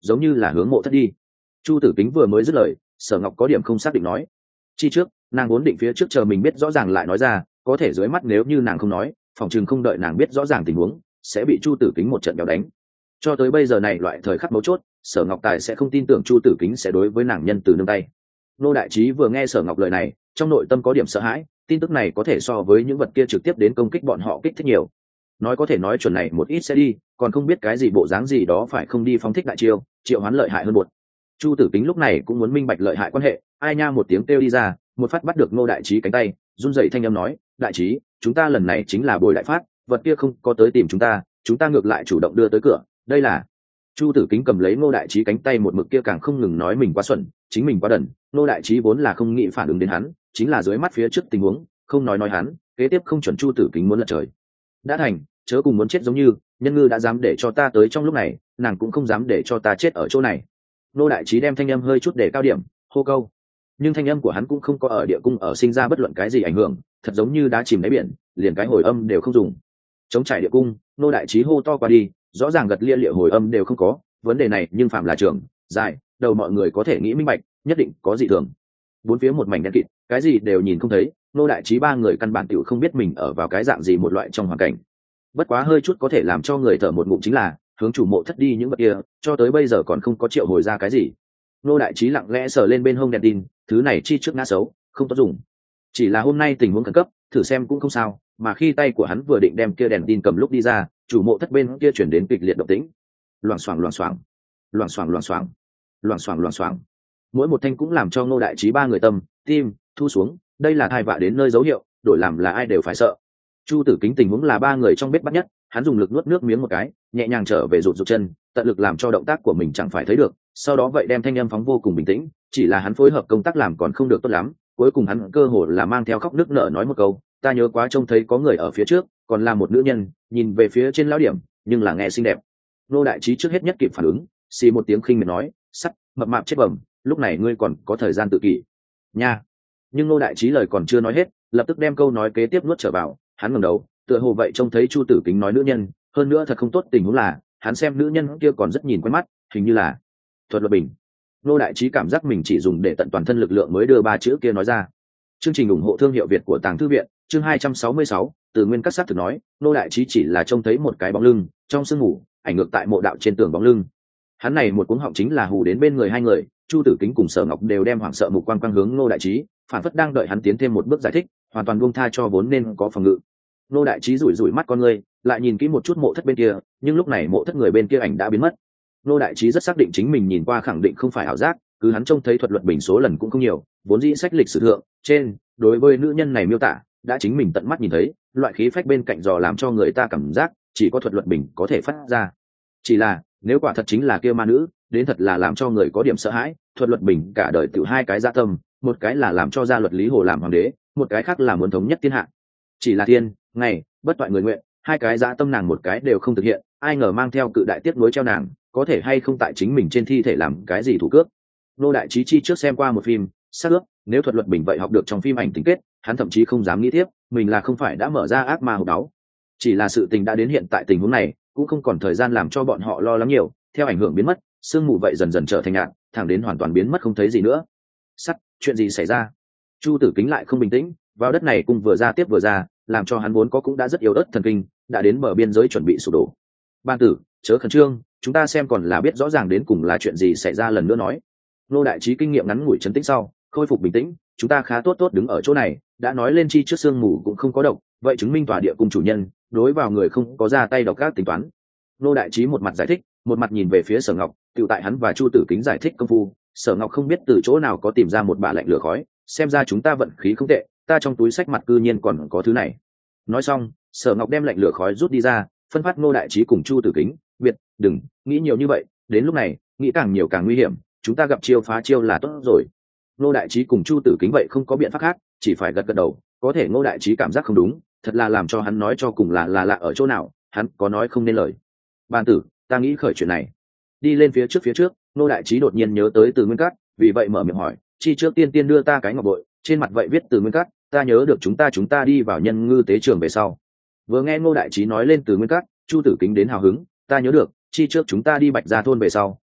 giống như là hướng mộ thất đi. Chu Tử Kính vừa mới dứt lời, Sở Ngọc có điểm không xác định nói: chi trước nàng vốn định phía trước chờ mình biết rõ ràng lại nói ra, có thể dưới mắt nếu như nàng không nói, phòng chừng không đợi nàng biết rõ ràng tình huống sẽ bị Chu Tử Kính một trận béo đánh. Cho tới bây giờ này loại thời khắc mấu chốt, Sở Ngọc Tài sẽ không tin tưởng Chu Tử Kính sẽ đối với nàng nhân từ nương tay. Nô Đại Trí vừa nghe Sở Ngọc lời này, trong nội tâm có điểm sợ hãi, tin tức này có thể so với những vật kia trực tiếp đến công kích bọn họ kích thích nhiều. Nói có thể nói chuẩn này một ít sẽ đi, còn không biết cái gì bộ dáng gì đó phải không đi phóng thích đại chiêu, triệu hoán lợi hại hơn một. Chu Tử Kính lúc này cũng muốn minh bạch lợi hại quan hệ, ai nha một tiếng kêu đi ra, một phát bắt được Ngô Đại Trí cánh tay, run rẩy thanh âm nói: đại trí, chúng ta lần này chính là bồi đại phát, vật kia không có tới tìm chúng ta, chúng ta ngược lại chủ động đưa tới cửa, đây là. Chu Tử Kính cầm lấy Ngô Đại Trí cánh tay, một mực kia càng không ngừng nói mình quá xuẩn, chính mình quá đần. Ngô Đại Trí vốn là không nghĩ phản ứng đến hắn, chính là dưới mắt phía trước tình huống, không nói nói hắn, kế tiếp không chuẩn Chu Tử Kính muốn lật trời. Đã thành, chớ cùng muốn chết giống như, nhân ngư đã dám để cho ta tới trong lúc này, nàng cũng không dám để cho ta chết ở chỗ này. Ngô Đại Trí đem thanh âm hơi chút để cao điểm, hô câu. Nhưng thanh âm của hắn cũng không có ở địa cung ở sinh ra bất luận cái gì ảnh hưởng, thật giống như đá chìm đáy biển, liền cái hồi âm đều không dùng. Chống trải địa cung, Ngô Đại Trí hô to qua đi, rõ ràng gật lia lịa hồi âm đều không có. Vấn đề này nhưng phạm là trường dài đầu mọi người có thể nghĩ minh bạch, nhất định có dị thường. Bốn phía một mảnh đen kịt, cái gì đều nhìn không thấy. Ngô Đại Trí ba người căn bản tiểu không biết mình ở vào cái dạng gì một loại trong hoàn cảnh. Bất quá hơi chút có thể làm cho người thở một ngụm chính là hướng chủ mộ thất đi những vật kia, cho tới bây giờ còn không có triệu hồi ra cái gì. Ngô Đại Trí lặng lẽ sờ lên bên hông đèn tin, thứ này chi trước ngã xấu, không tốt dùng. Chỉ là hôm nay tình huống khẩn cấp, thử xem cũng không sao. Mà khi tay của hắn vừa định đem kia đèn tin cầm lúc đi ra, chủ mộ thất bên kia chuyển đến kịch liệt động tĩnh. Loảng xoảng loảng xoảng, loảng xoảng loảng xoảng, loảng xoảng loảng xoảng. Mỗi một thanh cũng làm cho Ngô Đại Trí ba người tâm tim thu xuống, đây là thai vạ đến nơi dấu hiệu, đổi làm là ai đều phải sợ. Chu Tử Kính tình huống là ba người trong bếp bắt nhất, hắn dùng lực nuốt nước miếng một cái, nhẹ nhàng trở về rụt rụt chân, tận lực làm cho động tác của mình chẳng phải thấy được, sau đó vậy đem thanh âm phóng vô cùng bình tĩnh, chỉ là hắn phối hợp công tác làm còn không được tốt lắm, cuối cùng hắn cơ hồ là mang theo khóc nức nở nói một câu: ta nhớ quá trông thấy có người ở phía trước, còn là một nữ nhân, nhìn về phía trên lão điểm, nhưng là nghe xinh đẹp. Ngô Đại Trí trước hết nhất kịp phản ứng, xì một tiếng khinh miệt nói: sắt mập mạp chết bẩm, lúc này ngươi còn có thời gian tự kỷ nha. Nhưng Ngô Đại Trí lời còn chưa nói hết, lập tức đem câu nói kế tiếp nuốt trở vào. Hắn ngẩng đầu, tựa hồ vậy trông thấy Chu Tử Kính nói nữ nhân, hơn nữa thật không tốt tình huống là hắn xem nữ nhân kia còn rất nhìn quen mắt, hình như là Thuật Luật Bình. Ngô Đại Trí cảm giác mình chỉ dùng để tận toàn thân lực lượng mới đưa ba chữ kia nói ra. Chương trình ủng hộ thương hiệu Việt của Tàng Thư viện, chương hai trăm sáu mươi sáu, từ nguyên các sát thực nói. Ngô Đại Trí chỉ là trông thấy một cái bóng lưng trong sương mù, ảnh ngược tại mộ đạo trên tường bóng lưng. Hắn này một cuống họng chính là hù đến bên người hai người, Chu Tử Kính cùng Sở Ngọc đều đem hoảng sợ mục quang quang hướng Ngô Đại Trí, phản phất đang đợi hắn tiến thêm một bước giải thích, hoàn toàn buông tha cho vốn nên có phòng ngự. Ngô Đại Trí rủi rủi mắt con người, lại nhìn kỹ một chút mộ thất bên kia, nhưng lúc này mộ thất người bên kia ảnh đã biến mất. Ngô Đại Trí rất xác định chính mình nhìn qua khẳng định không phải ảo giác, cứ hắn trông thấy Thuật Luật Bình số lần cũng không nhiều, vốn dĩ sách lịch sử thượng trên đối với nữ nhân này miêu tả đã chính mình tận mắt nhìn thấy, loại khí phách bên cạnh dò làm cho người ta cảm giác chỉ có Thuật Luật Bình có thể phát ra. Chỉ là nếu quả thật chính là kia ma nữ, đến thật là làm cho người có điểm sợ hãi. Thuật Luật Bình cả đời tự hai cái dạ tâm, một cái là làm cho gia luật Lý Hồ làm hoàng đế, một cái khác là muốn thống nhất thiên hạ. Chỉ là thiên ngày bất toại người nguyện, hai cái dạ tâm nàng một cái đều không thực hiện, ai ngờ mang theo cự đại tiếp nối treo nàng, có thể hay không tại chính mình trên thi thể làm cái gì thủ cước. Ngô Đại Trí chi trước xem qua một phim xác ướp, nếu Thuật Luật Bình vậy học được trong phim ảnh tình kết, hắn thậm chí không dám nghĩ tiếp mình là không phải đã mở ra ác ma hộp đáo. Chỉ là sự tình đã đến hiện tại tình huống này, cũng không còn thời gian làm cho bọn họ lo lắng nhiều. Theo ảnh hưởng biến mất, sương mù vậy dần dần trở thành nhạt, thẳng đến hoàn toàn biến mất không thấy gì nữa. Sắt, chuyện gì xảy ra? Chu Tử Kính lại không bình tĩnh, vào đất này cùng vừa ra tiếp vừa ra, làm cho hắn vốn có cũng đã rất yếu ớt thần kinh, đã đến bờ biên giới chuẩn bị sụp đổ. Ban tử, chớ khẩn trương, chúng ta xem còn là biết rõ ràng đến cùng là chuyện gì xảy ra lần nữa nói. Ngô Đại Trí kinh nghiệm ngắn ngủi trấn tĩnh sau, khôi phục bình tĩnh, chúng ta khá tốt tốt đứng ở chỗ này, đã nói lên chi trước sương mù cũng không có độc, vậy chứng minh tòa địa cung chủ nhân đối vào người không có ra tay độc các tính toán. Ngô Đại Trí một mặt giải thích, một mặt nhìn về phía Sở Ngọc, tự tại hắn và Chu Tử Kính giải thích công phu, Sở Ngọc không biết từ chỗ nào có tìm ra một bả lạnh lửa khói, xem ra chúng ta vận khí không tệ, ta trong túi sách mặt cư nhiên còn có thứ này. Nói xong, Sở Ngọc đem lạnh lửa khói rút đi ra, phân phát Ngô Đại Trí cùng Chu Tử Kính, biệt, đừng nghĩ nhiều như vậy, đến lúc này, nghĩ càng nhiều càng nguy hiểm, chúng ta gặp chiêu phá chiêu là tốt rồi. Ngô Đại Trí cùng Chu Tử Kính vậy không có biện pháp khác, chỉ phải gật gật đầu, có thể Ngô Đại Trí cảm giác không đúng, thật là làm cho hắn nói cho cùng là là lạ ở chỗ nào, hắn có nói không nên lời. Ban tử, ta nghĩ khởi chuyện này. Đi lên phía trước phía trước, Ngô Đại Trí đột nhiên nhớ tới Từ Nguyên Cát, vì vậy mở miệng hỏi, chi trước tiên tiên đưa ta cái ngọc bội, trên mặt vậy viết Từ Nguyên Cát, ta nhớ được chúng ta chúng ta đi vào nhân ngư tế trường về sau. Vừa nghe Ngô Đại Trí nói lên Từ Nguyên Cát, Chu Tử Kính đến hào hứng, ta nhớ được, chi trước chúng ta đi Bạch Gia thôn về sau,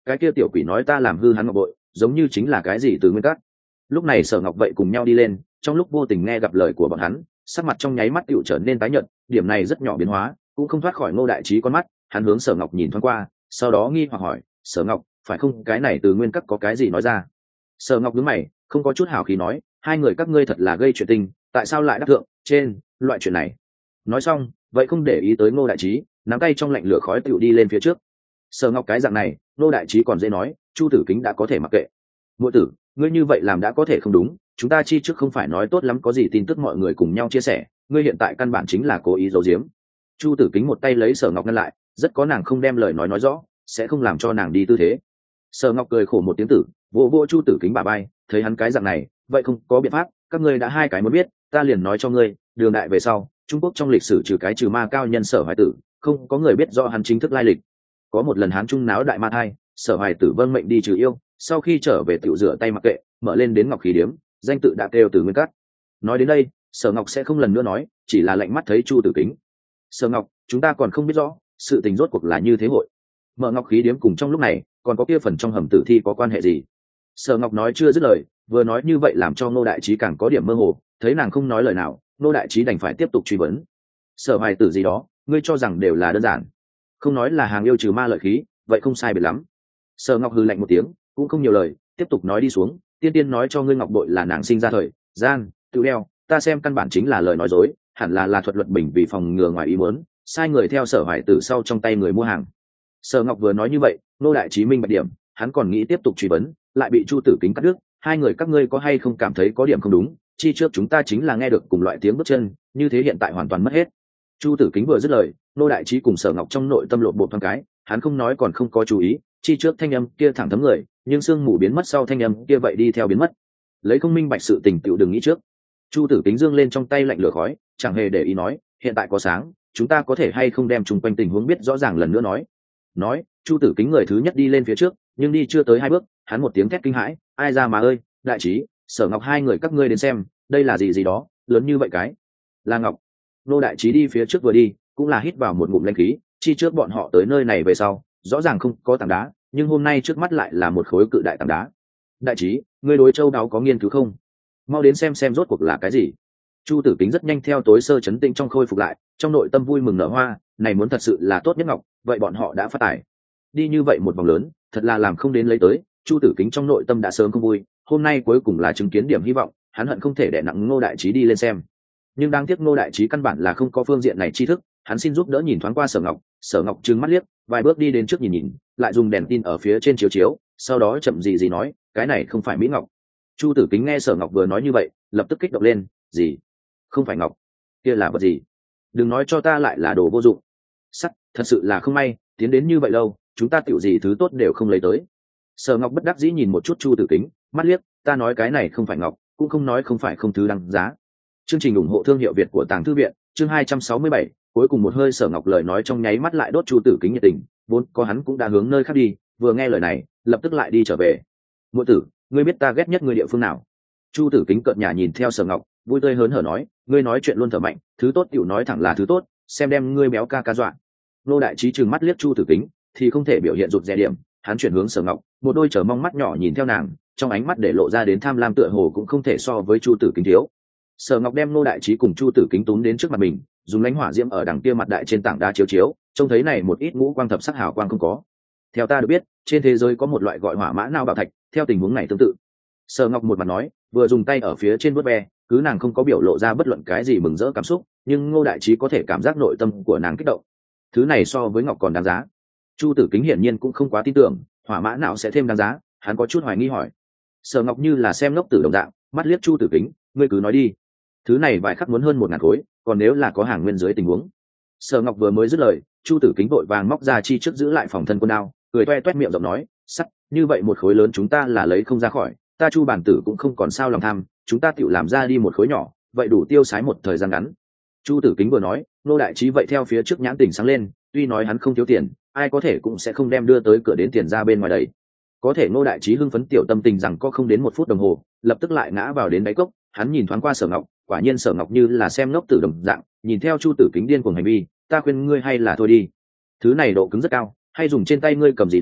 cái kia tiểu quỷ nói ta làm hư hắn ngọc bội, giống như chính là cái gì từ nguyên cát. Lúc này Sở Ngọc vậy cùng nhau đi lên, trong lúc vô tình nghe gặp lời của bọn hắn, sắc mặt trong nháy mắt tựu trở nên tái nhợt, điểm này rất nhỏ biến hóa cũng không thoát khỏi Ngô Đại Trí con mắt. Hắn hướng Sở Ngọc nhìn thoáng qua, sau đó nghi hoặc hỏi, Sở Ngọc, phải không cái này từ nguyên cát có cái gì nói ra? Sở Ngọc đứng mày, không có chút hào khí nói, hai người các ngươi thật là gây chuyện tình, tại sao lại đắc thượng trên loại chuyện này? Nói xong vậy không để ý tới Ngô Đại Trí, nắm tay trong lạnh lửa khói tựu đi lên phía trước. Sở Ngọc cái dạng này, Ngô Đại Trí còn dễ nói, Chu Tử Kính đã có thể mặc kệ. Muội tử, ngươi như vậy làm đã có thể không đúng, chúng ta chi trước không phải nói tốt lắm có gì tin tức mọi người cùng nhau chia sẻ, ngươi hiện tại căn bản chính là cố ý giấu giếm. Chu Tử Kính một tay lấy Sở Ngọc ngăn lại, rất có nàng không đem lời nói nói rõ, sẽ không làm cho nàng đi tư thế. Sở Ngọc cười khổ một tiếng tử, vỗ vỗ Chu Tử Kính bà bay, thấy hắn cái dạng này, vậy không có biện pháp, các ngươi đã hai cái muốn biết, ta liền nói cho ngươi, đường đại về sau, Trung Quốc trong lịch sử trừ cái trừ ma cao nhân Sở Hoài Tử, không có người biết rõ hắn chính thức lai lịch. Có một lần hắn trung náo đại ma thai, Sở Hoài Tử vâng mệnh đi trừ yêu, sau khi trở về tiểu rửa tay mặc kệ, mở lên đến Ngọc Khí Điếm, danh tự đã kêu từ nguyên cát. Nói đến đây, Sở Ngọc sẽ không lần nữa nói, chỉ là lạnh mắt thấy Chu Tử Kính. Sở Ngọc, chúng ta còn không biết rõ sự tình rốt cuộc là như thế hội mở Ngọc Khí Điếm cùng trong lúc này còn có kia phần trong hầm tử thi có quan hệ gì? Sở Ngọc nói chưa dứt lời, vừa nói như vậy làm cho Ngô Đại Trí càng có điểm mơ hồ, thấy nàng không nói lời nào, Ngô Đại Trí đành phải tiếp tục truy vấn. Sở Hoài Tử gì đó, ngươi cho rằng đều là đơn giản, không nói là hàng yêu trừ ma lợi khí, vậy không sai biệt lắm. Sở Ngọc hừ lạnh một tiếng, cũng không nhiều lời, tiếp tục nói đi xuống. Tiên tiên nói cho ngươi ngọc bội là nàng sinh ra thời gian tự đeo, ta xem căn bản chính là lời nói dối, hẳn là là thuật luật bình vì phòng ngừa ngoài ý muốn, sai người theo Sở Hoài Tử sau trong tay người mua hàng. Sở Ngọc vừa nói như vậy, Ngô Đại Trí minh bạch điểm, hắn còn nghĩ tiếp tục truy vấn, lại bị Chu Tử Kính cắt đứt. Hai người các ngươi có hay không cảm thấy có điểm không đúng? Chi trước chúng ta chính là nghe được cùng loại tiếng bước chân, như thế hiện tại hoàn toàn mất hết. Chu Tử Kính vừa dứt lời, Ngô Đại Trí cùng Sở Ngọc trong nội tâm lộn bộ thoáng cái, hắn không nói còn không có chú ý, chi trước thanh âm kia thẳng thấm người, nhưng sương mù biến mất sau thanh âm kia vậy đi theo biến mất. Lấy không minh bạch sự tình tựu đừng nghĩ trước. Chu Tử Kính dương lên trong tay lạnh lửa khói, chẳng hề để ý nói, hiện tại có sáng, chúng ta có thể hay không đem chung quanh tình huống biết rõ ràng lần nữa nói. Nói, Chu Tử Kính người thứ nhất đi lên phía trước, nhưng đi chưa tới hai bước, hắn một tiếng thét kinh hãi, ai ra mà ơi, Đại Trí, Sở Ngọc hai người các ngươi đến xem, đây là gì gì đó, lớn như vậy cái. Là ngọc. Nô Đại Trí đi phía trước vừa đi, cũng là hít vào một ngụm linh khí, chi trước bọn họ tới nơi này về sau, rõ ràng không có tảng đá, nhưng hôm nay trước mắt lại là một khối cự đại tảng đá. Đại Trí, ngươi đối châu đáo có nghiên cứu không? Mau đến xem xem rốt cuộc là cái gì. Chu Tử Kính rất nhanh theo tối sơ chấn tĩnh trong khôi phục lại, trong nội tâm vui mừng nở hoa, này muốn thật sự là tốt nhất ngọc, vậy bọn họ đã phát tài. Đi như vậy một vòng lớn, thật là làm không đến lấy tới, Chu Tử Kính trong nội tâm đã sớm không vui, hôm nay cuối cùng là chứng kiến điểm hy vọng, hắn hận không thể đè nặng Ngô Đại Trí đi lên xem. Nhưng đáng tiếc Ngô Đại Trí căn bản là không có phương diện này tri thức, hắn xin giúp đỡ nhìn thoáng qua Sở Ngọc, Sở Ngọc trừng mắt liếc, vài bước đi đến trước nhìn nhìn, lại dùng đèn tin ở phía trên chiếu chiếu, sau đó chậm gì gì nói, cái này không phải mỹ ngọc. Chu Tử Kính nghe Sở Ngọc vừa nói như vậy, lập tức kích động lên, gì? Không phải ngọc? Kia là vật gì? Đừng nói cho ta lại là đồ vô dụng. Sắt, thật sự là không may, tiến đến như vậy lâu, chúng ta tiểu gì thứ tốt đều không lấy tới. Sở Ngọc bất đắc dĩ nhìn một chút Chu Tử Kính, mắt liếc, ta nói cái này không phải ngọc, cũng không nói không phải không thứ đăng giá. Chương trình ủng hộ thương hiệu Việt của Tàng Thư viện, chương hai trăm sáu mươi bảy, cuối cùng một hơi Sở Ngọc lời nói trong nháy mắt lại đốt Chu Tử Kính nhiệt tình, vốn có hắn cũng đã hướng nơi khác đi, vừa nghe lời này, lập tức lại đi trở về. Muội tử, ngươi biết ta ghét nhất người địa phương nào? Chu Tử Kính cợt nhả nhìn theo Sở Ngọc, vui tươi hớn hở nói, ngươi nói chuyện luôn thở mạnh, thứ tốt tiểu nói thẳng là thứ tốt, xem đem ngươi béo ca ca dọa. Nô Đại Trí trừng mắt liếc Chu Tử Kính, thì không thể biểu hiện rụt rè điểm, hắn chuyển hướng Sở Ngọc, một đôi chờ mong mắt nhỏ nhìn theo nàng, trong ánh mắt để lộ ra đến tham lam tựa hồ cũng không thể so với Chu Tử Kính thiếu. Sở Ngọc đem Nô Đại Trí cùng Chu Tử Kính túm đến trước mặt mình, dùng lãnh hỏa diễm ở đằng kia mặt đại trên tảng đá chiếu chiếu, trông thấy này một ít ngũ quang thập sắc hào quang không có. Theo ta được biết, trên thế giới có một loại gọi hỏa mã não bảo thạch, theo tình huống này tương tự. Sở Ngọc một mặt nói, vừa dùng tay ở phía trên vuốt ve, cứ nàng không có biểu lộ ra bất luận cái gì mừng rỡ cảm xúc, nhưng Ngô Đại Trí có thể cảm giác nội tâm của nàng kích động. Thứ này so với ngọc còn đáng giá. Chu Tử Kính hiển nhiên cũng không quá tin tưởng, hỏa mã não sẽ thêm đáng giá, hắn có chút hoài nghi hỏi. Sở Ngọc như là xem ngốc tử đồng dạng, mắt liếc Chu Tử Kính, ngươi cứ nói đi. Thứ này vài khắc muốn hơn một ngàn khối, còn nếu là có hàng nguyên dưới tình huống. Sở Ngọc vừa mới dứt lời, Chu Tử Kính vội vàng móc ra chi trước giữ lại phòng thân quân đao, cười toe toét miệng giọng nói, sắt, như vậy một khối lớn chúng ta là lấy không ra khỏi, ta Chu bản tử cũng không còn sao lòng tham, chúng ta tự làm ra đi một khối nhỏ, vậy đủ tiêu xái một thời gian ngắn. Chu Tử Kính vừa nói, Nô Đại Trí vậy theo phía trước nhãn tình sáng lên, tuy nói hắn không thiếu tiền, ai có thể cũng sẽ không đem đưa tới cửa đến tiền ra bên ngoài đấy. Có thể Nô Đại Trí hưng phấn tiểu tâm tình rằng có không đến một phút đồng hồ, lập tức lại ngã vào đến đáy cốc, hắn nhìn thoáng qua Sở Ngọc, quả nhiên Sở Ngọc như là xem ngốc tử đồng dạng, nhìn theo Chu Tử Kính điên cuồng hành vi, ta khuyên ngươi hay là thôi đi. Thứ này độ cứng rất cao, hay dùng trên tay ngươi cầm gì đó,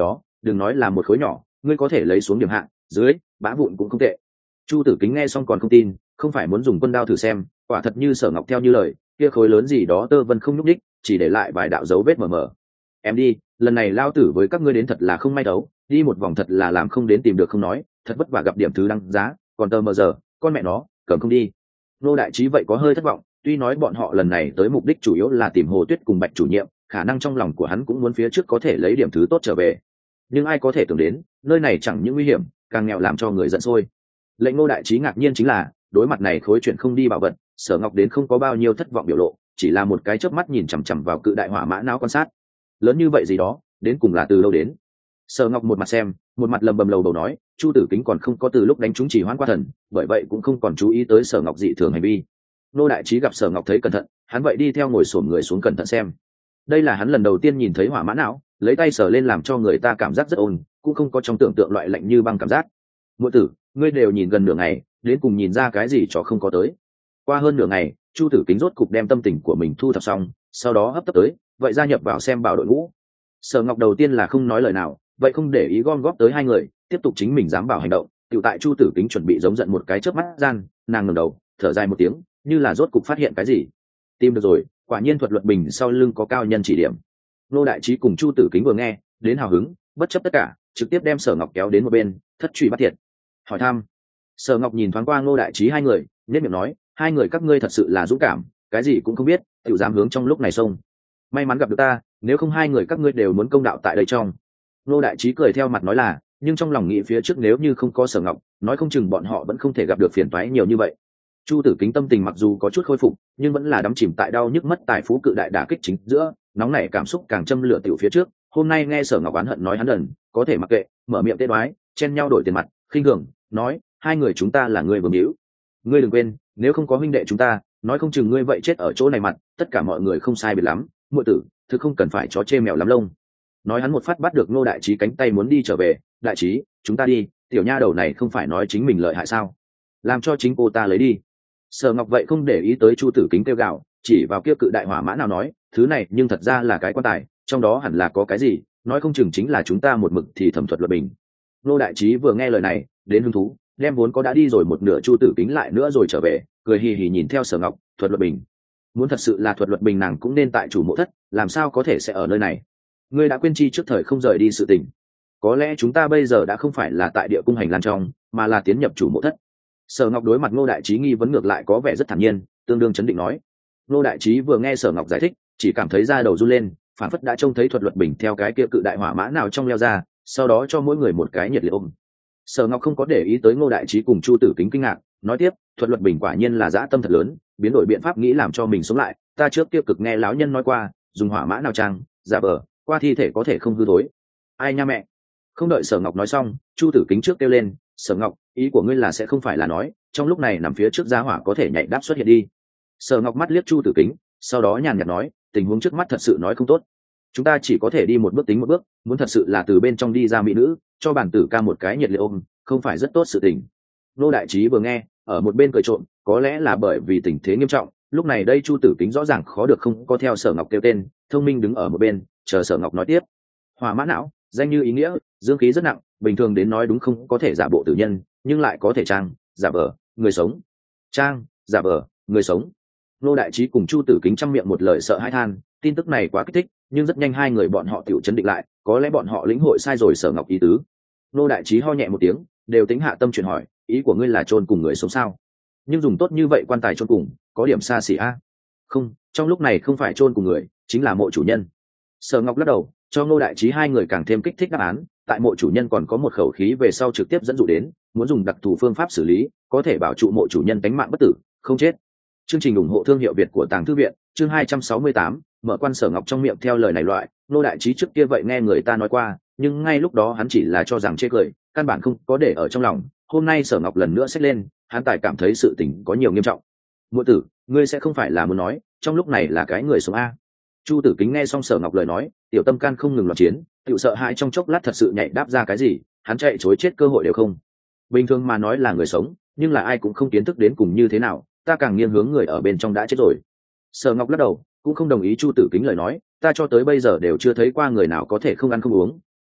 đừng nói là một khối nhỏ, ngươi có thể lấy xuống điểm hạng dưới bã vụn cũng không tệ. Chu Tử Kính nghe xong còn không tin, không phải muốn dùng quân đao thử xem, quả thật như Sở Ngọc theo như lời, kia khối lớn gì đó tơ vân không nhúc nhích, chỉ để lại vài đạo dấu vết mờ mờ. Em đi, lần này lao tử với các ngươi đến thật là không may đấu, đi một vòng thật là làm không đến tìm được không nói, thật vất vả gặp điểm thứ đăng giá, còn tờ mờ giờ, con mẹ nó, cầm không đi. Nô đại trí vậy có hơi thất vọng, tuy nói bọn họ lần này tới mục đích chủ yếu là tìm Hồ Tuyết cùng Bạch chủ nhiệm, khả năng trong lòng của hắn cũng muốn phía trước có thể lấy điểm thứ tốt trở về. Nhưng ai có thể tưởng đến, nơi này chẳng những nguy hiểm, càng nghèo làm cho người giận sôi. Lệnh Nô đại trí ngạc nhiên chính là, đối mặt này khối chuyện không đi bảo vật, Sở Ngọc đến không có bao nhiêu thất vọng biểu lộ, chỉ là một cái chớp mắt nhìn chằm chằm vào cự đại hỏa mã não quan sát. Lớn như vậy gì đó, đến cùng là từ đâu đến? Sở Ngọc một mặt xem, một mặt lầm bầm lầu bầu nói, Chu Tử Kính còn không có từ lúc đánh trúng chỉ hoãn qua thần, bởi vậy cũng không còn chú ý tới Sở Ngọc dị thường hành vi. Nô đại trí gặp Sở Ngọc thấy cẩn thận, hắn vậy đi theo ngồi xổm người xuống cẩn thận xem. Đây là hắn lần đầu tiên nhìn thấy hỏa mã não, lấy tay sờ lên làm cho người ta cảm giác rất ôn, cũng không có trong tưởng tượng loại lạnh như băng cảm giác. Muội tử, ngươi đều nhìn gần nửa ngày, đến cùng nhìn ra cái gì cho không có tới. Qua hơn nửa ngày, Chu Tử Kính rốt cục đem tâm tình của mình thu thập xong, sau đó hấp tấp tới, vậy gia nhập vào xem bảo đội ngũ. Sở Ngọc đầu tiên là không nói lời nào, vậy không để ý gom góp tới hai người, tiếp tục chính mình dám bảo hành động. Tiểu tại Chu Tử Kính chuẩn bị giống giận một cái chớp mắt gian, nàng ngẩng đầu, thở dài một tiếng, như là rốt cục phát hiện cái gì. Tìm được rồi, quả nhiên thuật luật bình sau lưng có cao nhân chỉ điểm. Nô đại trí cùng Chu Tử Kính vừa nghe, đến hào hứng, bất chấp tất cả, trực tiếp đem Sở Ngọc kéo đến một bên, thất truy bắt thiệt. Hỏi thăm. Sở Ngọc nhìn thoáng qua Nô đại trí hai người, nhếch miệng nói, hai người các ngươi thật sự là dũng cảm, cái gì cũng không biết, tiểu dám hướng trong lúc này xông. May mắn gặp được ta, nếu không hai người các ngươi đều muốn công đạo tại đây trong. Nô đại trí cười theo mặt nói là, nhưng trong lòng nghĩ phía trước nếu như không có Sở Ngọc, nói không chừng bọn họ vẫn không thể gặp được phiền toái nhiều như vậy. Chu Tử Kính tâm tình mặc dù có chút khôi phục, nhưng vẫn là đắm chìm tại đau nhức mất tài phú cự đại đả kích chính giữa, nóng nảy cảm xúc càng châm lửa tiểu phía trước. Hôm nay nghe Sở Ngọc oán hận nói hắn đần, có thể mặc kệ, mở miệng tê đoái, chen nhau đổi tiền mặt, khinh thường, nói, hai người chúng ta là người vừa hữu. Ngươi đừng quên, nếu không có huynh đệ chúng ta, nói không chừng ngươi vậy chết ở chỗ này mặt, tất cả mọi người không sai biệt lắm, muội tử, thứ không cần phải chó chê mèo lắm lông. Nói hắn một phát bắt được Ngô đại trí cánh tay muốn đi trở về, đại trí, chúng ta đi, tiểu nha đầu này không phải nói chính mình lợi hại sao? Làm cho chính cô ta lấy đi. Sở Ngọc vậy không để ý tới Chu Tử Kính kêu gào, chỉ vào kia cự đại hỏa mã nào nói, thứ này nhưng thật ra là cái quan tài, trong đó hẳn là có cái gì, nói không chừng chính là chúng ta một mực thì thẩm thuật luật bình. Ngô đại trí vừa nghe lời này, đến hứng thú, đem vốn có đã đi rồi một nửa Chu Tử Kính lại nữa rồi trở về, cười hì hì nhìn theo Sở Ngọc, thuật luật bình. Muốn thật sự là thuật luật bình nàng cũng nên tại chủ mộ thất, làm sao có thể sẽ ở nơi này? Ngươi đã quên chi trước thời không rời đi sự tình. Có lẽ chúng ta bây giờ đã không phải là tại địa cung hành lang trong, mà là tiến nhập chủ mộ thất. Sở Ngọc đối mặt Ngô đại trí nghi vấn ngược lại có vẻ rất thản nhiên, tương đương chấn định nói. Ngô đại trí vừa nghe Sở Ngọc giải thích, chỉ cảm thấy da đầu run lên, phản phất đã trông thấy thuật luật bình theo cái kia cự đại hỏa mã nào trong leo ra, sau đó cho mỗi người một cái nhiệt liệt ôm. Sở Ngọc không có để ý tới Ngô đại trí cùng Chu Tử Kính kinh ngạc, nói tiếp, thuật luật bình quả nhiên là dã tâm thật lớn, biến đổi biện pháp nghĩ làm cho mình sống lại, ta trước kia cực nghe lão nhân nói qua, dùng hỏa mã nào trang, giả vờ, qua thi thể có thể không hư thối. Ai nha mẹ. Không đợi Sở Ngọc nói xong, Chu Tử Kính trước kêu lên, Sở Ngọc, ý của ngươi là sẽ không phải là nói, trong lúc này nằm phía trước giá hỏa có thể nhảy đáp xuất hiện đi. Sở Ngọc mắt liếc Chu Tử Kính, sau đó nhàn nhạt nói, tình huống trước mắt thật sự nói không tốt, chúng ta chỉ có thể đi một bước tính một bước, muốn thật sự là từ bên trong đi ra mỹ nữ, cho bản tử ca một cái nhiệt liệt ôm, không phải rất tốt sự tình. Nô đại trí vừa nghe, ở một bên cười trộm, có lẽ là bởi vì tình thế nghiêm trọng, lúc này đây Chu Tử Kính rõ ràng khó được không có theo Sở Ngọc kêu tên, thông minh đứng ở một bên, chờ Sở Ngọc nói tiếp. Hỏa mã não, danh như ý nghĩa, dương khí rất nặng, bình thường đến nói đúng không có thể giả bộ tử nhân, nhưng lại có thể trang, giả vờ, người sống. Trang, giả vờ, người sống. Nô đại trí cùng Chu Tử Kính trăm miệng một lời sợ hãi than, tin tức này quá kích thích, nhưng rất nhanh hai người bọn họ tiểu chấn định lại, có lẽ bọn họ lĩnh hội sai rồi Sở Ngọc ý tứ. Nô đại trí ho nhẹ một tiếng, đều tính hạ tâm chuyển hỏi, ý của ngươi là chôn cùng người sống sao? Nhưng dùng tốt như vậy quan tài chôn cùng, có điểm xa xỉ a. Không, trong lúc này không phải chôn cùng người, chính là mộ chủ nhân. Sở Ngọc lắc đầu, cho Ngô đại trí hai người càng thêm kích thích đáp án, tại mộ chủ nhân còn có một khẩu khí về sau trực tiếp dẫn dụ đến, muốn dùng đặc thù phương pháp xử lý, có thể bảo trụ mộ chủ nhân tánh mạng bất tử, không chết. Chương trình ủng hộ thương hiệu Việt của Tàng Thư viện, chương hai trăm sáu mươi tám, mở quan. Sở Ngọc trong miệng theo lời này loại, Ngô đại trí trước kia vậy nghe người ta nói qua, nhưng ngay lúc đó hắn chỉ là cho rằng chê cười, căn bản không có để ở trong lòng. Hôm nay Sở Ngọc lần nữa xách lên, hắn tài cảm thấy sự tình có nhiều nghiêm trọng. Muội tử, ngươi sẽ không phải là muốn nói, trong lúc này là cái người sống a? Chu Tử Kính nghe xong Sở Ngọc lời nói, tiểu tâm can không ngừng loạn chiến, tiểu sợ hãi trong chốc lát thật sự nhảy đáp ra cái gì, hắn chạy chối chết cơ hội đều không. Bình thường mà nói là người sống, nhưng là ai cũng không kiến thức đến cùng như thế nào, ta càng nghiêng hướng người ở bên trong đã chết rồi. Sở Ngọc lắc đầu, cũng không đồng ý Chu Tử Kính lời nói, ta cho tới bây giờ đều chưa thấy qua người nào có thể không ăn không uống,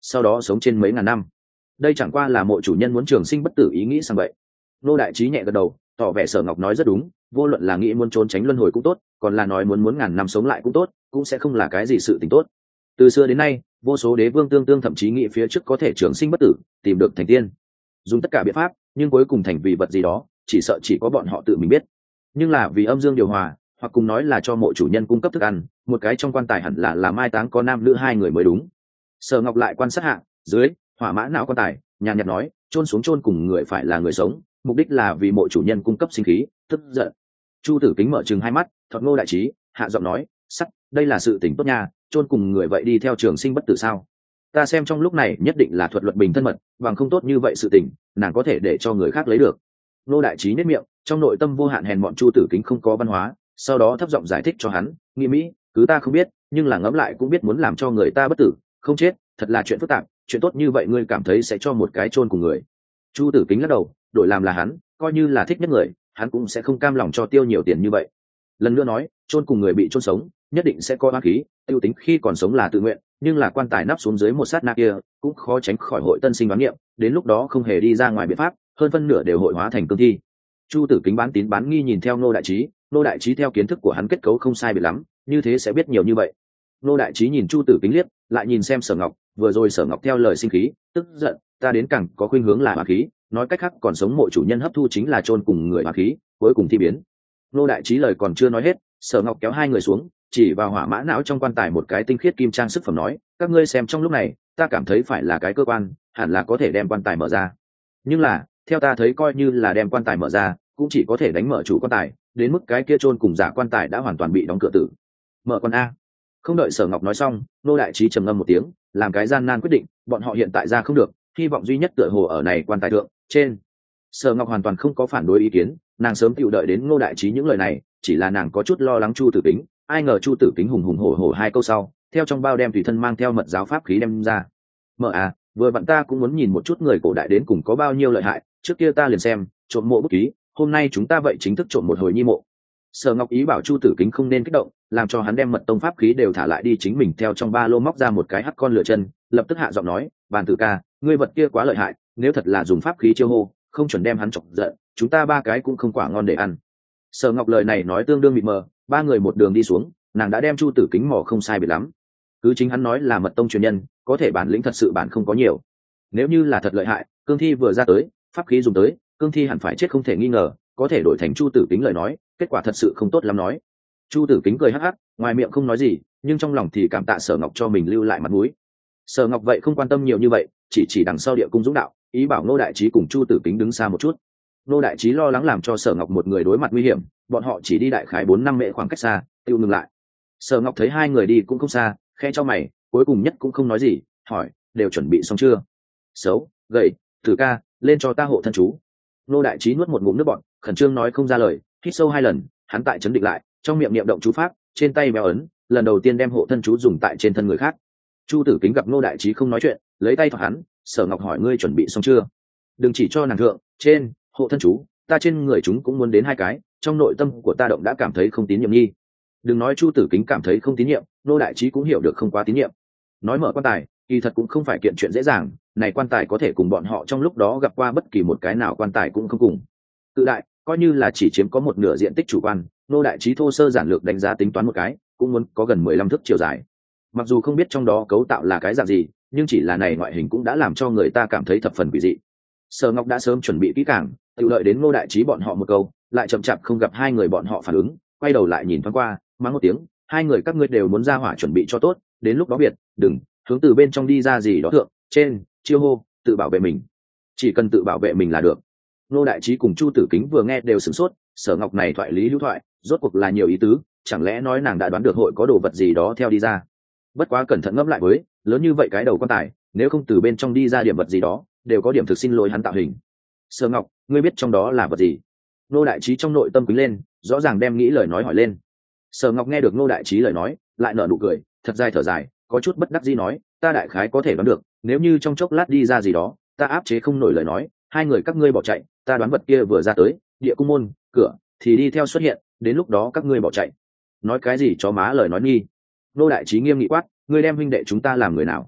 sau đó sống trên mấy ngàn năm. Đây chẳng qua là mộ chủ nhân muốn trường sinh bất tử ý nghĩ sang vậy. Ngô đại trí nhẹ gật đầu, tỏ vẻ Sở Ngọc nói rất đúng, vô luận là nghĩ muốn trốn tránh luân hồi cũng tốt, còn là nói muốn muốn ngàn năm sống lại cũng tốt, cũng sẽ không là cái gì sự tình tốt. Từ xưa đến nay, vô số đế vương tương tương thậm chí nghĩ phía trước có thể trường sinh bất tử, tìm được thành tiên, dùng tất cả biện pháp, nhưng cuối cùng thành vì vật gì đó, chỉ sợ chỉ có bọn họ tự mình biết. Nhưng là vì âm dương điều hòa, hoặc cùng nói là cho mộ chủ nhân cung cấp thức ăn, một cái trong quan tài hẳn là là mai táng có nam nữ hai người mới đúng. Sở Ngọc lại quan sát hạ, dưới hỏa mã não quan tài, nhàn nhạt nói, chôn xuống chôn cùng người phải là người sống, mục đích là vì mộ chủ nhân cung cấp sinh khí, tức giận. Chu Tử Kính mở trừng hai mắt, thọt Ngô đại trí, hạ giọng nói, sắt, đây là sự tình tốt nha, chôn cùng người vậy đi theo trường sinh bất tử sao? Ta xem trong lúc này nhất định là thuật luật bình thân mật, bằng không tốt như vậy sự tình, nàng có thể để cho người khác lấy được. Ngô đại trí nhếch miệng, trong nội tâm vô hạn hèn mọn Chu Tử Kính không có văn hóa, sau đó thấp giọng giải thích cho hắn, nghĩ mỹ, cứ ta không biết, nhưng là ngẫm lại cũng biết muốn làm cho người ta bất tử, không chết, thật là chuyện phức tạp, chuyện tốt như vậy ngươi cảm thấy sẽ cho một cái chôn cùng người. Chu Tử Kính lắc đầu, đổi làm là hắn, coi như là thích nhất người, hắn cũng sẽ không cam lòng cho tiêu nhiều tiền như vậy. Lần nữa nói, chôn cùng người bị chôn sống, nhất định sẽ có oán khí, tiêu tính khi còn sống là tự nguyện, nhưng là quan tài nắp xuống dưới một sát na kia, cũng khó tránh khỏi hội tân sinh đoán nghiệm, đến lúc đó không hề đi ra ngoài biện pháp, hơn phân nửa đều hội hóa thành cương thi. Chu Tử Kính bán tín bán nghi nhìn theo Ngô đại trí, Ngô đại trí theo kiến thức của hắn kết cấu không sai biệt lắm, như thế sẽ biết nhiều như vậy. Ngô đại trí nhìn Chu Tử Kính liếc, lại nhìn xem Sở Ngọc, vừa rồi Sở Ngọc theo lời sinh khí, tức giận, ta đến càng có khuynh hướng là oán khí, nói cách khác còn sống mộ chủ nhân hấp thu chính là chôn cùng người oán khí, cuối cùng thi biến. Ngô đại trí lời còn chưa nói hết, Sở Ngọc kéo hai người xuống, chỉ vào hỏa mã não trong quan tài một cái tinh khiết kim trang sức phẩm nói, các ngươi xem trong lúc này, ta cảm thấy phải là cái cơ quan, hẳn là có thể đem quan tài mở ra. Nhưng là, theo ta thấy coi như là đem quan tài mở ra, cũng chỉ có thể đánh mở chủ quan tài, đến mức cái kia chôn cùng giả quan tài đã hoàn toàn bị đóng cửa tử. Mở con a. Không đợi Sở Ngọc nói xong, Ngô đại trí trầm ngâm một tiếng, làm cái gian nan quyết định, bọn họ hiện tại ra không được, hy vọng duy nhất tựa hồ ở này quan tài thượng, trên. Sở Ngọc hoàn toàn không có phản đối ý kiến, nàng sớm chịu đợi đến Ngô đại trí những lời này, chỉ là nàng có chút lo lắng Chu Tử Kính, ai ngờ Chu Tử Kính hùng hùng hổ hổ hai câu sau, theo trong bao đem tùy thân mang theo mật giáo pháp khí đem ra. Mở à, vừa vặn ta cũng muốn nhìn một chút người cổ đại đến cùng có bao nhiêu lợi hại, trước kia ta liền xem, trộm mộ bút ký, hôm nay chúng ta vậy chính thức trộm một hồi nhi mộ. Sở Ngọc ý bảo Chu Tử Kính không nên kích động, làm cho hắn đem mật tông pháp khí đều thả lại đi, chính mình theo trong ba lô móc ra một cái hắc con lửa chân, lập tức hạ giọng nói, bàn tử ca, ngươi vật kia quá lợi hại, nếu thật là dùng pháp khí chiêu hô, không chuẩn đem hắn chọc giận, chúng ta ba cái cũng không quả ngon để ăn. Sở Ngọc lời này nói tương đương mịt mờ, ba người một đường đi xuống, nàng đã đem Chu Tử Kính mò không sai biệt lắm. Cứ chính hắn nói là mật tông truyền nhân, có thể bản lĩnh thật sự bản không có nhiều. Nếu như là thật lợi hại, cương thi vừa ra tới, pháp khí dùng tới, cương thi hẳn phải chết không thể nghi ngờ, có thể đổi thành Chu Tử Kính lời nói, kết quả thật sự không tốt lắm nói. Chu Tử Kính cười hắc hắc, ngoài miệng không nói gì, nhưng trong lòng thì cảm tạ Sở Ngọc cho mình lưu lại mặt mũi. Sở Ngọc vậy không quan tâm nhiều như vậy, chỉ chỉ đằng sau địa cung dũng đạo, ý bảo Ngô đại trí cùng Chu Tử Kính đứng xa một chút. Ngô đại trí lo lắng làm cho Sở Ngọc một người đối mặt nguy hiểm, bọn họ chỉ đi đại khái bốn năm mệ khoảng cách xa, tiêu ngừng lại. Sở Ngọc thấy hai người đi cũng không xa, khẽ cho mày, cuối cùng nhất cũng không nói gì, hỏi, đều chuẩn bị xong chưa? Xấu, gầy, Tử ca, lên cho ta hộ thân chú. Ngô đại trí nuốt một ngụm nước bọt, khẩn trương nói không ra lời, hít sâu hai lần, hắn tại chấn định lại, trong miệng niệm động chú pháp, trên tay béo ấn, lần đầu tiên đem hộ thân chú dùng tại trên thân người khác. Chu Tử Kính gặp Ngô đại trí không nói chuyện, lấy tay thọc hắn, Sở Ngọc hỏi ngươi chuẩn bị xong chưa? Đừng chỉ cho nàng thượng, trên, hộ thân chú, ta trên người chúng cũng muốn đến hai cái, trong nội tâm của ta động đã cảm thấy không tín nhiệm nhi. Đừng nói Chu Tử Kính cảm thấy không tín nhiệm, Ngô đại trí cũng hiểu được không quá tín nhiệm. Nói mở quan tài, kỳ thật cũng không phải kiện chuyện dễ dàng, này quan tài có thể cùng bọn họ trong lúc đó gặp qua bất kỳ một cái nào quan tài cũng không cùng. Cự đại, coi như là chỉ chiếm có một nửa diện tích chủ quan, Ngô đại trí thô sơ giản lược đánh giá tính toán một cái, cũng muốn có gần mười lăm thước chiều dài. Mặc dù không biết trong đó cấu tạo là cái dạng gì, nhưng chỉ là này ngoại hình cũng đã làm cho người ta cảm thấy thập phần quỷ dị. Sở Ngọc đã sớm chuẩn bị kỹ càng, tự đợi đến Ngô đại trí bọn họ một câu, lại chậm chạp không gặp hai người bọn họ phản ứng, quay đầu lại nhìn thoáng qua, mắng một tiếng, hai người các ngươi đều muốn ra hỏa chuẩn bị cho tốt, đến lúc đó biệt, đừng hướng từ bên trong đi ra gì đó thượng, trên, chiêu hô, tự bảo vệ mình. Chỉ cần tự bảo vệ mình là được. Ngô đại trí cùng Chu Tử Kính vừa nghe đều sửng sốt, Sở Ngọc này thoại lý hữu thoại, rốt cuộc là nhiều ý tứ, chẳng lẽ nói nàng đã đoán được hội có đồ vật gì đó theo đi ra. Bất quá cẩn thận ngẫm lại với, lớn như vậy cái đầu quan tài, nếu không từ bên trong đi ra điểm vật gì đó, đều có điểm thực xin lỗi hắn tạo hình. Sở Ngọc, ngươi biết trong đó là vật gì? Ngô đại trí trong nội tâm quý lên, rõ ràng đem nghĩ lời nói hỏi lên. Sở Ngọc nghe được Ngô đại trí lời nói, lại nở nụ cười, thật dài thở dài, có chút bất đắc dĩ nói, ta đại khái có thể đoán được, nếu như trong chốc lát đi ra gì đó, ta áp chế không nổi lời nói, hai người các ngươi bỏ chạy, ta đoán vật kia vừa ra tới, địa cung môn, cửa, thì đi theo xuất hiện, đến lúc đó các ngươi bỏ chạy. Nói cái gì cho má lời nói nghi. Ngô đại trí nghiêm nghị quát, ngươi đem huynh đệ chúng ta làm người nào?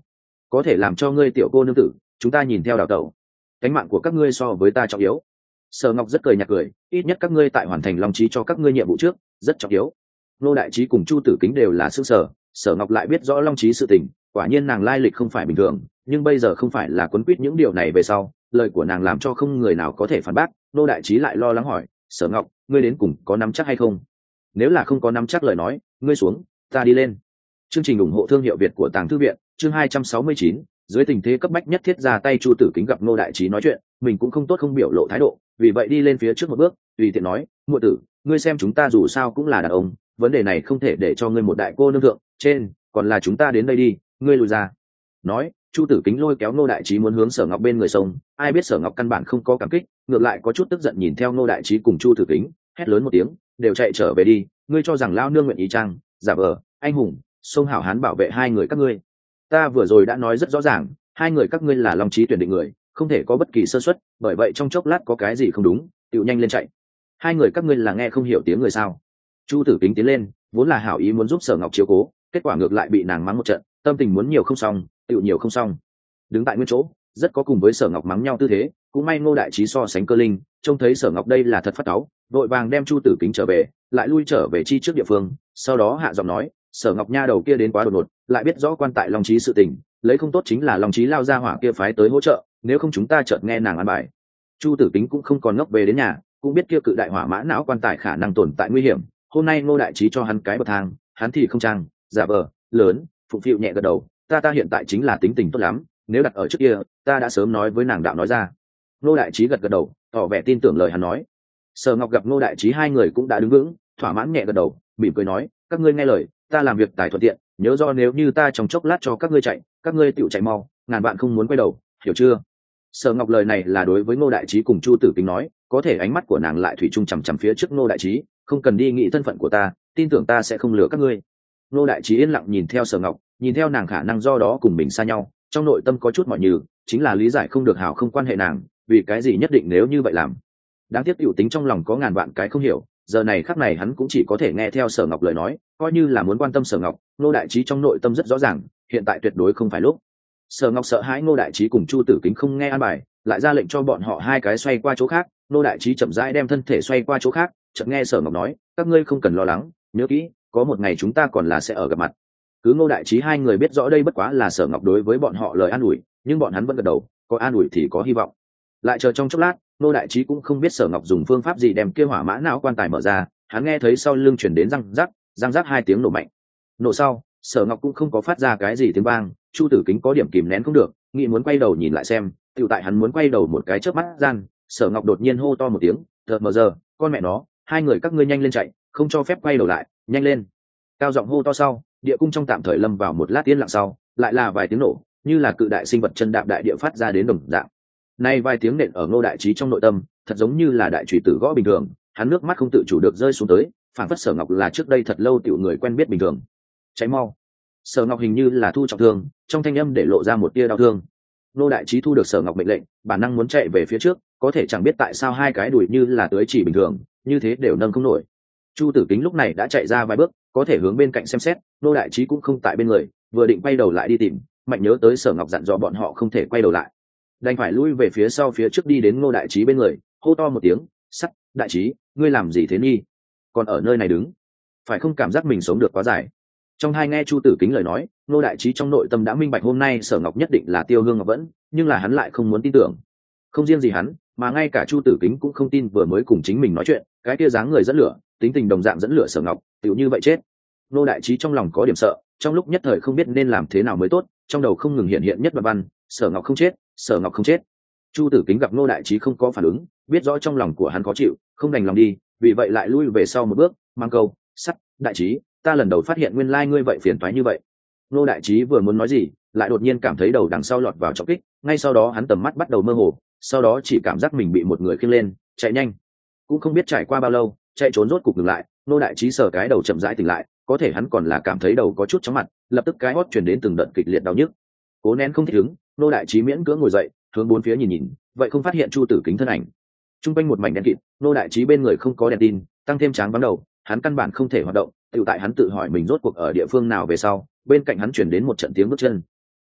có thể làm cho ngươi tiểu cô nương tử chúng ta nhìn theo đào tẩu, cánh mạng của các ngươi so với ta trọng yếu. Sở Ngọc rất cười nhạt cười, ít nhất các ngươi tại hoàn thành long trí cho các ngươi nhiệm vụ trước rất trọng yếu. Nô đại trí cùng Chu Tử Kính đều là sư sở, Sở Ngọc lại biết rõ long trí sự tình, quả nhiên nàng lai lịch không phải bình thường, nhưng bây giờ không phải là quấn quýt những điều này về sau, lời của nàng làm cho không người nào có thể phản bác. Nô đại trí lại lo lắng hỏi, Sở Ngọc, ngươi đến cùng có nắm chắc hay không? Nếu là không có nắm chắc lời nói, ngươi xuống, ta đi lên. Chương trình ủng hộ thương hiệu Việt của Tàng Thư viện, chương hai trăm sáu mươi chín, dưới tình thế cấp bách nhất thiết ra tay. Chu Tử Kính gặp Nô đại trí nói chuyện, mình cũng không tốt không biểu lộ thái độ, vì vậy đi lên phía trước một bước, tùy tiện nói, muội tử, ngươi xem chúng ta dù sao cũng là đàn ông, vấn đề này không thể để cho ngươi một đại cô nương thượng trên, còn là chúng ta đến đây đi, ngươi lùi ra. Nói, Chu Tử Kính lôi kéo Nô đại trí muốn hướng Sở Ngọc bên người sông, ai biết Sở Ngọc căn bản không có cảm kích, ngược lại có chút tức giận nhìn theo Nô đại trí cùng Chu Tử Kính, hét lớn một tiếng, đều chạy trở về đi, ngươi cho rằng lao nương nguyện ý trang giả vờ anh hùng sông hảo hán bảo vệ hai người các ngươi. Ta vừa rồi đã nói rất rõ ràng, hai người các ngươi là long trí tuyển định người, không thể có bất kỳ sơ suất, bởi vậy trong chốc lát có cái gì không đúng tựu nhanh lên chạy. Hai người các ngươi là nghe không hiểu tiếng người sao? Chu Tử Kính tiến lên, vốn là hảo ý muốn giúp Sở Ngọc chiếu cố, kết quả ngược lại bị nàng mắng một trận, tâm tình muốn nhiều không xong tựu nhiều không xong, đứng tại nguyên chỗ rất có cùng với Sở Ngọc mắng nhau tư thế. Cũng may Ngô đại trí so sánh cơ linh, trông thấy Sở Ngọc đây là thật phát cáu, vội vàng đem Chu Tử Kính trở về, lại lui trở về chi trước địa phương, sau đó hạ giọng nói, Sở Ngọc nha đầu kia đến quá đột ngột, lại biết rõ quan tại long trí sự tình, lấy không tốt chính là long trí lao ra hỏa kia phái tới hỗ trợ, nếu không chúng ta chợt nghe nàng ăn bài. Chu Tử Kính cũng không còn ngốc về đến nhà, cũng biết kia cự đại hỏa mã não quan tài khả năng tồn tại nguy hiểm, hôm nay Ngô đại trí cho hắn cái bậc thang, hắn thì không trang giả vờ lớn phụng phịu nhẹ gật đầu, ta ta hiện tại chính là tính tình tốt lắm, nếu đặt ở trước kia ta đã sớm nói với nàng đạo nói ra. Ngô đại trí gật gật đầu, tỏ vẻ tin tưởng lời hắn nói. Sở Ngọc gặp Ngô đại trí hai người cũng đã đứng vững, thỏa mãn nhẹ gật đầu, mỉm cười nói, các ngươi nghe lời, ta làm việc tài thuận tiện, nhớ do nếu như ta trong chốc lát cho các ngươi chạy, các ngươi tựu chạy mau, ngàn bạn không muốn quay đầu, hiểu chưa? Sở Ngọc lời này là đối với Ngô đại trí cùng Chu Tử Kính nói, có thể ánh mắt của nàng lại thủy chung chằm chằm phía trước Ngô đại trí, không cần đi nghĩ thân phận của ta, tin tưởng ta sẽ không lừa các ngươi. Ngô đại trí yên lặng nhìn theo Sở Ngọc, nhìn theo nàng khả năng do đó cùng mình xa nhau, trong nội tâm có chút mỏi nhừ, chính là lý giải không được hảo không quan hệ nàng, vì cái gì nhất định nếu như vậy làm. Đáng tiếc tiểu tính trong lòng có ngàn vạn cái không hiểu, giờ này khắc này hắn cũng chỉ có thể nghe theo Sở Ngọc lời nói, coi như là muốn quan tâm Sở Ngọc. Ngô đại trí trong nội tâm rất rõ ràng, hiện tại tuyệt đối không phải lúc. Sở Ngọc sợ hãi Ngô đại trí cùng Chu Tử Kính không nghe an bài, lại ra lệnh cho bọn họ hai cái xoay qua chỗ khác. Ngô đại trí chậm rãi đem thân thể xoay qua chỗ khác, chợt nghe Sở Ngọc nói, các ngươi không cần lo lắng, nhớ kỹ, có một ngày chúng ta còn là sẽ ở gặp mặt. Cứ Ngô đại trí hai người biết rõ đây bất quá là Sở Ngọc đối với bọn họ lời an ủi, nhưng bọn hắn vẫn gật đầu, có an ủi thì có hy vọng. Lại chờ trong chốc lát, Ngô đại trí cũng không biết Sở Ngọc dùng phương pháp gì đem kia hỏa mã não quan tài mở ra, hắn nghe thấy sau lưng chuyển đến răng rắc răng rắc hai tiếng nổ mạnh. Nổ sau, Sở Ngọc cũng không có phát ra cái gì tiếng vang. Chu Tử Kính có điểm kìm nén không được, nghĩ muốn quay đầu nhìn lại xem, tiểu tại hắn muốn quay đầu một cái chớp mắt gian, Sở Ngọc đột nhiên hô to một tiếng, thật mờ giờ, con mẹ nó, hai người các ngươi nhanh lên chạy, không cho phép quay đầu lại, nhanh lên. Cao giọng hô to sau, địa cung trong tạm thời lâm vào một lát yên lặng sau, lại là vài tiếng nổ, như là cự đại sinh vật chân đạp đại địa phát ra đến đồng dạng. Nay vài tiếng nện ở Ngô đại trí trong nội tâm, thật giống như là đại chùy tử gõ bình thường, hắn nước mắt không tự chủ được rơi xuống tới, phản phất Sở Ngọc là trước đây thật lâu tiểu người quen biết bình thường. Cháy mau. Sở Ngọc hình như là thu trọng thương, trong thanh âm để lộ ra một tia đau thương. Ngô đại trí thu được Sở Ngọc mệnh lệnh, bản năng muốn chạy về phía trước, có thể chẳng biết tại sao hai cái đùi như là tưới chỉ bình thường, như thế đều nâng không nổi. Chu Tử Kính lúc này đã chạy ra vài bước, có thể hướng bên cạnh xem xét, Ngô đại trí cũng không tại bên người, vừa định quay đầu lại đi tìm, mạnh nhớ tới Sở Ngọc dặn dò bọn họ không thể quay đầu lại, đành phải lui về phía sau phía trước đi đến Ngô đại trí bên người, hô to một tiếng, sắt, đại trí, ngươi làm gì thế nhi? Còn ở nơi này đứng, phải không cảm giác mình sống được quá dài? Trong hai nghe Chu Tử Kính lời nói, Ngô đại trí trong nội tâm đã minh bạch hôm nay Sở Ngọc nhất định là Tiêu Hương Ngọc Vẫn, nhưng là hắn lại không muốn tin tưởng. Không riêng gì hắn, mà ngay cả Chu Tử Kính cũng không tin vừa mới cùng chính mình nói chuyện, cái kia dáng người dẫn lửa, tính tình đồng dạng dẫn lửa Sở Ngọc, tựu như vậy chết. Ngô đại trí trong lòng có điểm sợ, trong lúc nhất thời không biết nên làm thế nào mới tốt, trong đầu không ngừng hiện hiện nhất đoạn văn, Sở Ngọc không chết, Sở Ngọc không chết. Chu Tử Kính gặp Ngô đại trí không có phản ứng, biết rõ trong lòng của hắn khó chịu, không đành lòng đi, vì vậy lại lui về sau một bước, mang câu, sắt, đại trí, ta lần đầu phát hiện nguyên lai ngươi vậy phiền toái như vậy. Ngô đại trí vừa muốn nói gì, lại đột nhiên cảm thấy đầu đằng sau lọt vào trọng kích, ngay sau đó hắn tầm mắt bắt đầu mơ hồ, sau đó chỉ cảm giác mình bị một người khiêng lên, chạy nhanh. Cũng không biết trải qua bao lâu, chạy trốn rốt cục ngừng lại, Ngô đại trí sờ cái đầu chậm rãi tỉnh lại, có thể hắn còn là cảm thấy đầu có chút chóng mặt, lập tức cái hót truyền đến từng đợt kịch liệt đau nhức. Cố nén không thích ứng, Ngô đại trí miễn cưỡng ngồi dậy, hướng bốn phía nhìn nhìn, vậy không phát hiện Chu Tử Kính thân ảnh. Trung quanh một mảnh đen kịt, Ngô đại trí bên người không có đèn tin, tăng thêm tráng vắng đầu, hắn căn bản không thể hoạt động. Tự tại hắn tự hỏi mình rốt cuộc ở địa phương nào về sau, bên cạnh hắn chuyển đến một trận tiếng bước chân.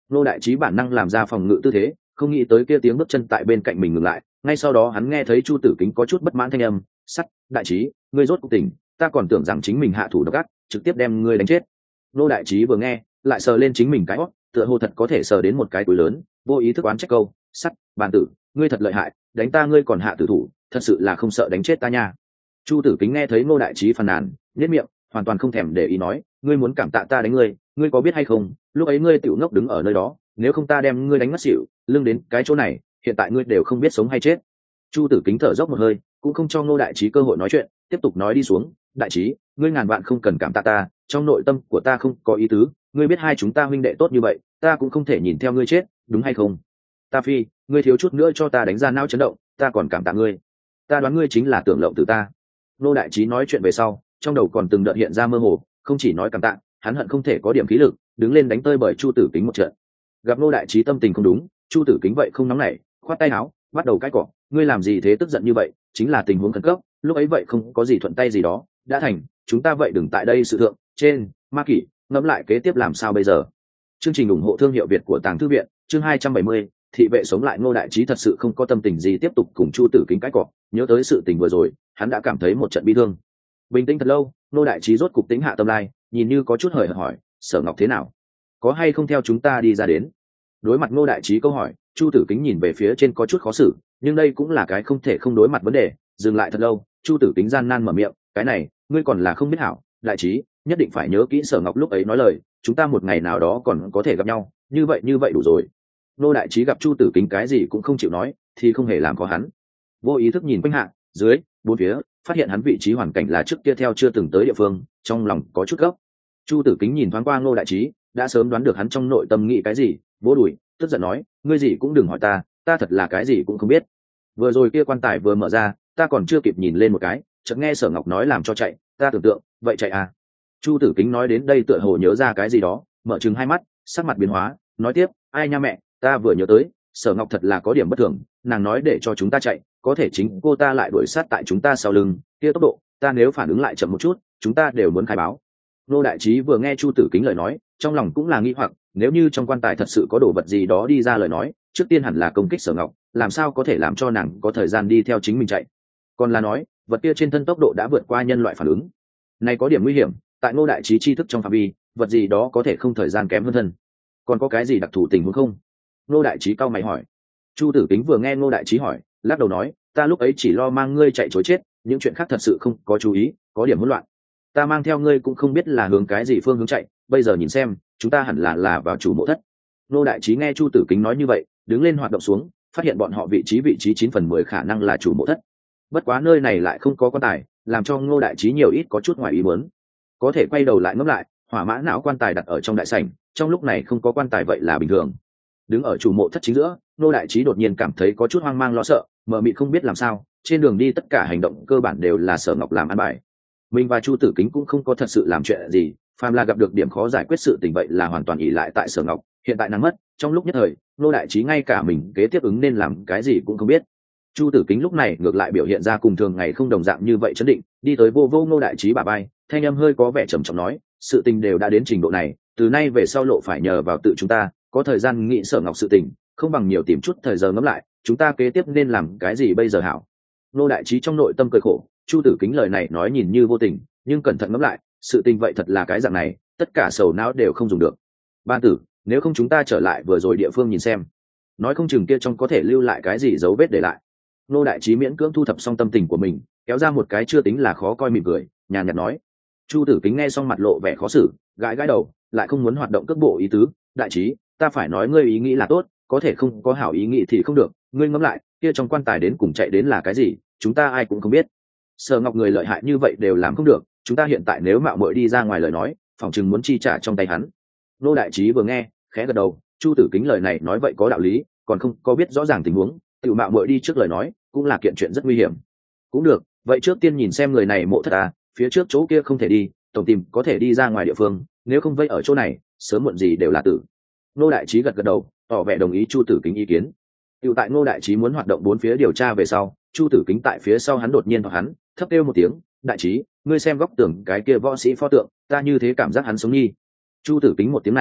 Ngô đại trí bản năng làm ra phòng ngự tư thế, không nghĩ tới kia tiếng bước chân tại bên cạnh mình ngừng lại. Ngay sau đó hắn nghe thấy Chu Tử Kính có chút bất mãn thanh âm, sắt đại trí, ngươi rốt cuộc tỉnh, ta còn tưởng rằng chính mình hạ thủ độc ác, trực tiếp đem ngươi đánh chết. Ngô đại trí vừa nghe lại sờ lên chính mình cái hót, tựa hồ thật có thể sờ đến một cái túi lớn, vô ý thức oán trách câu, sắt bàn tử, ngươi thật lợi hại, đánh ta ngươi còn hạ tử thủ, thật sự là không sợ đánh chết ta nha. Chu Tử Kính nghe thấy Ngô đại trí phàn nàn, nhếch miệng, hoàn toàn không thèm để ý nói, ngươi muốn cảm tạ ta đánh ngươi, ngươi có biết hay không, lúc ấy ngươi tiểu ngốc đứng ở nơi đó, nếu không ta đem ngươi đánh ngất xỉu, lưng đến cái chỗ này, hiện tại ngươi đều không biết sống hay chết. Chu Tử Kính thở dốc một hơi, cũng không cho Ngô đại trí cơ hội nói chuyện, tiếp tục nói đi xuống, đại trí, ngươi ngàn vạn không cần cảm tạ ta, trong nội tâm của ta không có ý tứ, ngươi biết hai chúng ta huynh đệ tốt như vậy, ta cũng không thể nhìn theo ngươi chết, đúng hay không? Ta phi, ngươi thiếu chút nữa cho ta đánh ra não chấn động, ta còn cảm tạ ngươi. Ta đoán ngươi chính là tưởng lộng từ ta. Ngô đại trí nói chuyện về sau, trong đầu còn từng đợt hiện ra mơ hồ, không chỉ nói cảm tạ, hắn hận không thể có điểm khí lực, đứng lên đánh tơi bởi Chu Tử Kính một trận. Gặp Ngô đại trí tâm tình không đúng, Chu Tử Kính vậy không nóng nảy, khoát tay áo, bắt đầu cãi cọ, ngươi làm gì thế tức giận như vậy, chính là tình huống khẩn cấp, lúc ấy vậy không có gì thuận tay gì đó, đã thành, chúng ta vậy đừng tại đây sự thượng, trên, ma kỷ, ngẫm lại kế tiếp làm sao bây giờ. Chương trình ủng hộ thương hiệu Việt của Tàng Thư viện, chương hai trăm bảy mươi, thị vệ sống lại. Ngô đại trí thật sự không có tâm tình gì tiếp tục cùng Chu Tử Kính cãi cọ, nhớ tới sự tình vừa rồi, hắn đã cảm thấy một trận bi thương. Bình tĩnh thật lâu, Ngô đại trí rốt cục tính hạ tâm lai, nhìn như có chút hời hợt hỏi, Sở Ngọc thế nào, có hay không theo chúng ta đi ra đến? Đối mặt Ngô đại trí câu hỏi, Chu Tử Kính nhìn về phía trên có chút khó xử, nhưng đây cũng là cái không thể không đối mặt vấn đề. Dừng lại thật lâu, Chu Tử Kính gian nan mở miệng, cái này ngươi còn là không biết hảo, đại trí nhất định phải nhớ kỹ Sở Ngọc lúc ấy nói lời, chúng ta một ngày nào đó còn có thể gặp nhau, như vậy như vậy đủ rồi. Ngô đại trí gặp Chu Tử Kính cái gì cũng không chịu nói, thì không hề làm khó hắn, vô ý thức nhìn quanh hạ dưới bốn phía, phát hiện hắn vị trí hoàn cảnh là trước kia theo chưa từng tới địa phương, trong lòng có chút gấp. Chu Tử Kính nhìn thoáng qua Ngô đại trí, đã sớm đoán được hắn trong nội tâm nghĩ cái gì, vỗ đùi tức giận nói, ngươi gì cũng đừng hỏi ta, ta thật là cái gì cũng không biết. Vừa rồi kia quan tài vừa mở ra, ta còn chưa kịp nhìn lên một cái, chợt nghe Sở Ngọc nói làm cho chạy, ta tưởng tượng vậy chạy à. Chu Tử Kính nói đến đây tựa hồ nhớ ra cái gì đó, mở trừng hai mắt, sắc mặt biến hóa, nói tiếp, ai nha mẹ, ta vừa nhớ tới, Sở Ngọc thật là có điểm bất thường, nàng nói để cho chúng ta chạy, có thể chính cô ta lại đuổi sát tại chúng ta sau lưng, kia tốc độ, ta nếu phản ứng lại chậm một chút, chúng ta đều muốn khai báo. Ngô đại trí vừa nghe Chu Tử Kính lời nói, trong lòng cũng là nghi hoặc, nếu như trong quan tài thật sự có đồ vật gì đó đi ra lời nói, trước tiên hẳn là công kích Sở Ngọc, làm sao có thể làm cho nàng có thời gian đi theo chính mình chạy? Còn là nói, vật kia trên thân tốc độ đã vượt qua nhân loại phản ứng. Này có điểm nguy hiểm, tại Ngô đại trí tri thức trong phạm vi, vật gì đó có thể không thời gian kém hơn thân. Còn có cái gì đặc thù tình huống không? Ngô đại trí cau mày hỏi. Chu Tử Kính vừa nghe Ngô đại trí hỏi, lắc đầu nói, ta lúc ấy chỉ lo mang ngươi chạy trối chết, những chuyện khác thật sự không có chú ý, có điểm hỗn loạn. Ta mang theo ngươi cũng không biết là hướng cái gì phương hướng chạy, bây giờ nhìn xem, chúng ta hẳn là là vào chủ mộ thất. Ngô đại trí nghe Chu Tử Kính nói như vậy, đứng lên hoạt động xuống, phát hiện bọn họ vị trí vị trí chín phần mười khả năng là chủ mộ thất. Bất quá nơi này lại không có quan tài, làm cho Ngô đại trí nhiều ít có chút ngoài ý muốn. Có thể quay đầu lại ngẫm lại, hỏa mã não quan tài đặt ở trong đại sảnh, trong lúc này không có quan tài vậy là bình thường. Đứng ở chủ mộ thất chính giữa, Ngô đại trí đột nhiên cảm thấy có chút hoang mang lo sợ, mờ mịt không biết làm sao, trên đường đi tất cả hành động cơ bản đều là Sở Ngọc làm ăn bài. Mình và Chu Tử Kính cũng không có thật sự làm chuyện gì, phàm là gặp được điểm khó giải quyết sự tình vậy là hoàn toàn ỷ lại tại Sở Ngọc, hiện tại nàng mất, trong lúc nhất thời, Ngô đại trí ngay cả mình kế tiếp ứng nên làm cái gì cũng không biết. Chu Tử Kính lúc này ngược lại biểu hiện ra cùng thường ngày không đồng dạng như vậy, chấn định, đi tới vô vô Ngô đại trí bả vai, thanh âm hơi có vẻ trầm trọng nói, sự tình đều đã đến trình độ này, từ nay về sau lộ phải nhờ vào tự chúng ta, có thời gian nghĩ Sở Ngọc sự tình, không bằng nhiều tìm chút thời giờ ngẫm lại, chúng ta kế tiếp nên làm cái gì bây giờ hảo. Ngô đại trí trong nội tâm cười khổ, Chu Tử Kính lời này nói nhìn như vô tình, nhưng cẩn thận ngẫm lại, sự tình vậy thật là cái dạng này, tất cả sầu não đều không dùng được. Ban tử, nếu không chúng ta trở lại vừa rồi địa phương nhìn xem, nói không chừng kia trong có thể lưu lại cái gì dấu vết để lại. Ngô đại trí miễn cưỡng thu thập xong tâm tình của mình, kéo ra một cái chưa tính là khó coi mỉm cười, nhàn nhạt nói. Chu Tử Kính nghe xong mặt lộ vẻ khó xử, gãi gãi đầu, lại không muốn hoạt động cước bộ ý tứ, đại trí, ta phải nói ngươi ý nghĩ là tốt, có thể không có hảo ý nghĩ thì không được, ngươi ngẫm lại, kia trong quan tài đến cùng chạy đến là cái gì, chúng ta ai cũng không biết. Sở Ngọc người lợi hại như vậy đều làm không được, chúng ta hiện tại nếu mạo muội đi ra ngoài lời nói, phòng chừng muốn chi trả trong tay hắn. Ngô đại trí vừa nghe, khẽ gật đầu, Chu Tử Kính lời này nói vậy có đạo lý, còn không có biết rõ ràng tình huống, tự mạo muội đi trước lời nói, cũng là kiện chuyện rất nguy hiểm. Cũng được, vậy trước tiên nhìn xem người này mộ thất à, phía trước chỗ kia không thể đi, tổng tìm có thể đi ra ngoài địa phương, nếu không vây ở chỗ này, sớm muộn gì đều là tử. Ngô đại trí gật gật đầu, tỏ vẻ đồng ý Chu Tử Kính ý kiến. Tiểu tại Ngô đại trí muốn hoạt động bốn phía điều tra về sau, Chu Tử Kính tại phía sau hắn đột nhiên hoặc hắn, thấp kêu một tiếng, đại trí, ngươi xem góc tường cái kia võ sĩ pho tượng, ta như thế cảm giác hắn sống nghi. Chu Tử Kính một tiếng này,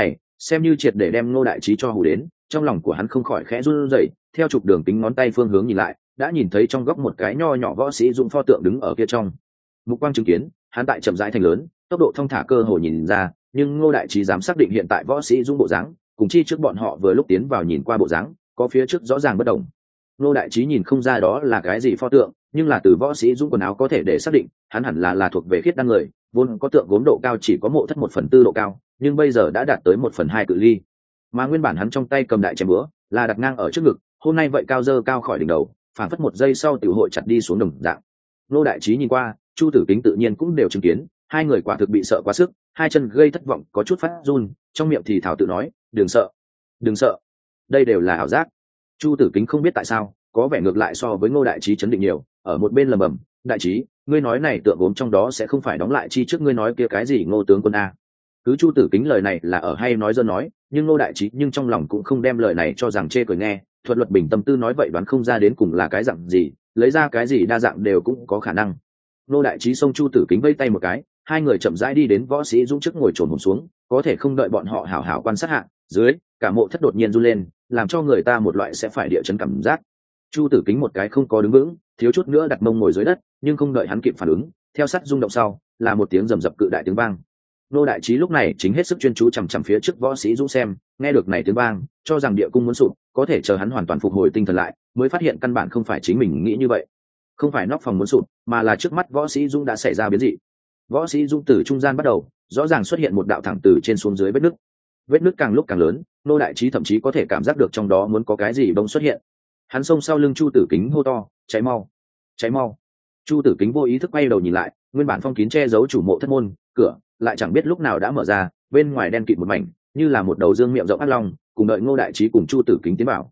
xem như triệt để đem ngô đại trí cho hù đến, trong lòng của hắn không khỏi khẽ run rẩy, theo chụp đường tính ngón tay phương hướng nhìn lại, đã nhìn thấy trong góc một cái nho nhỏ võ sĩ dũng pho tượng đứng ở kia trong. Mục quang chứng kiến, hắn tại chậm rãi thành lớn, tốc độ thông thả cơ hồ nhìn ra, nhưng ngô đại trí dám xác định hiện tại võ sĩ dũng bộ dáng cùng chi trước bọn họ vừa lúc tiến vào nhìn qua bộ dáng có phía trước rõ ràng bất đồng. Ngô đại trí nhìn không ra đó là cái gì pho tượng, nhưng là từ võ sĩ dũng quần áo có thể để xác định hắn hẳn là là thuộc về khiết đăng người, vốn có tượng gốm độ cao chỉ có mộ thất một phần tư độ cao, nhưng bây giờ đã đạt tới một phần hai cự ly. Mà nguyên bản hắn trong tay cầm đại chém búa là đặt ngang ở trước ngực, hôm nay vậy cao dơ cao khỏi đỉnh đầu, phản phất một giây sau tiểu hội chặt đi xuống đồng dạng. Ngô đại trí nhìn qua, Chu Tử Kính tự nhiên cũng đều chứng kiến, hai người quả thực bị sợ quá sức, hai chân gây thất vọng có chút phát run, trong miệng thì thảo tự nói, đừng sợ, đừng sợ, đây đều là ảo giác. Chu Tử Kính không biết tại sao có vẻ ngược lại so với Ngô đại trí chấn định nhiều, ở một bên lầm bầm, đại trí, ngươi nói này tượng gốm trong đó sẽ không phải đóng lại chi trước ngươi nói kia cái gì Ngô tướng quân a. Cứ Chu Tử Kính lời này là ở hay nói dơ nói, nhưng Ngô đại trí nhưng trong lòng cũng không đem lời này cho rằng chê cười nghe, thuật luật bình tâm tư nói vậy đoán không ra đến cùng là cái dạng gì, lấy ra cái gì đa dạng đều cũng có khả năng. Ngô đại trí xông Chu Tử Kính vây tay một cái, hai người chậm rãi đi đến võ sĩ dũng trước ngồi trồn hổm xuống, có thể không đợi bọn họ hảo hảo quan sát hạ, dưới cả mộ thất đột nhiên run lên, làm cho người ta một loại sẽ phải địa chấn cảm giác. Chu Tử Kính một cái không có đứng vững, thiếu chút nữa đặt mông ngồi dưới đất, nhưng không đợi hắn kịp phản ứng, theo sát rung động sau là một tiếng rầm rập cự đại tiếng vang. Ngô đại trí lúc này chính hết sức chuyên chú chằm chằm phía trước võ sĩ dũng xem, nghe được này tiếng vang, cho rằng địa cung muốn sụp, có thể chờ hắn hoàn toàn phục hồi tinh thần lại, mới phát hiện căn bản không phải chính mình nghĩ như vậy, không phải nóc phòng muốn sụp, mà là trước mắt võ sĩ dũng đã xảy ra biến dị. Võ sĩ dũng từ trung gian bắt đầu, rõ ràng xuất hiện một đạo thẳng từ trên xuống dưới vết nứt, vết nứt càng lúc càng lớn, Ngô đại trí thậm chí có thể cảm giác được trong đó muốn có cái gì bỗng xuất hiện. Hắn xông sau lưng Chu Tử Kính hô to, cháy mau, cháy mau. Chu Tử Kính vô ý thức quay đầu nhìn lại, nguyên bản phong kín che giấu chủ mộ thất môn cửa lại chẳng biết lúc nào đã mở ra, bên ngoài đen kịt một mảnh, như là một đầu dương miệng rộng ác long, cùng đợi Ngô đại trí cùng Chu Tử Kính tiến vào.